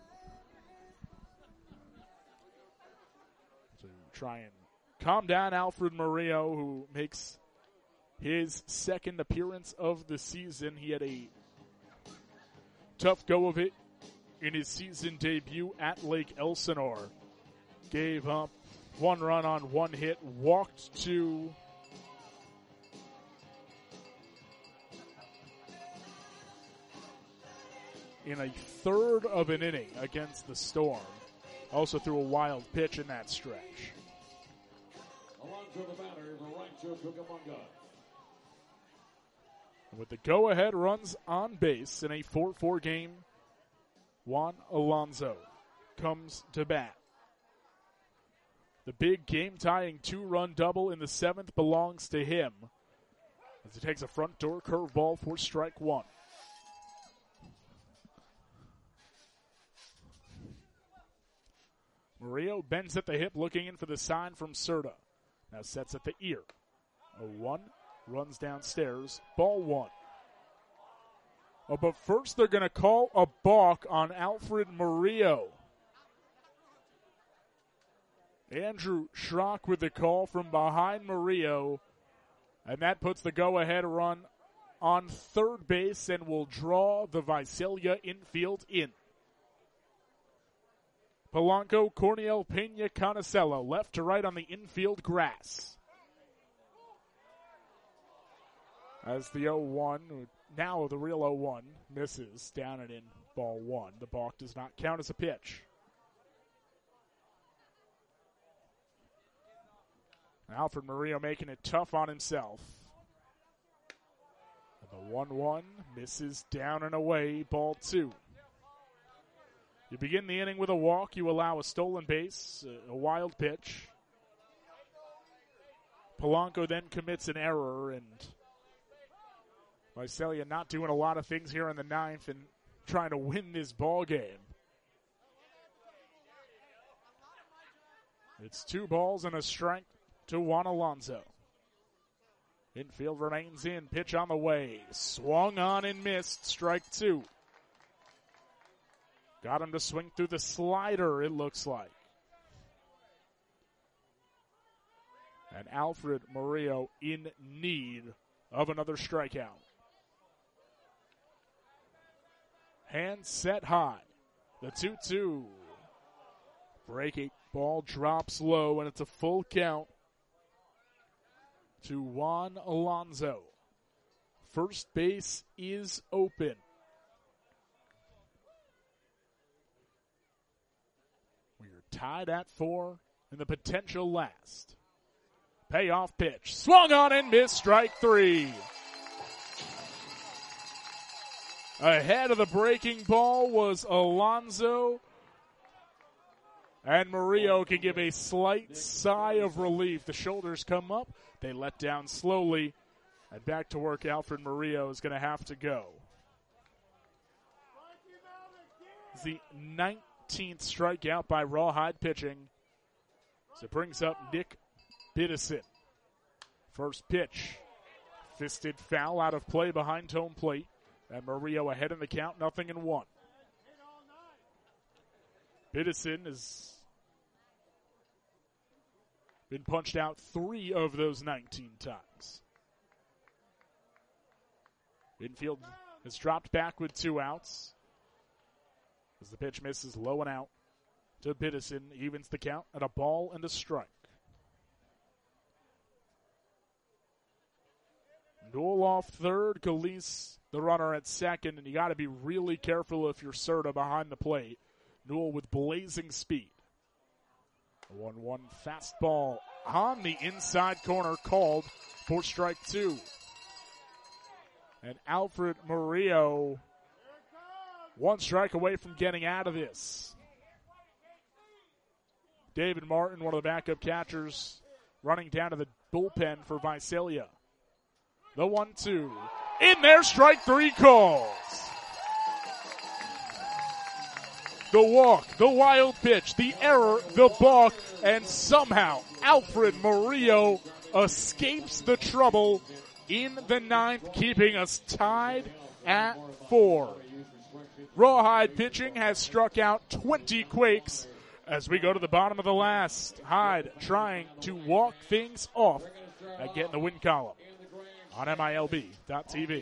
So try and calm down Alfred Murillo, who makes his 2nd appearance of the season. He had a tough go of it in his season debut at Lake Elsinore. Gave up 1 run on 1 hit, walked 2. In a third of an inning against the Storm. Also threw a wild pitch in that stretch. Alonso the batter, Rancho Cucamonga. With the go-ahead runs on base in a 4-4 game, Juan Alonso comes to bat. The big game-tying 2-run double in the 7th belongs to him as he takes a front door curveball for strike 1. Murillo bends at the hip, looking in for the sign from Serta. Now sets at the ear. 0-1, runs downstairs, ball 1. Oh, but first they're going to call a balk on Alfred Murillo. Andrew Schrock with the call from behind Murillo, and that puts the go-ahead run on third base and will draw the Visalia infield in. Polanco, Corniel, Pena, Conicello, left to right on the infield grass. As the 0-1, now the real 0-1, misses down and in ball 1. The balk does not count as a pitch. Alfred Murillo making it tough on himself. And the 1-1 misses down and away, ball 2. You begin the inning with a walk. You allow a stolen base, a wild pitch. Polanco then commits an error, and Visalia not doing a lot of things here in the 9th and trying to win this ball game. It's 2 balls and a strike to Juan Alonso. Infield remains in. Pitch on the way. Swung on and missed. Strike 2. Got him to swing through the slider, it looks like. And Alfred Murillo in need of another strikeout. Hands set high. The 2-2. Breaking ball drops low, and it's a full count to Juan Alonso. First base is open. We are tied at 4 in the potential last. Payoff pitch. Swung on and missed. Strike 3. Ahead of the breaking ball was Alonso. And Murillo can give a slight sigh of relief. The shoulders come up. They let down slowly. And back to work, Alfred Murillo is going to have to go. It's the 19th strikeout by Rawhide pitching. So it brings up Nick Biddison. First pitch. Fisted foul out of play behind home plate. And Murillo ahead in the count, 0-1. Biddison has been punched out 3 of those 19 times. Infield has dropped back with 2 outs. As the pitch misses low and out to Biddison, evens the count at a ball and a strike. Newell off third, Calise the runner at second, and you got to be really careful if you're Serta behind the plate. Newell with blazing speed. A 1-1 fastball on the inside corner called for strike 2. And Alfred Murillo, 1 strike away from getting out of this. David Martin, one of the backup catchers, running down to the bullpen for Visalia. The 1-2. In there, strike 3 calls. The walk, the wild pitch, the error, the balk, and somehow Alfred Murillo escapes the trouble in the 9th, keeping us tied at 4. Rawhide pitching has struck out 20 Quakes as we go to the bottom of the last. Hyde trying to walk things off and get in the win column on MILB.TV.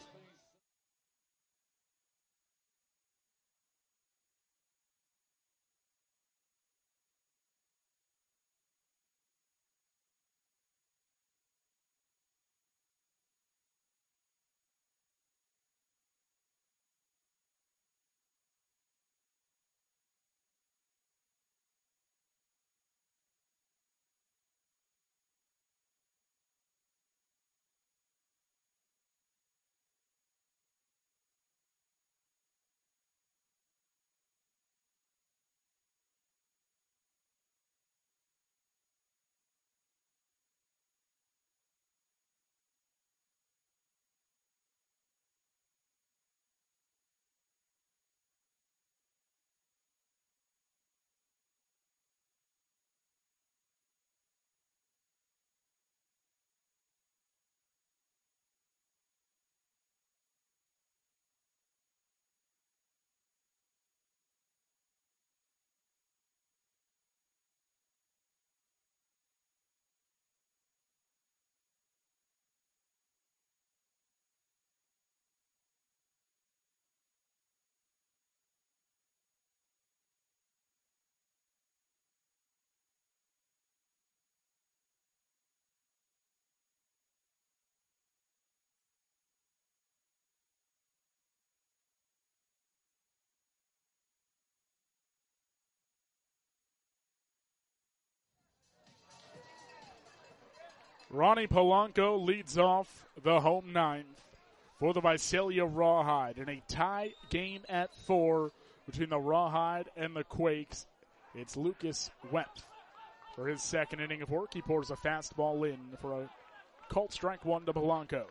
Ronnie Polanco leads off the home 9th for the Visalia Rawhide in a tie game at 4 between the Rawhide and the Quakes. It's Lucas Wempf for his second inning of work. He pours a fastball in for a called strike 1 to Polanco.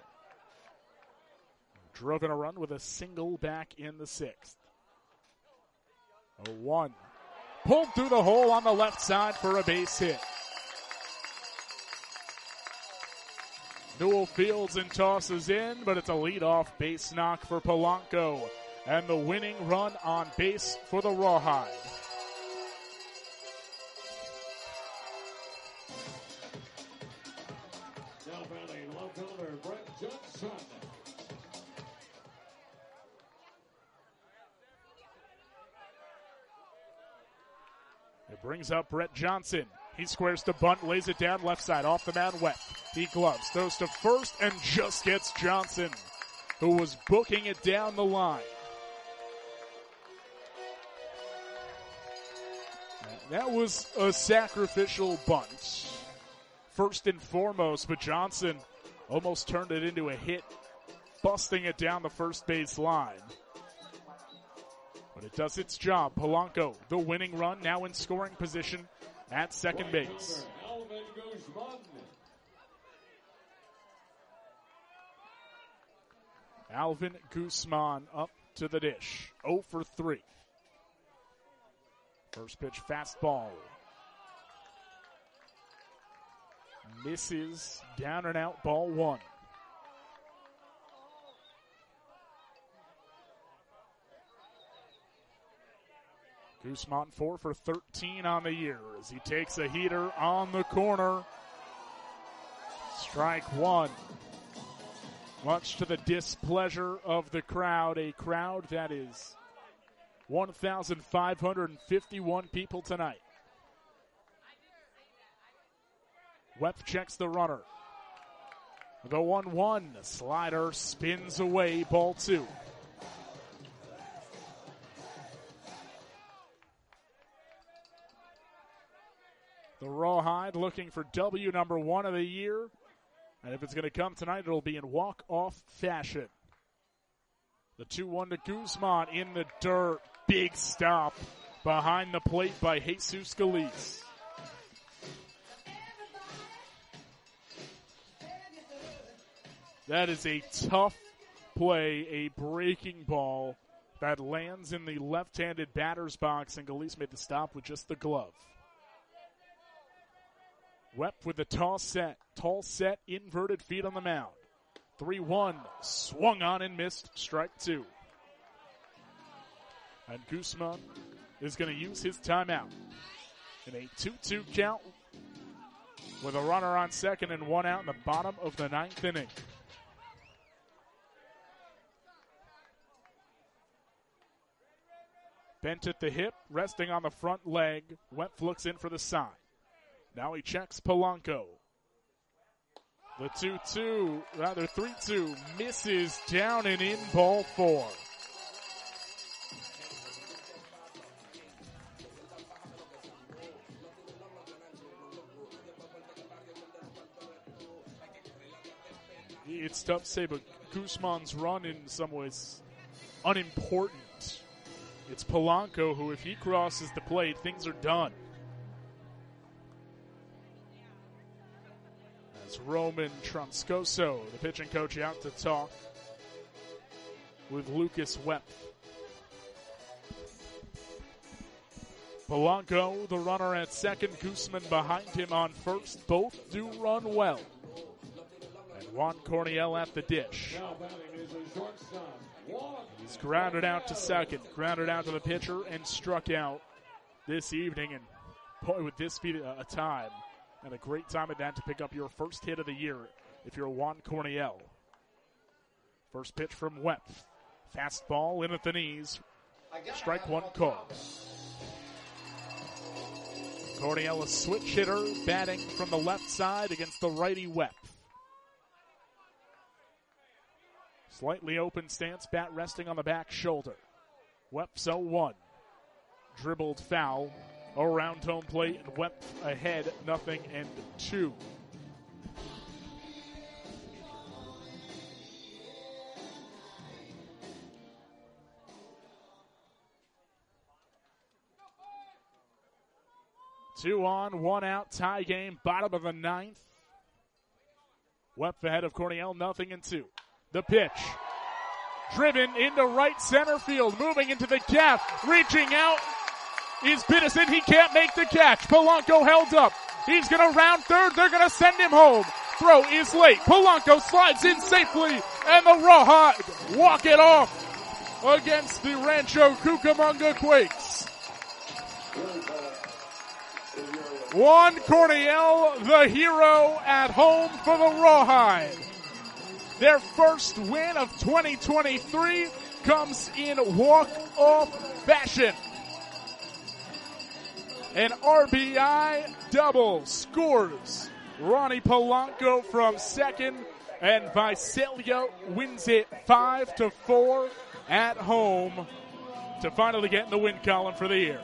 Drove in a run with a single back in the 6th. A 1. Pulled through the hole on the left side for a base hit. Newell fields and tosses in, but it's a leadoff base knock for Polanco. And the winning run on base for the Rawhide. Johnson. It brings up Brett Johnson. He squares to bunt, lays it down left side, off the man, Webb. He gloves, throws to first, and just gets Johnson, who was booking it down the line. That was a sacrificial bunt, first and foremost, but Johnson almost turned it into a hit, busting it down the first base line. But it does its job. Polanco, the winning run, now in scoring position at second base. Alvin Guzman. Alvin Guzman up to the dish. 0 for 3. First pitch fastball. Misses, down and out, ball 1. Guzman 4 for 13 on the year as he takes a heater on the corner. Strike 1. Much to the displeasure of the crowd, a crowd that is 1,551 people tonight. Webb checks the runner. The 1-1 slider spins away, ball 2. The Rawhide looking for W number 1 of the year. And if it's going to come tonight, it'll be in walk-off fashion. The 2-1 to Guzman in the dirt. Big stop behind the plate by Jesus Galiz. That is a tough play, a breaking ball that lands in the left-handed batter's box, and Galiz made the stop with just the glove. Webb with the tall set, inverted feet on the mound. 3-1, swung on and missed, strike 2. And Guzman is going to use his timeout in a 2-2 count with a runner on second and 1 out in the bottom of the 9th inning. Bent at the hip, resting on the front leg. Webb looks in for the sign. Now he checks Polanco. The 3-2, misses down and in, ball 4. It's tough to say, but Guzman's run in some ways unimportant. It's Polanco who, if he crosses the plate, things are done. As Roman Transcoso, the pitching coach, out to talk with Lucas Webb. Polanco, the runner at second, Guzman behind him on first. Both do run well. And Juan Corniel at the dish. He's grounded out to second, grounded out to the pitcher, and struck out this evening. And boy, would this be a time, and a great time at that, to pick up your first hit of the year if you're Juan Corniel. First pitch from Webb. Fastball in at the knees. Strike 1 call. Corniel, a switch hitter, batting from the left side against the righty Webb. Slightly open stance, bat resting on the back shoulder. Webb's 0-1. Dribbled foul around home plate, and Webb ahead, 0-2. Two on, 1 out, tie game, bottom of the 9th. Webb ahead of Corniel, 0-2. The pitch. Driven into right center field, moving into the gap, reaching out is Biddison. He can't make the catch. Polanco held up. He's going to round third. They're going to send him home. Throw is late. Polanco slides in safely, and the Rawhide walk it off against the Rancho Cucamonga Quakes. Juan Corniel, the hero at home for the Rawhide. Their first win of 2023 comes in walk-off fashion. An RBI double scores Ronnie Polanco from second, and Visalia wins it 5-4 at home to finally get in the win column for the year.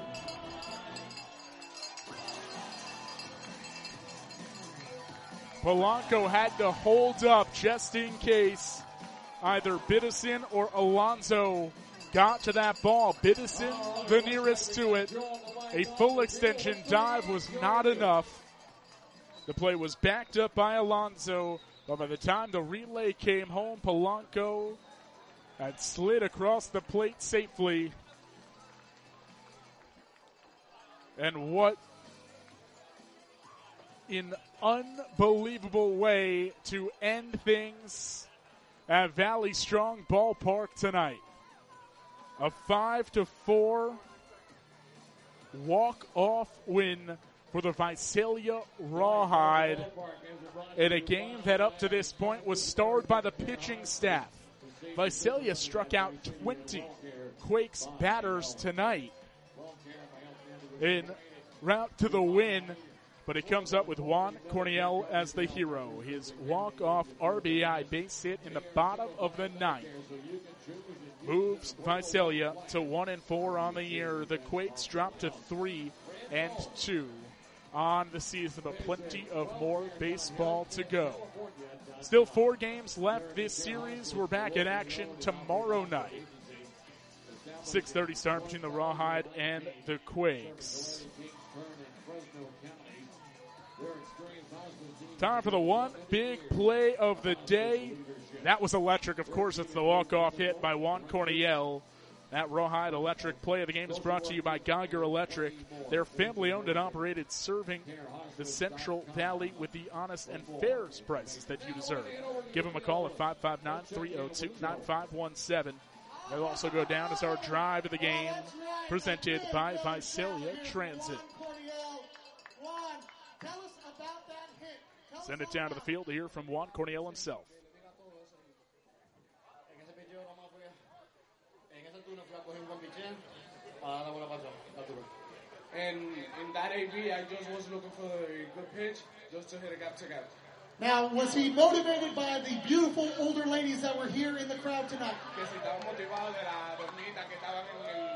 Polanco had to hold up just in case either Biddison or Alonso got to that ball. Biddison, the nearest to it. A full extension dive was not enough. The play was backed up by Alonso, but by the time the relay came home, Polanco had slid across the plate safely. And what an unbelievable way to end things at Valley Strong Ballpark tonight. A 5-4 walk-off win for the Visalia Rawhide in a game that up to this point was starred by the pitching staff. Visalia struck out 20 Quakes batters tonight en route to the win, but it comes up with Juan Corniel as the hero. His walk-off RBI base hit in the bottom of the ninth moves Visalia to 1-4 on the year. The Quakes drop to 3-2 on the season, but plenty of more baseball to go. Still 4 games left this series. We're back in action tomorrow night. 6:30 start between the Rawhide and the Quakes. Time for the one big play of the day. That was electric. Of course, it's the walk-off hit by Juan Corniel. That Rawhide electric play of the game is brought to you by Geiger Electric. They're family-owned and operated, serving the Central Valley with the honest and fair prices that you deserve. Give them a call at 559-302-9517. They'll also go down as our drive of the game, presented by Visalia Transit. Send it down to the field to hear from Juan Corniel himself. And in that AB, I just was looking for a good pitch, just to hit a gap to gap. Now, was he motivated by the beautiful older ladies that were here in the crowd tonight? Que si estaba motivado de las dormidas que estaban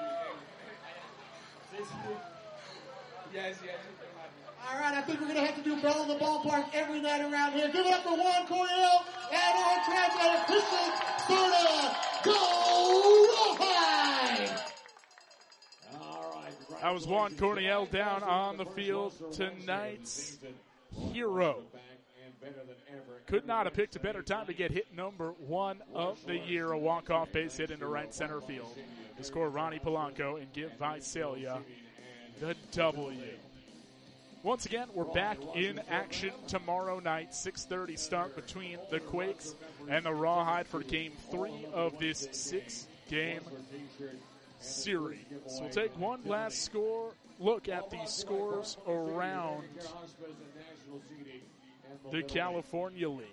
en Yes. All right, I think we're going to have to do Bell in the Ballpark every night around here. Give it up for Juan Corniel and our translator, Christian Sturda. Go Rawhide! That was Juan Corniel down on the field, tonight's hero. Could not have picked a better time to get hit number 1 of the year, a walk-off base hit into right center field to score Ronnie Polanco and give Visalia the W. Once again, we're back in action tomorrow night, 6:30 start between the Quakes and the Rawhide for Game 3 of this 6-game series. We'll take one last look at the scores around the California League.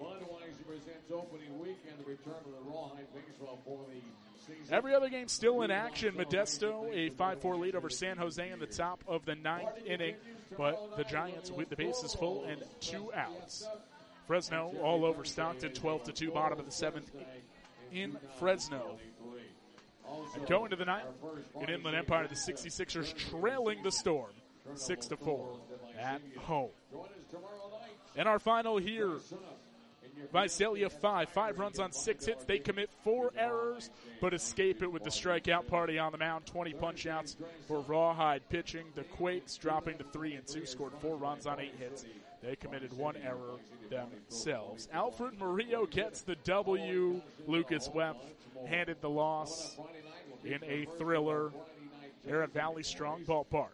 Every other game still in action. Modesto, a 5-4 lead over San Jose in the top of the 9th inning, but the Giants with the bases full and 2 outs. Fresno all over Stockton, 12-2, bottom of the 7th in Fresno. And going to the 9th, in Inland Empire, the 66ers trailing the Storm, 6-4 at home. And our final here, Visalia 5 runs on 6 hits. They commit 4 errors, but escape it with the strikeout party on the mound. 20 punch-outs for Rawhide pitching. The Quakes dropping to 3-2, scored 4 runs on 8 hits. They committed 1 error themselves. Alfred Murillo gets the W. Lucas Weff handed the loss in a thriller there at Valley Strong Ballpark.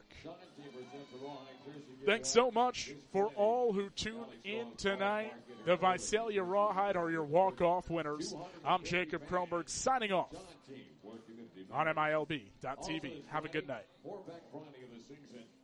Thanks so much for all who tuned in tonight. The Visalia Rawhide are your walk-off winners. I'm Jacob Kronberg signing off on MILB.TV. Have a good night.